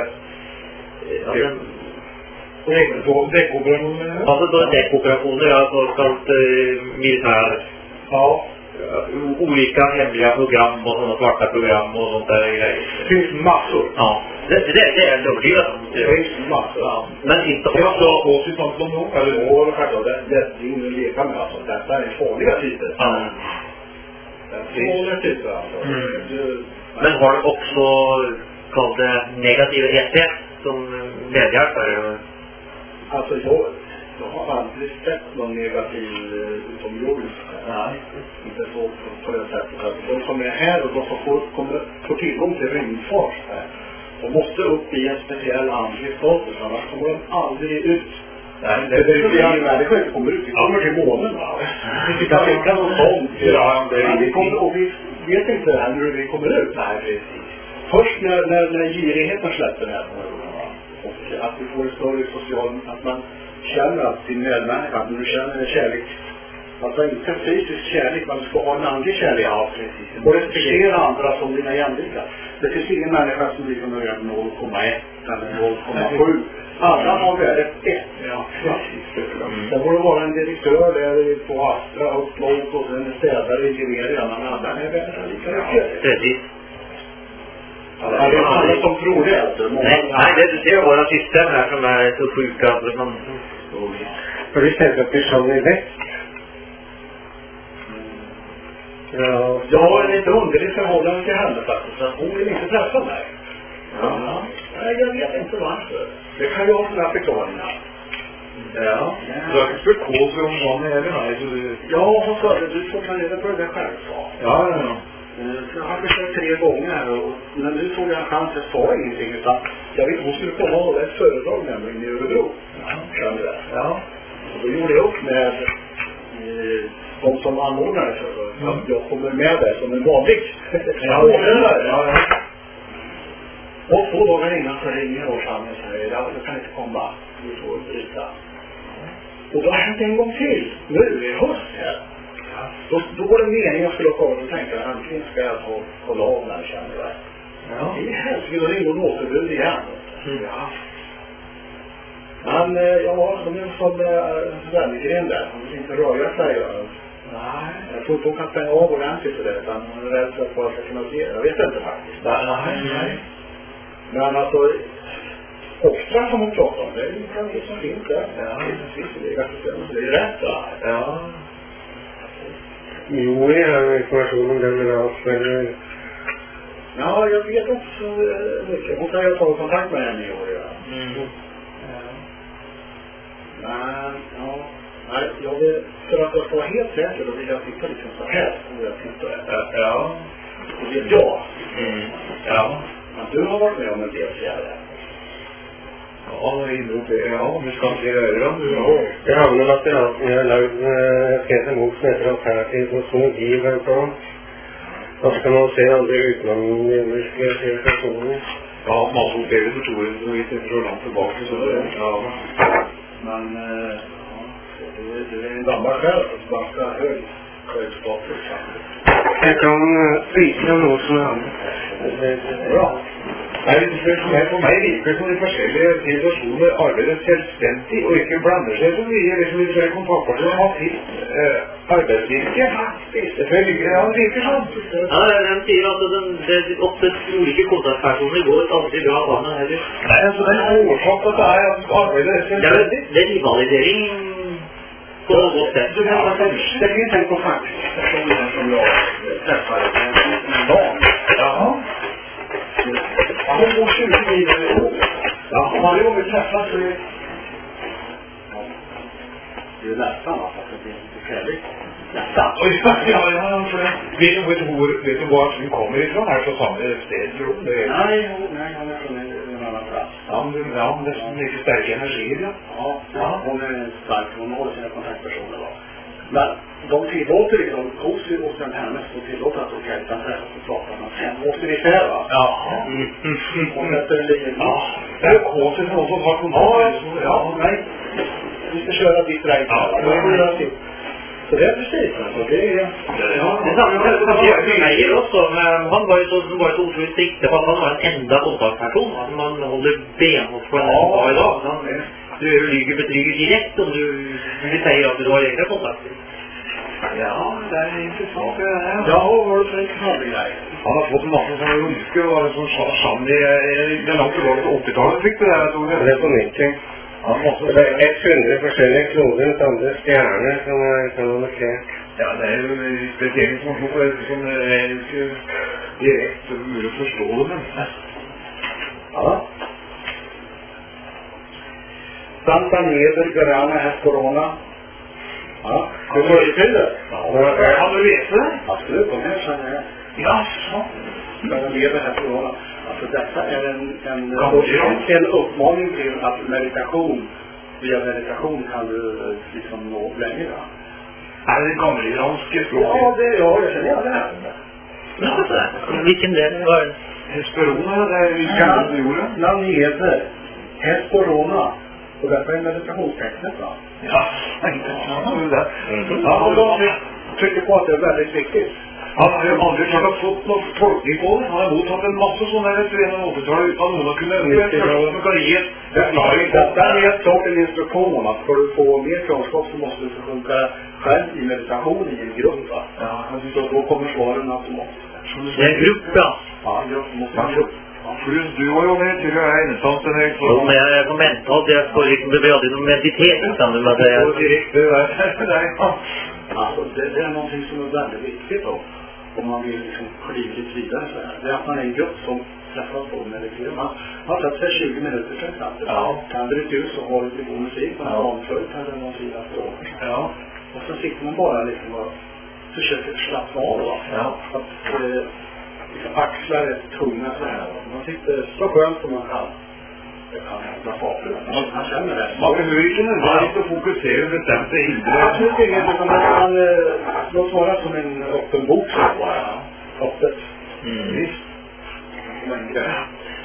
Däckoperationer? Alltså då däckoperationer, alltså kallt eh, militär. Ja. Olika hemliga program och sådana svarta program och sånt där grejer. Det finns massor. Ja, det, det, det är en övertygad om. Det finns massor. Ja. Men inte också... Ja, på sig sånt som nog. Eller då, självklart, det, det är ingen att leka med alltså. Detta är farliga typer. Ja. Det är farliga typer alltså. Mm. Det, men har det också kallat det negativa effekt som medhjälpare? Alltså jag, jag har aldrig sett någon negativ utomjordisk. Nej, inte så på, på det sättet. Alltså, de som är här och de som får, kommer, får tillgång till rymdfart här. De måste upp i en speciell andlig status, annars kommer de aldrig ut. Nej, det, det är det jag människor inte kommer ut. Vi kommer till månen, va? Vi kan tänka någon sån. Ja, vi kommer, och vi vet inte än hur vi kommer ut. Nej, precis. Först när, när, när girigheten släpper här, och att vi får en större social, att man känner att sin medmänniska, att du känner en kärlek, alltså inte fysisk kärlek, man ska ha en andlig kärlek. Ja, precis. Och respektera andra som dina jämlika. Det finns ingen människa som blir som över noll komma ett eller noll komma sju. Alla har värdet ett. Ja, precis. Mm. Det borde vara en direktör där på Astra och långt och en städare i Nigeria, men alla är värda lika mycket. Precis. Ja, det är alla som tror det. Alltså. Nej, nej, det du ser våra system här som är så sjuka. Att man... För det ställs att personen är väck. Ja, jag har en lite underlig förhållande till henne faktiskt. Att hon vill inte träffa mig. Ja. Ja. Nej, jag vet inte varför. Det kan ju ha sådana förklaringar. Ja. Du har inte förkål för om någon är det mig. Du... Ja, hon sa det. Du får ta reda på det själv. Ja, ja, ja. Jag har försökt tre gånger och när nu tog jag en chans, jag sa ingenting utan jag vet hon skulle komma och hålla ett föredrag nämligen i Örebro. Ja. Kände det. Ja. Och då gjorde jag upp med eh, de som anordnade för mm. att jag kommer med där som en vanlig. Ja, ja, ja. Och två dagar innan så ringer jag och säger ja, du kan inte komma. Du får bryta. Och då har hänt en gång till. Nu är det höst här. Då, då var det meningen jag skulle komma och tänka att antingen ska jag ta kolla av när jag känner det. Ja. Det är helsike, då ringde hon återbud igen. Mm. Ja. Men ja, de är som äh, Wennergren där. De vill inte röra sig. Nej. Jag tror inte hon kan stänga av ordentligt för det, utan hon är rädd för att bara ska kunna se. Jag vet inte faktiskt. Nej, nej. Men alltså, Oxtra som hon pratar om, det är ju en viss som finns där. Ja, det finns i legasystemet. Det är rätt, va? Ja. Jo, jag har information om den, men allt, men... Ja, jag vet inte så mycket. Hon kan ju ta kontakt med henne i år, ja. Mm. Men, ja. Nej, jag vill, för att jag ska vara helt säker, då vill jag titta liksom så här. Och jag tittar. Ja. Ja. Det vet jag. Mm. Ja. Men du har varit med om en del fjärde. Ja, inrop är, ja, vi ska inte göra dem. Ja. Det handlar om att jag har lagt en bok som heter Alternativ kosmologi, bland annat. Då ska man se andra utmaningar i personer. Ja, man får det för Tore, så vi inte så långt tillbaka. Så det, ja. Men, eh, ja, det, det är en gammal själv, ganska hög högstatus. Jag kan visa något som är annat. Bra. Nej, det är för mig, för mig virker som de forskjellige situasjoner arbeider selvstendig og ikke blander seg så mye, liksom de flere kontaktpartnere har sitt eh, arbeidsvirke. Det virker, ja, det virker sånn. Ja, den sier at den, det, ofte ulike kontaktpersoner går aldri bra sammen heller. Nei, altså det er årsak at det er at arbeidet er Det er, selvstendig. det er rivalidering på noe godt sett. Det finns en kontaktperson som jag träffade en dag. Jaha. Hon bor tjugo mil över. Ja, varje gång vi träffas så är ja, det är nästan alltså att det är lite trevligt. Nästan. Oj, ja, ja, ja, for det. Vet du hvor, hvor, vet du hvor hun kommer ifrån her på samme sted, tror du? Det er- Nej, hon, nej, hon är från en, en annan plats. Ja, men det- ja, men det är mycket starka energier, ja. Ja, ja, hon är stark. Hon har sina kontaktpersoner då. Men de tillåter liksom, hos hos den hennes och tillåter att de kan inte träffas och prata. Men sen måste vi säga, va? Ja. Hon sätter en linje. Ja, det är kåset för någon som har kontakt. Ja, ja, nej. Vi ska köra ditt race. Ja, det får göra sitt. Så det är precis alltså. Det är... Ja, det samme som Meier også, men han var jo så, han var jo så otroligt strikte på at han var en enda kontaktperson som man holder benhårt for en dag i dag. Han, du lyger betrygger direkt om du, du säger att du har egna kontakter. Ja, det är intressant. Ja, vad var det för en knallig grej? Han har fått en masse sånne runsker og var en sånn sjann i, det er langt tilbake til åttitallet, fikk du det her, Tore? Det är på mycket. Ja, masse Det är hundra forskjellige kloder, andre stjerner som er kan man se. Ja, det er jo spesiell informasjon for det som er ikke direkt mulig å forstå det, men... Ja. Santa Neder, Garana, här corona. Ja, det var ju till det. Ja, kan du läsa det? Absolut, de här känner jag. Ja, så. Santa Neder, här corona. Alltså detta är en, en, Ja, ja. en uppmaning till att meditation, via meditation kan du liksom nå längre. Er det gammelgranske Ja, språket? det ja, jag känner igen det här. Vilken del var det? Hesperona, det er ikke det ordet? Neder, Hesperona. Och detta är meditationstecknet, va? Ja, intressant det. Ja, och de trycker på att det är väldigt viktigt. Han har jo aldri klart å fått noen tolkning på det. Han har mottatt en masse sånne her etter en av åttitallet uten at noen har kunnet spørsmål som kan gi et forklaring på Detta är ett sånt en instruktion att för att få mer kunskap så måste du försjunka själv i meditation i en grupp, va? Ja, Så då kommer svaren automatiskt. Det är en grupp, ja. Ja, en grupp måste Ja, en grupp. for du, du var jo med til å være enestående til deg. Jo, men jag är på mentalt, jag får liksom, det blir aldrig någon meditet utan det med att Det jag... går direkte der. Ja. Alltså, det, det är någonting som är väldigt viktigt då. Om man vill liksom kliva lite vidare så här. Det är att man är en grupp som träffas på och mediterar. Man har tagit sig tjugo minuter till exempel. Ja. Tänder ett ljus och har lite god musik. Man har omföljt eller någonting efteråt. Ja. Och så sitter man bara liksom och försöker slappna av, va? Ja. Att eh, liksom axlar är tunga så här. Man sitter så skönt som man kan. Det kan hända saker. Man känner det. Man behøver ikke nødvendigvis å fokusere bestemte hindre. Absolut inget, utan man kan eh, låt vara som en öppen bok så bara. Öppet. Mm. Visst. Men, eh,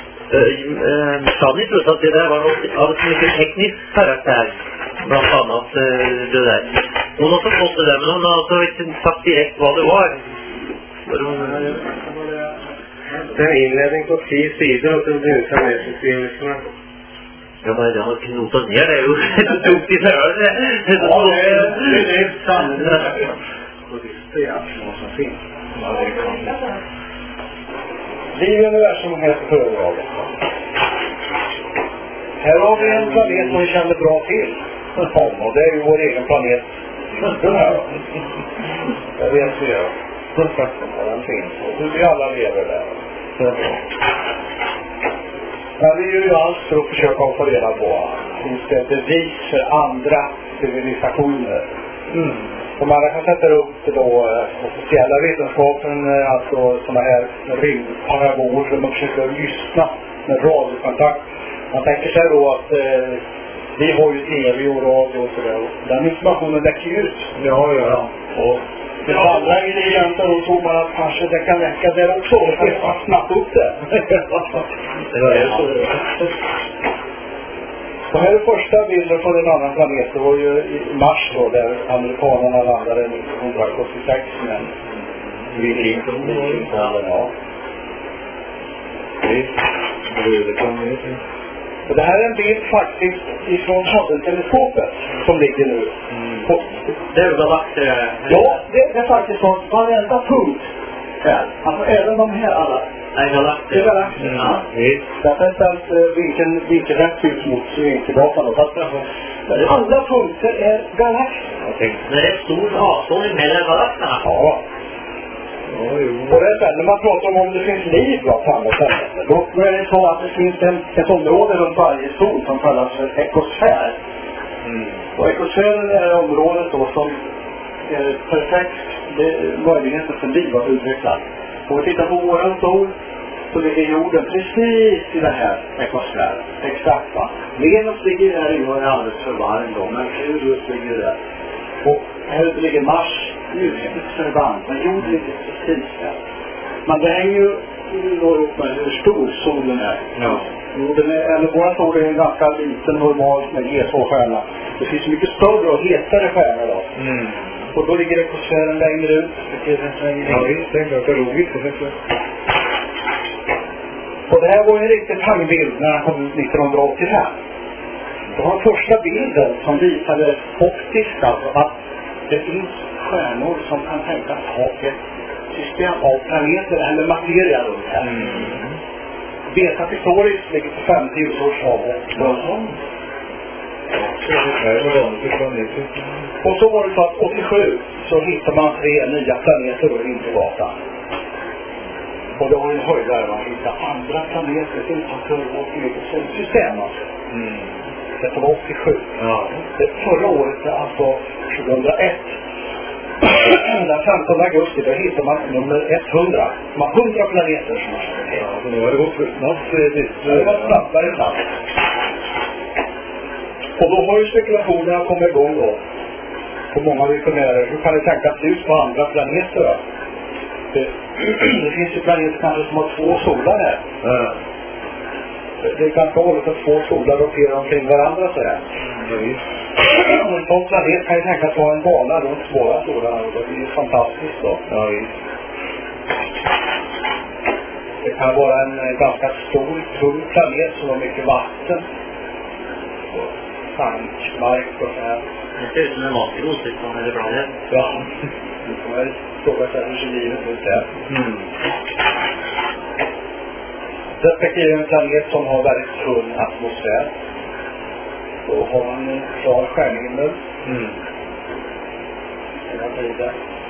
Uh, sa ni förut att det där var något av ett mycket teknisk karaktär, bland annat uh, det där. Hon har också fått det där, men hon har alltså inte sagt direkt vad det var. Vad det var. Det är inledning på tio sidor och så blir det samhällsbeskrivelserna. Ja, men jag har knotat ner det och tog till hör det. Ja, det är, det är sant. inte egentligen vad som finns. Ja, det kan det. Liv i universum heter föredraget. Här har vi en planet som vi känner bra till. Och det är ju vår egen planet. Den här då. Jag vet ju jag. Den finns. Och vi alla lever där. Men vi gör ju allt för att försöka få reda på. Finns det bevis för andra civilisationer? Mm. Som alla kan sätta upp då officiella vetenskapen, alltså sådana här rymdparaboler där man försöker lyssna med radiokontakt. Man tänker sig då att eh, vi har ju tv och radio och sådär. Den informationen läcker ut. Ja, ja. Och det var andra ingredienser och tror man att kanske det kan läcka där också. Och det kan snabbt upp det. det var det så. Och här är första bilden från en annan planet. Det var ju i mars då, där amerikanerna landade nittonhundrasjuttiosex. Men Viking som var ju. Ja. Det kan vi inte. Och det här är en bild faktiskt ifrån Hubble-teleskopet som ligger nu. Mm. På, Det är galaxer. ja, det, det är faktiskt så att varenda punkt här, alltså även de här alla. Nej, galaxer. Det är galaxer. Mm. Ja. Därför är ställt uh, vilken, vilken rätt ut mot Sovjetgatan då. Fast alla punkter är galaxer. Jag tänkte. Men det är ett stort avstånd mellan galaxerna. Ja. Ja, jo. Och det är så här, när man pratar om om det finns liv då, på andra ställen, då är det så att det finns en, ett område runt varje sol som kallas för ekosfär. Mm. Och ekosfären är området då som är perfekt, det är möjligheten för liv att utvecklas. Om vi tittar på våran sol så ligger jorden precis i den här ekosfären. Exakt va. Venus ligger här i och är alldeles för varm då, men Merkurius ligger där. Och här ligger Mars, nu är det varmt, men jorden ligger precis där. Men det hänger ju då ihop med hur stor solen är. Ja. Jorden är, eller våra sol är en ganska liten normal med G två-stjärna. Det finns mycket större och hetare stjärnor då. Mm. Och då ligger ekosfären längre ut. Ja, visst. Det är klart det är roligt. Och det här var en riktigt pangbild när han kom ut nittonhundraåttiofem. Det var den första bilden som visade optiskt alltså att det finns stjärnor som kan tänkas ha ett system av planeter eller materia runt här. Mm. Beta Pistorius ligger på femtio ljusårshavet. Och så var det så att åttiosju så hittade man tre nya planeter då i Vintergatan. Och då var det en höjdare man hittade andra planeter utanför vårt eget solsystem alltså. Mm. Detta var åttiosju. Ja. Det förra året, alltså tjugohundraett. Den femtonde augusti då hittade man nummer hundra. De har hundra planeter som har skjutit. Ja, så nu har det gått för snabbt. Det var snabbare snabbt. Och då har ju spekulationerna kommit igång då. På många visionärer. Hur kan det tänkas ut på andra planeter då? Det, det finns ju planeter kanske som har två solar här. Ja. Det är ganska vanligt att två solar roterar omkring varandra så här. Ja, visst. En sån planet kan ju tänkas ha en bana runt båda solarna. Det är ju fantastiskt då. Ja, visst. Det kan vara en eh, ganska stor, tung planet som har mycket vatten. Och sankmark och så här. Det ser ut som en matros liksom, eller bra det. Ja, nu får jag fråga sig hur ser livet ut där. Mm. Respektive en planet som har väldigt tunn atmosfär. Då har man en klar stjärnhimmel. Mm. Hela tiden.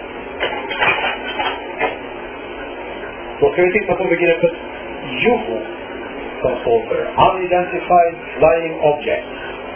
Då ska vi titta på begreppet U F O som står för Unidentified Flying Object.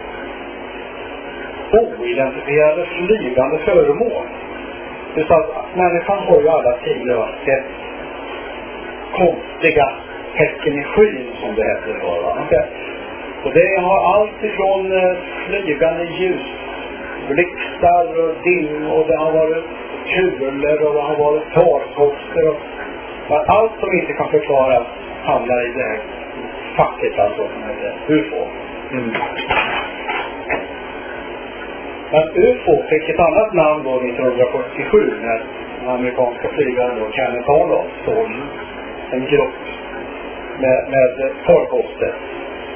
Oidentifierade flygande föremål. Det är så att människan har ju alla tider sett konstiga tecken i skyn som det heter. Okay. Och det har allt ifrån flygande ljus, blixtar och dim, och det har varit kulor och det har varit farkoster och allt som inte kan förklaras hamnar i det här facket alltså som heter U F O. Mm. Men U F O fick ett annat namn då nittonhundrafyrtiosju när den amerikanska flygaren då Kenneth Arnold såg en grupp med, med farkoster.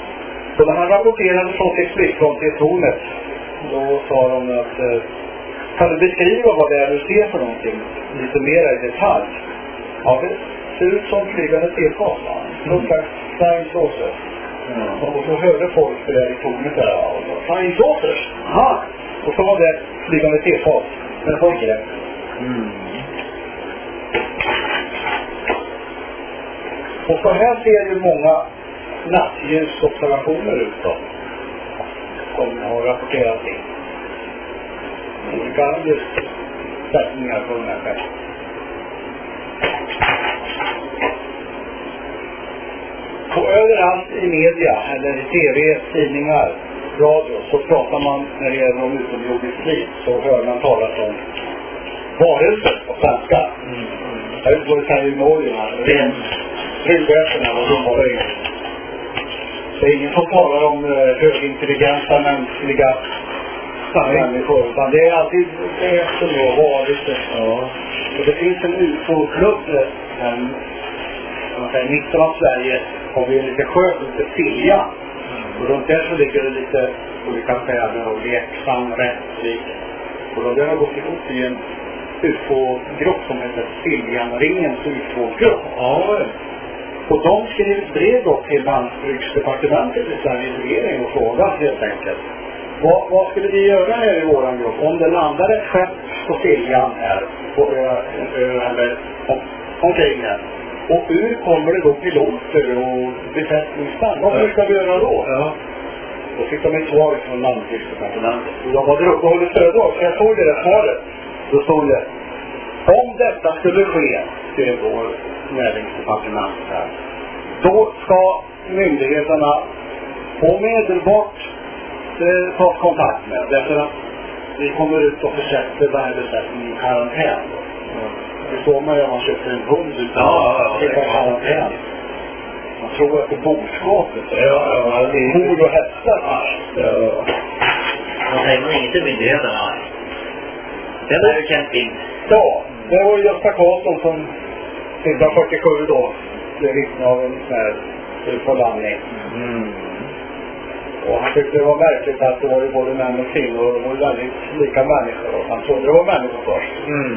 Så när han rapporterade från sitt flygplan till tornet, då sa de att eh, Kan du beskriva vad det är du ser för någonting lite mer i detalj? Ja, det ser ut som flygande tefat. Någon slags flying saucer. Mm. Och så hörde folk det där i tornet där. Flying saucers? Aha! Och så var det flygande tefat. Men folk är det. Mm. Och så här ser ju många nattljusobservationer ut då. Som har rapporterat in. Olika just sättningar på den här fälten. Och överallt i media, eller i tv, tidningar, radio, så pratar man när det gäller om utomjordiskt liv. Så hör man talas om varelser på svenska. Mm. Jag vet inte vad det säger i Norge här. Ryggböterna och de har det. Det är ingen som talar om uh, högintelligenta mänskliga människor, utan det är alltid det som har varit. Ja. Och det finns en U F O-klubb här i mitten av Sverige. Har vi en lite sjö som heter Silja. Mm. Och runt där så ligger det lite olika städer och Leksand, Rättvik. Och då har gått ihop i en U F O-grupp som heter Siljanringens U F O-grupp. Ja. Och de skrev ett brev då till Lantbruksdepartementet i Sveriges regering och frågade helt enkelt. Vad, vad skulle vi göra här i våran grupp om det landade ett skepp på Siljan här på ö, ö eller om, omkring här? Och ur kommer det då piloter och besättningsman. Vad ska vi göra då? Ja. Då fick de ett svar från Lantbruksdepartementet. Och jag var där uppe och håller föredrag, så jag såg det där svaret. Då stod det: om detta skulle ske, till vår näringsdepartement här, då ska myndigheterna omedelbart eh, ta kontakt med. Därför att vi kommer ut och försätter varje besättning i karantän. Det såg man ju om man köpte en hund utan att sitta i karantän. Man tror att det är boskapet. Ja, ja, det är hund och hästar. Ja. Man säger nog inte myndigheterna. Det är ju känt in. Ja, det var Gösta Karlsson som nittonhundrafyrtiosju då blev vittne av en sån här utförlandning. Mm. Och han tyckte det var märkligt att det var ju både män och kvinnor och de var väldigt lika människor. Och han trodde det var människor först. Mm.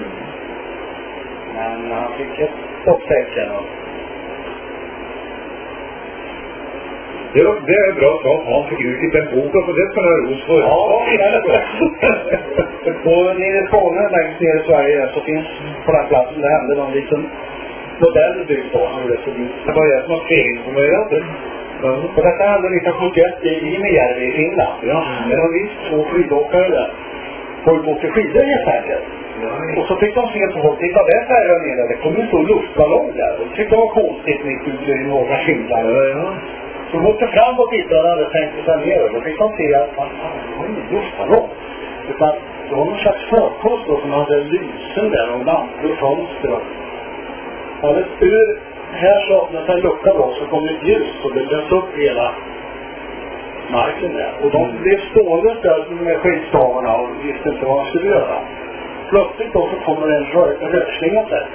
Men han fick ett stopptecken. Det är, det är bra att han fick ut i en bok och det ska han ha ros för. Ja, det är det. Och nere i Skåne, längst ner i Sverige, så finns på den platsen det hände någon liten modell byggd på. Det var jag som var spelinformerad. Mm. Och detta hände nittonhundrasjuttioett i Imejärvi i Finland. Ja. Mm. Det var visst två skidåkare där. Folk åkte skidor helt enkelt. Mm. Och så fick de se på folk, titta där färre nere, det kom en stor luftballong där. Och det tyckte det var konstigt mitt ute i norra Finland. Mm. Så de åkte fram och tittade och tänkte sig ner och då fick de se att man har ingen luftballong. Utan det var någon slags förkost då som hade lysen där och lampor och fönster. Alldeles ur här så när det lucka då så kom ett ljus och det lös upp hela marken där. Och de blev stående där med skidstavarna och visste inte vad man skulle göra. Plötsligt då så kommer en rökslinga där.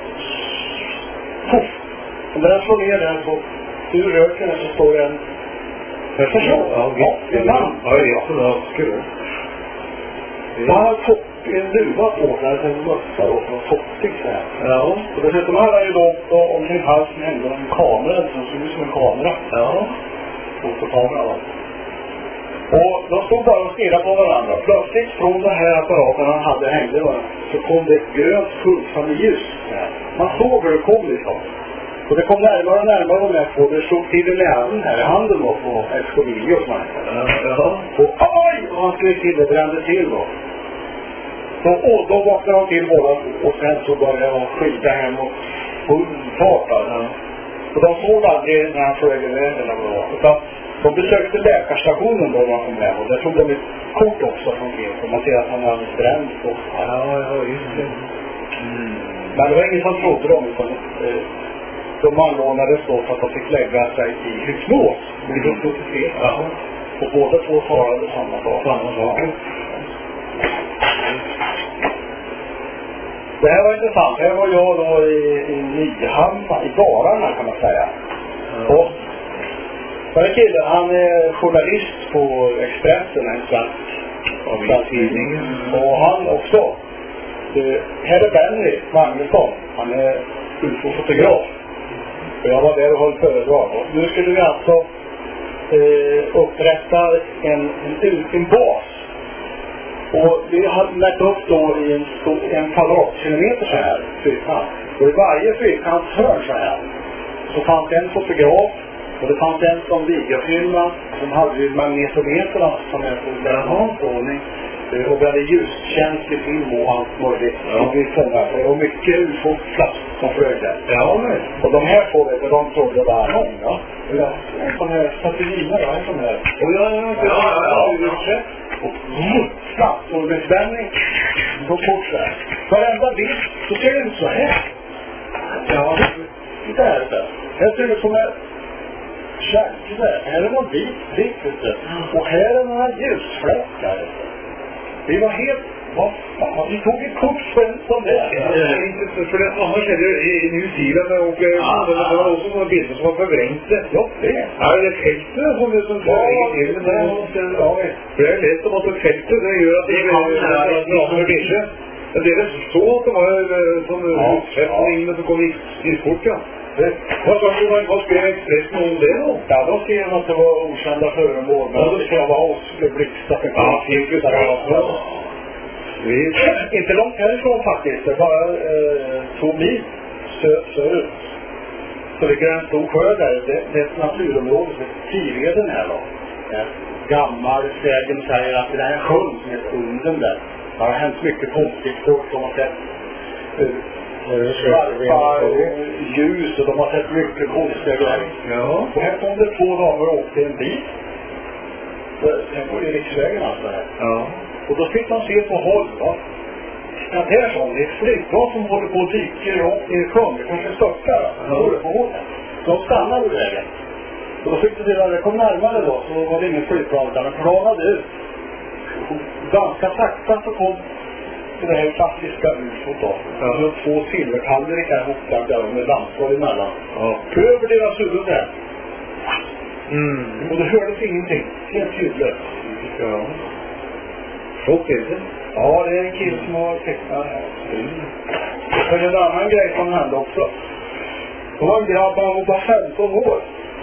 Puff! Och när den slår ner där så ur röken så står det en person. Ja, en man. Ja, det är så bra. Skruv. Man har fått en luva på där, en mössa då, från Foppig så här. Ja. Och dessutom hade han ju då, då omkring halsen hängde en kamera som såg ut som en kamera. Ja. Fotokamera då. Och de stod bara och stirrade på varandra. Plötsligt från den här apparaten han hade hängde då, så kom det ett grönt pulsande ljus. Ja. Man såg hur det kom liksom. Och det kom närmare och närmare och med på. Det slog till i näven här i handen då på Escobillo som han hette. Ja. Och aj! Och han skulle till det, brände till då. Så, och då vaknade han till båda och sen så började han skjuta hem och full fart. Alltså. Och de såg aldrig när han flög iväg eller vad det var. Utan de besökte läkarstationen då när han kom hem och där tog de ett kort också från det. Och man ser att han hade bränt och... Ja, ja, just det. Mm. Men det var ingen som trodde dem utan eh, de anordnades då för att de fick lägga sig i hypnos. Och de protesterade. Ja. Och båda två svarade samma sak. Samma sak. Det här var intressant. Det här var jag då i, i Nyhamn, i Dalarna kan man säga. Mm. Och den här killen, han är journalist på Expressen, en svensk tidning. Och han också Uh, här är Benny Magnusson. Han är U F O-fotograf. Och jag var där och höll föredrag. Och nu skulle vi alltså uh, upprätta en, en, en bas. Och vi har lagt upp då i en, en kvadratkilometer så här, fyrkant. Och i varje fyrkants hörn så här så fanns det en fotograf och det fanns en som videofilmade som hade ju magnetometerna som är på Berhanstrålning och vi hade ljuskänslig film och allt möjligt. Ja. Vi fångade och mycket U F O-plats som flög där. Ja, men. Och de här får vi, de trodde var någon, ja. En sån här satelliner, en sån här. Och jag har inte ja, och snabbt och med spänning så fort så här. Varenda bild så ser det ut så här. Ja, det är det. Här ser det ut som en kärnkväll. Här är någon vit prick, och här är några ljusfläckar. Vi var helt... Vad fan? Vi tog ett kort för en sån där. Ja, för det, annars är det i New Zealand och det var också några bilder som var förvrängte. Ja, det. Ja, det är fältet som är som förvrängte till. För det är lätt att vara fältet, det gör att det är några bilder. Men det är så att de har som utsättning som kommer i fort, ja. Vad sa du, vad skrev Expressen om det då? Ja, då skrev de att det var okända föremål. Men det ska vara oss med blixtar. Ja, helt klart. Inte långt härifrån faktiskt. Det är bara eh, två mil sö söderut. Så det är en stor sjö där. Det, det är ett naturområde. Tiveden här då. Ja. Gammal sägen säger att det här är en sjön som heter Unden där. Det har hänt mycket konstigt folk som har sett uh, skarpa ljus och de har sett mycket konstiga grejer. Ja. Och här kom det två damer och åkte en bil. Sen går det riksvägen alltså här. Ja. Och då fick man se på håll, va? Den här sån, det är ett flygplan som håller på och dyker och i sjön. Det kanske störtar, va? Ja. Håller på hållet. Så de stannade i vägen. Och då fick det till att det kom närmare då, så var det ingen flygplan utan den planade ut. Och ganska sakta så kom det här klassiska huset då. Ja. Och två silvertallrikar hopplagda med lampor emellan. Ja. Över deras huvud där. Mm. Och det hördes ingenting. Helt tydligt. Ja. Så till det. Ja, det är en kille som har tecknat här. Mm. Och det är en annan grej som hände också. Det var en grabb, han var bara femton år.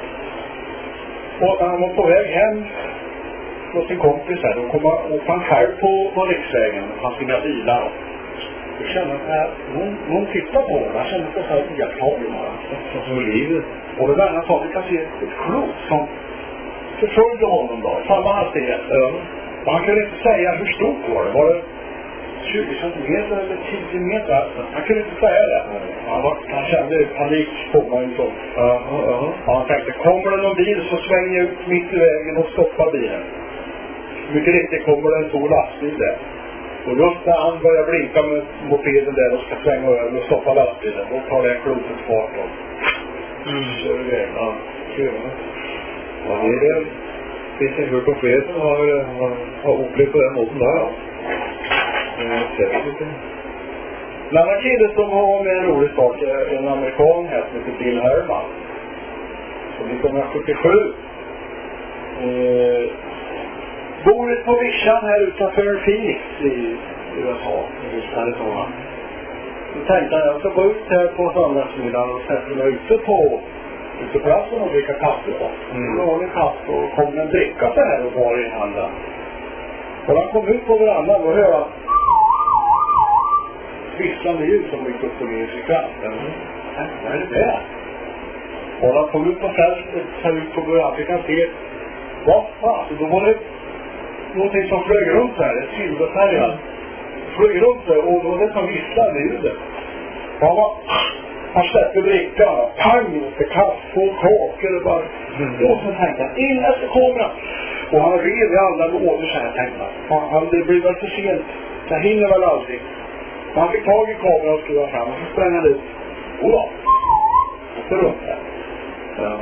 Och han var på väg hem från sin kompis här. Då kom han, och han själv på, på riksvägen. Han fanns inga bilar. Jag kände att här, någon, någon tittar på honom. Jag kände att det var så här iakttagning. Som livet. Och det värna sa, vi kan se ett klot som förföljde honom då. Samma hastighet. Ja. Och han kunde inte säga hur stort var det. Var det tjugo centimeter eller tio meter? Han kunde inte säga det. Han, var, han kände panik på mig. Så. Ja, ja. Han tänkte, kommer det någon bil så svänger jag ut mitt i vägen och stoppar bilen. Mycket riktigt kommer det en stor lastbil där. Och just när han börjar blinka med mopeden där och ska svänga över och stoppa lastbilen, då tar det en klotet fart då. Mm. Så är det. Ja. Ja, det är det. Det finns en grupp fler som har, har, har upplevt på den måten där. Ja. En annan kille som har med en rolig sak är en amerikan här som heter Bill Herman. Som nittonhundrasjuttiosju eh, bor på vischan här utanför Phoenix i U S A. I Arizona. Så tänkte jag, jag ska gå ut här på söndagsmiddagen och sätta mig ute på uteplatsen och dricka kaffe då. Mm. Och en kaffe och kom en dricka så här och var i handen. Och han kom ut på verandan och hörde visslande ljud som gick upp och ner i sekvensen. Mm. Vad är det där? Och han kom ut på fältet så ut på verandan. Vi kan se, vad fan? Då var det någonting som flög runt här, ett silverfärgat. Flög runt där och då var det som visslande ljudet. Och han var... Han släppte brickan, pang, och kaffe och kakor och bara... Mm. Och så tänkte han, in efter kameran. Och han rev i alla lådor så här, tänkte han. Han, det blir väl för sent. Jag hinner väl aldrig. Men han fick tag i kameran och skruva fram. Och så sprang han ut. Och då. Och så runt där. Ja.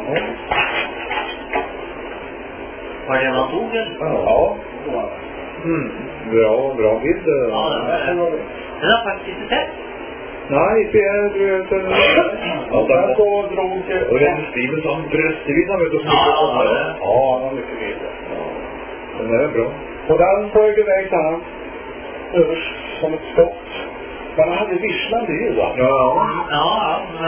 Var det man tog den? Ja. Ja. Mm. Bra, bra bild. Ja, den var det. Den har faktiskt inte sett. Nej, det är du vet en... Ja, där så drog... Och den stilen som bröstvis har vet och Ja, ja, det. Ja, han var mycket vid. Ja, den är bra. Och den flög iväg så han. Över som ett skott. Men han hade visslande ju va? Ja, ja, men...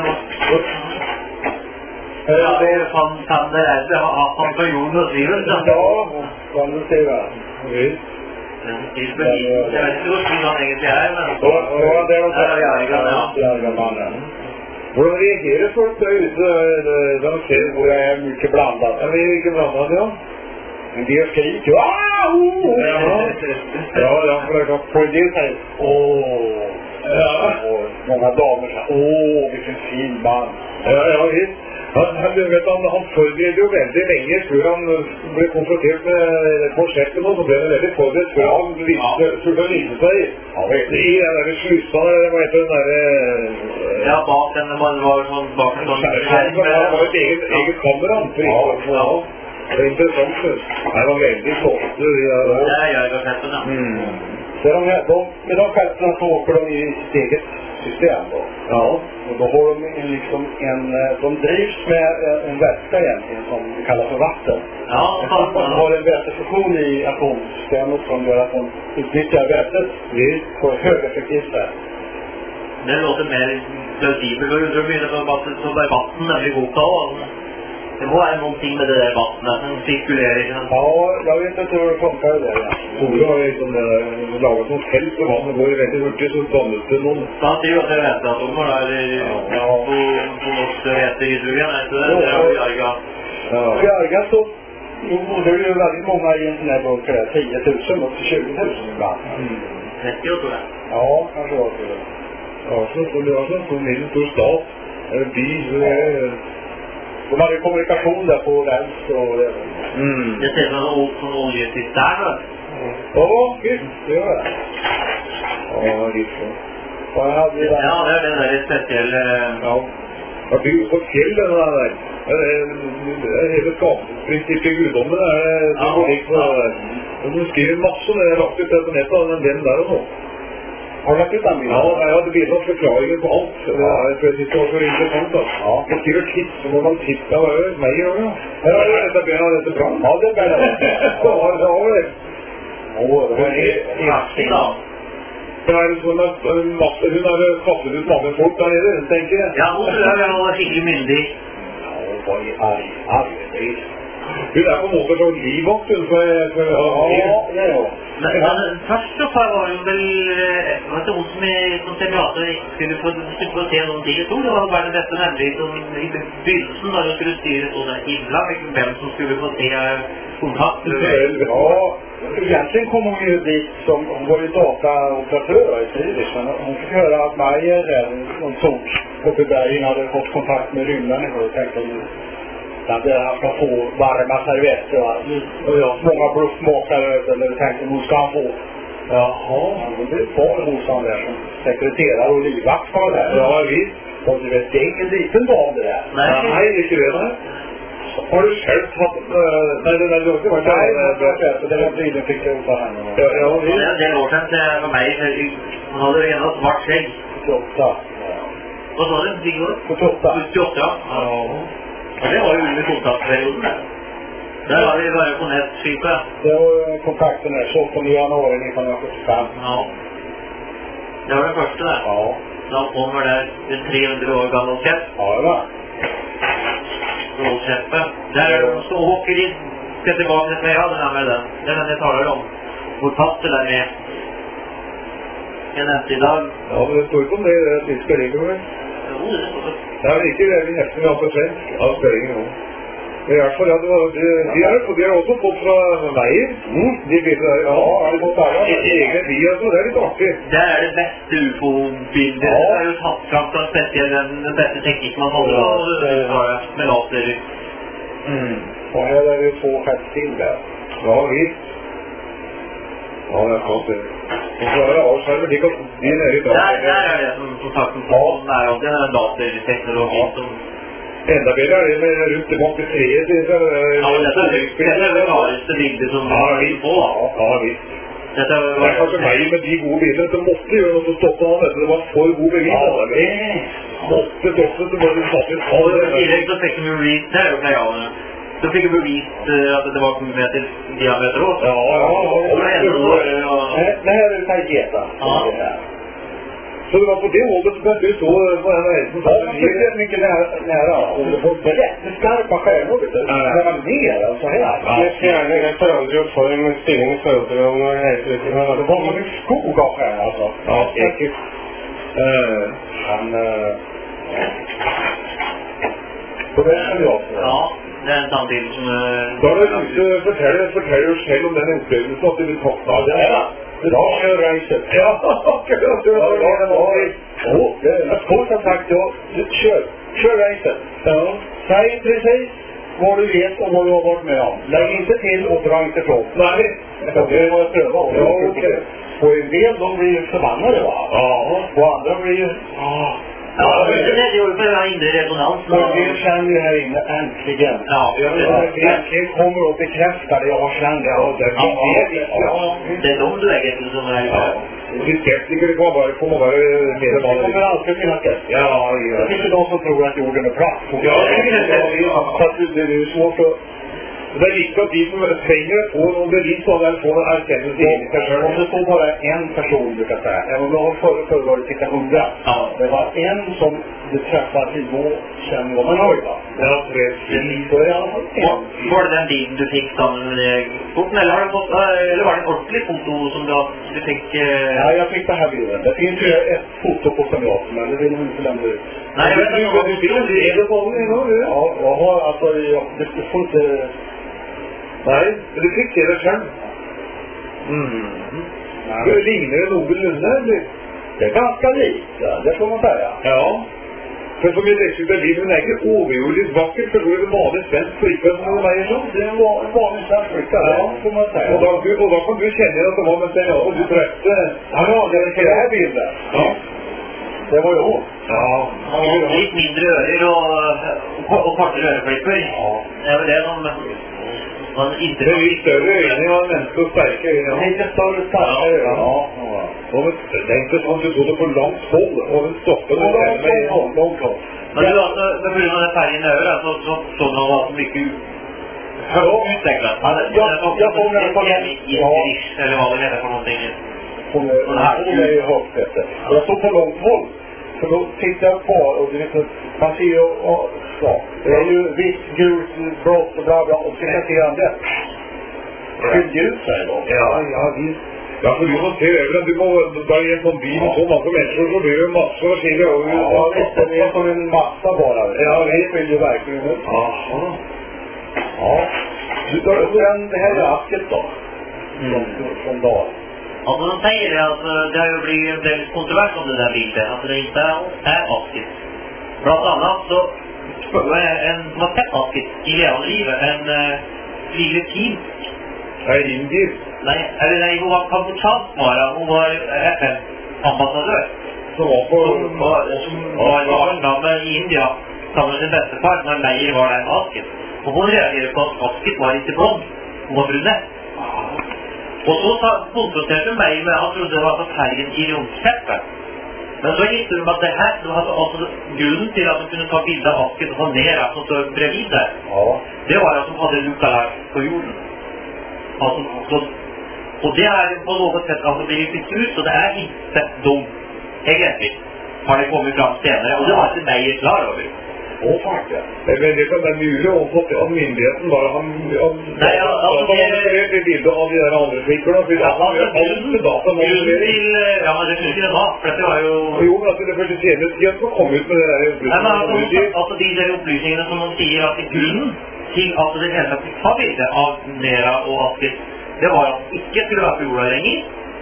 Ja, det är fan, fan det är det. Han får jorden och skriver. Ja, vad du säger. Visst. Jag vet inte hur skriver han engelska här, men... Ja, det var det. Ja, ja, mannen. Hvordan reagerer folk där ute när de ser hvor jag är mycket blandat? Ja, vi är mycket blandat, ja. En del skriker. Ah, oh! Ja, ja, för jag kan få en del säger. Åh. Ja. Och många damer säger. Åh, vilken fin man. Ja, ja, visst. Han, han, vet, han, han förberedde ju väldigt länge för han blev konfronterad med koncepten och så blev han väldigt förberedd för han visste, för han visste sig. Ja, vet du, i den där slussarna, vad heter den där... Ja, bak den, det var sån bak en sån... Han var ett eget, eget kamera. Ja, ja. Det är intressant. Det var väldigt flott. Ja, jag har sett den. Mm. Så de här, de, med de fälterna så åker de i sitt eget system då. Ja. Och då har de en, liksom en, de drivs med en vätska egentligen som kallas för vatten. Ja, ja. De har en vätefunktion i atomsystemet som gör att de utnyttjar vätet på ett högeffektivt sätt. Det låter mer plausibelt och undrar mycket på vatten som är vatten när vi går på. Det var någonting med det där vattnet som cirkulerar. Ja, jag vet inte hur det funkar det där. Sola har liksom lagat något fält och vattnet går ju väldigt hurtigt så dannes det någon. Han ser ju att det är väteatomer där ja. på, på något vätehydrogen. Så det är ju Jarga. Ja. Jarga så det är ju väldigt många i en sån här burk där. tio tusen upp till tjugo tusen ibland. Mm. trettio tror jag. Ja, kanske var det. Ja, så tror jag så kom in en stor stat. Eller bil. Ja. De hade kommunikation där på räls och... Mm. Det ser som från oljecisterner. Ja, visst, det gör det. Ja, visst. Vad hade vi där? Ja, det är den där speciell... Ja. Jag blir ju på fjällen och där. Det är hela skapningsprincip i gudomen där. Det går liksom... De skriver massor när jag lagt ut det på nätet av den där och så. Har du lagt ut den bilden? Ja, jag hade bildat förklaringen på allt. Ja. För jag tyckte det var så intressant. Ja. Jag skriver tips, så må man titta över mig och jag. Ja, detta blir nog lite bra. Ja, det blir det. Ja, det har vi. Åh, det var kraftigt då. Det är så att massor, hon hade kastat ut många folk där nere, tänker jag. Ja, hon tror jag var skicklig myndig. Ja, hon var ju arg, arg, det är det är på något från livvakten för, för ja, ja, det är det. Men, men först så var det väl var det hon som är som senator skulle få, skulle få se någonting. Jag tror det var bara detta nämligen som i begynnelsen när de skulle styra så där himla vem som skulle få se kontakt. Ja, egentligen kom hon ju dit som, hon var ju dataoperatör i Swedish, men hon fick höra att Majer där, de tog uppe i bergen hade fått kontakt med rymden och tänkte där han ska få varma servetter va? Och ja, många bluffmakare eller tänkte hon ska han få. Jaha, det var hos han där som sekreterare och livvakt var där. Ja visst. Och du vet, det är ingen liten dam det där. Nej, nej, inte det där. Har du själv haft... Nej, det där låter var nej, det där bilen fick jag ta hand om. Ja, ja, visst. Det är år sedan för mig. Hon hade redan svart skägg. sjuttioåtta. Vad sa du? sjuttioåtta. sjuttioåtta, ja. Ja, det var ju under kontaktperioden där. Där var vi börjat på nätskipa. Det var kontakten där, tjugosjuttonde januari nittonhundrasjuttiofem. Ja. Det var den första där. Ja. De kommer där, en trehundra år gammal käpp. Ja, det var. Råkäppen. Där är de så åker in. Ska tillbaka till jag hade med den. Det är den jag talar om. Vår paster där med. En efterdag. Ja, men det står inte om det är det tyska regler. Jo, det står det. Det är inte väldigt häftigt med på svensk. Ja, det spelar ingen roll. I alla fall, det var, de har, de har också fått från mig. Mm. De bilder, ja, har de fått alla. Egen via, så det är lite artigt. Det är det bästa U F O-bilder. Ja. Det är ju tatt fram från speciellt den, den bästa teknik man håller av ja, med laser. Mm. Och här är det två fett till där. Ja, visst. Ja, det är klart det. Och så är det avskärmer, det är nere idag. Där, där är det som, som sagt, som ja. Nära, och det är en datorteknologi ja. Som... Enda bilder är med runt tillbaka till tre. Det är ja, det är det klaraste bilder som ja, vi får. Ja, ja, visst. Detta var... Därför för mig med de goda bilder så måste göra något att stoppa av det. Det var för god bevis. Ja, det måste stoppa så var det satt ut. Ja, det är direkt så fick de ju bevis där och jag. Då fick jag bevis att det var sju meter diameter åt. Ja, ja, ja. Det här är Tageta. Ja. Så det var på det hållet som du så på den här som Ja, det är mycket nära, nära. Och det får jätteskarpa stjärnor, vet du. När man ner, alltså här. Det är fjärde rätt aldrig att få en styrning för att det var här. Det var som en skog av stjärnor, alltså. Ja, säkert. Uh, Han... Uh, på det är jag. Ja, det är en sån till som... då har du förtäller, förtäller oss själv om den upplevelsen att du vill koppla. Ja, det är det. Ja, kör racet. Ja, kör racet. Åh, det är svårt att sagt, ja. Kör, kör racet. Ja. Säg precis vad du vet och vad du har varit med om. Lägg inte till och dra inte från. Nej. Det var att pröva. Ja, okej. Och en del, de blir ju förbannade, va? Ja. Och andra blir ju... Ah. Ja, det är ju för att inre resonans. Men det känner ju här inne, äntligen. Ja, jag vet. Äntligen kommer att bekräfta det jag kände. Ja, det är det. Ja, det är de lägen som är... Ja. Det skeptiker, det kommer bara, får man bara mer det kommer alltid finnas skeptiker. Ja, ja. Det finns ju de som tror att jorden är platt. Ja, så att det är svårt att... Det är viktigt att de som tränger på någon bevis av den får en erkännelse i sig själv. Om det står bara en person, brukar säga. Även om jag har förr förr varit cirka hundra. Ja. Det var en som du träffar till då känner vad man har, va? Ja, precis. Så är det i alla fall en. Var det den bilden du fick sammen med foten, eller har du fått, eller var det en ordentlig foto som du, du fick... Eh... Ja, jag fick den här bilden. Det finns ju ett foto på Samiaten, men det vill nog inte lämna ut. Nej, jag vet inte vad du vill. Det är det vanliga en gång, ja. Jag har alltså, jag, det får inte... Nej, du fick det där själv. Mm. Det lignar det någorlunda, eller? Det är ganska likt, det får man säga. Ja. För som jag läste ut livet är inte overoligt vackert, för då är det vanlig svensk flicka som de säger så. Det är en vanlig svensk flicka, ja, får man säga. Och då, och då kan du känna att det var med sig, och du träffade... Ja, ja, det är den här bilden. Ja. Det var ju hon. Ja. Ja, lite mindre örer och, och kortare öreflippor. Ja. Det är väl det som... Man inte... Det är lite större ögonen, man människor och starka ögonen. Lite större starka ögonen. Ja. Ja. Det är inte som du tog det på långt håll och den stoppade och långt håll, långt håll. Men du alltså, på grund av den färgen över, så såg man var så mycket högt utvecklat. Jag får när på den... Eller vad det heter för någonting. Hon är ju högt, vet du. Jag stod på långt håll. Så då tittar jag på och du vet, man ser ju, och, ja, det är ju vitt, gult, blått och bla bla, och så kan jag se andra. Skiljer ut sig då. Ja, ja, visst. Ja, för du måste se över att du var där i en sån bil med så många människor så blir det massor av skilja. Ja, visst, det är som en massa bara. Ja, det skiljer verkligen ut. Jaha. Ja. Och sen, det här är asket då. Mm. Från dag. Ja, men de säger det, alltså, det har ju blivit en väldigt kontrovers om det där bilden, alltså det inte är, är askigt. Bland annat så, en som har sett askigt i levande livet, en uh, Lille Kim. Nej, indier. Nej, eller nej, hon var kambodjansk bara, hon var F N-ambassadör. Som var på... Som var, som var i barndamme i India, sammen med sin bestefar, när Meir var där askigt. Och hon reagerade på att askigt var inte blond, hon var brunett. Och så konfronterade mig med att han trodde det var på färgen i rumskäppen. Men så gissade de att det här det var alltså grunden till att de kunde ta bilder av asket och ta ner att de stod bredvid där. Ja. Det var att de hade lookalike på jorden. Alltså, så, och det är på något sätt alltså blivit bytt ut, och det är inte de egentligen har det kommit fram senare. Och det var inte mig klar över. Åh, faktiskt. Men det kan vara muligt att få till av myndigheten bara. Han, han, Nej, alltså det... Han har bilder av de här andra flickorna. Ja, alltså, grunden till... Ja, men det finns ju det var. För att det var ju... Jo, men alltså det för det senaste igen som kom ut med det där upplysningen. Nej, men alltså, alltså de där upplysningarna som de säger att i grunden till att det hela fick ta bilder av Nera och Asket, det var att icke skulle vara förlorade längre.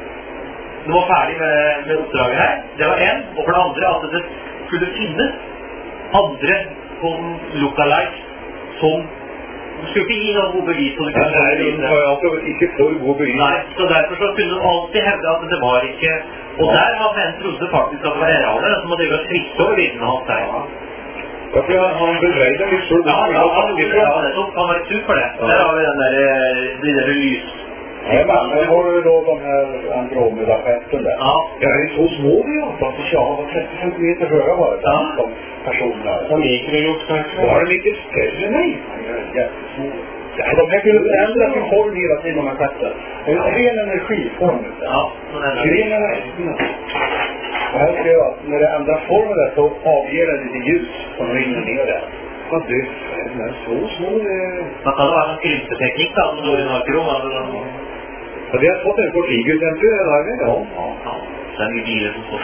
Det var färdigt med, med uppdraget här. Det var en. Och för det andra att det skulle finnas andra som lookalike som skulle inte ge någon god bevis. Nej, nej, det var alltså inte för god bevis. Nej, så därför så kunde de alltid hävda att det var inte... Och där har män trodde faktiskt att det var herrarna som hade gått fritt över bilden av sig. Ja, för han bedrejde lite så. Ja, ja, han har varit sur för det. Där har vi den där, det där lys. Nej, men det var ju då de här Andromeda-skeppen där. Ja. Ja, det är så små det är. De fick ja, trettio centimeter höga var det. Ja. De personerna. Som gick det gjort kanske. Var det mycket större? Nej. Jättesmå. Ja, de här kunde förändra sin form hela tiden, de här skeppen. En ren energiform. Ja, så den Ren energi. Och här ser jag att när det ändrar formen där så avger den lite ljus som rinner ner där. Ja, det är så små. Man kan ha en krympteknik då, som då är mörkrom. Ja, vi har fått en portigeltempel i den här gången. Ja. Ja, ja. Sen är bilen som står.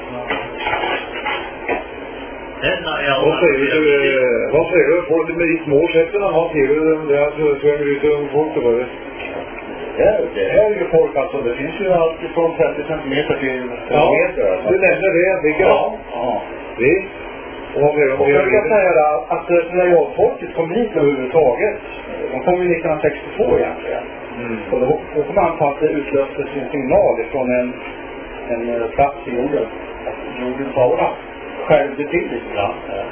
Den har jag... Vad säger du? Vad säger du? Folk med de små skeppen, vad ser du? Det är så svänger ut om folk då, eller? Ja, det här är ju folk alltså. Det finns ju allt från trettio centimeter till ja, meter. Alltså. Du nämnde det, jag tycker. Ja. Ja. Det. Och vad säger du? Och jag vill säga då, att när jag folket kom hit överhuvudtaget, de kom ju nittonhundrasextiotvå egentligen. Mm. Och då, då kom man på att det utlöste sin signal från en, en plats i jorden. Jordens aura. Skärpte till lite grann. Ja,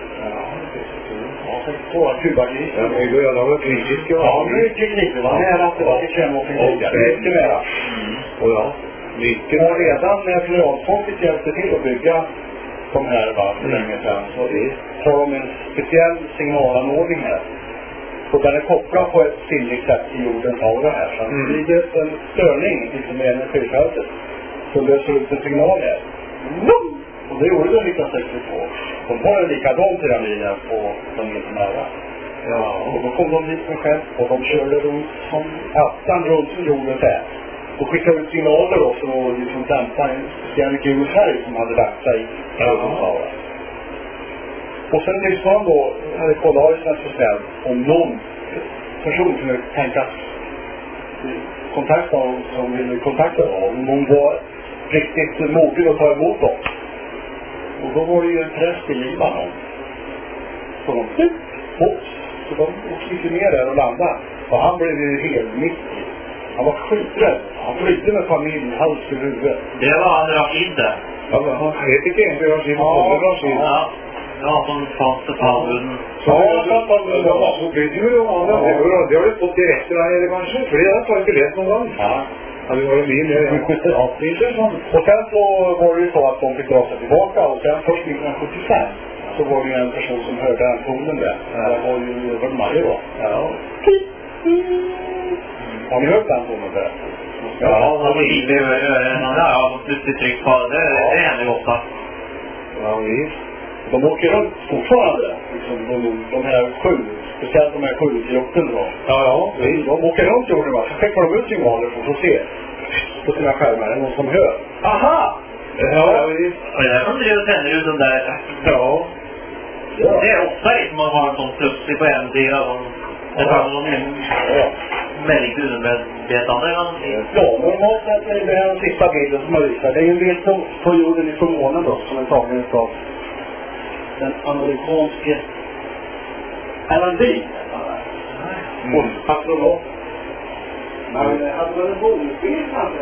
ja, på Kuba-krisen. Ja, men då jag var kritisk. Ja, mycket kritisk. Det var nära att det var till kärnvapenkrig. Mycket nära. Och ja, mycket. Och redan när kolonialfolket hjälpte till att bygga de här va, för länge sedan, så har de en speciell signalanordning här. Och den är kopplad på ett sinnligt sätt i jordens aura här. Så mm. blir det en störning liksom med energifältet, så löser ut en signal här. Och det gjorde det nittonhundrasextiotvå. De har en likadan pyramiden på de lite nära. Ja, och då kom de hit med skepp och de körde runt som attan runt jorden där. Och skickade ut signaler också och liksom dämpa en speciell gul färg som hade lagt sig i jordens aura. Och sen tills man då hade kollat sig själv om någon person kunde tänkas kontakta dem som ville kontakta dem. Om någon var riktigt modig att ta emot dem. Och då var det ju en präst i Libanon. Så de typ, hops. Så de åkte ner där och landade. Och han blev ju helt mitt i. Han var skiträdd. Han flydde med familj, hals i huvudet. Det var han Rashid där. Ja, men han heter inte Rashid. Ja, Rashid. Ja, ja, som fanns det pallen. Så ja, så blir det ju de andra. Det har du fått direkt till dig, eller kanske? För det har jag inte läst någon gång. Ja. Ja, det var en bil. Ja, det är intressant. Och sen så var det ju så att de fick dra sig tillbaka. Och sen först nittonhundrasjuttiofem så var det ju en person som hörde den tonen där. Ja. Det var ju Rönnmarje då. Ja. Har ni hört den tonen där? Ja, och det är ju öronen där. Ja, de tryck på det. Det händer ju ofta. Ja, visst. De åker runt fortfarande. Liksom de, de här sju. Speciellt de här sju i gruppen då. Ja, ja. De, de åker runt jorden va. Så skickar de ut signaler för att få se. På sina skärmar. Är det någon som hör? Aha! Ja, ja visst. Och det är som det tänder ut de där. Ja. Ja. Det är ofta det som man har en sån plötsligt på en sida. Det tar någon väldigt huvudmedvetande. Ja, normalt sett är det här den sista bilden som jag visar. Det är en bild på, på jorden ifrån månen då. Som är tagen av den amerikanske Alan Lee. Och astronaut. Men hade det en bonusbild kanske?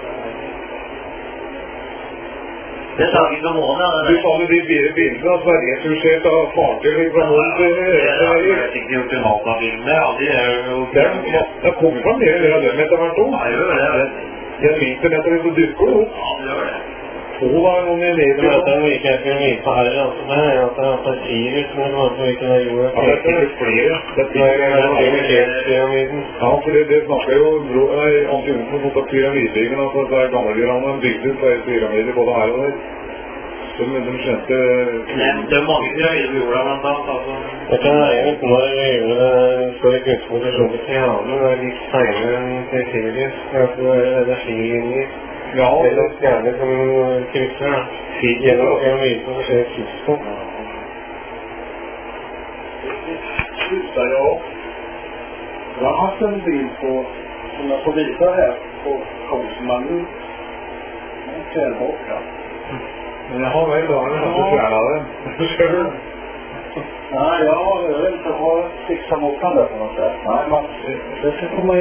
Det är tagit på månaden. Du sa med de bilderna så är det som ser av fartyg från mån till Sverige. Jag tyckte gjort en massa bilder. Det kommer från det hela den metaversion. Ja, det gör det. Den internet är så dyskor upp. Ja, det gör det. Två var någon i ledet. Jag vet att de gick efter en vita här. Alltså, det här är att det har ett iris som det var på vilken jag gjorde. Ja, det är säkert fler. Det är pyramiden. Ja, för det, det snackar ju om Hans Jonsson som tar pyramidbyggen och så där gamla grannar byggde på ett pyramid både här och där. Så de, de kände... Nej, det är många pyramider vi gjorde bland annat alltså. Jag kan säga inte vad jag gjorde för ett utskottsposition till Trianen och gick sejlen till Sirius för att få energilinjer. Ja, det är stjärnor som kryssar genom pyramiden och försöker kryssa. Kryssar jag. Jag har haft en bild på, som jag får visa här, på konstmannen. En kärnbocka. men jag har väl dagen som så fjärnade. Nej, jag vet inte. Jag har fixat mottan där på något sätt. Nej, man, det ska komma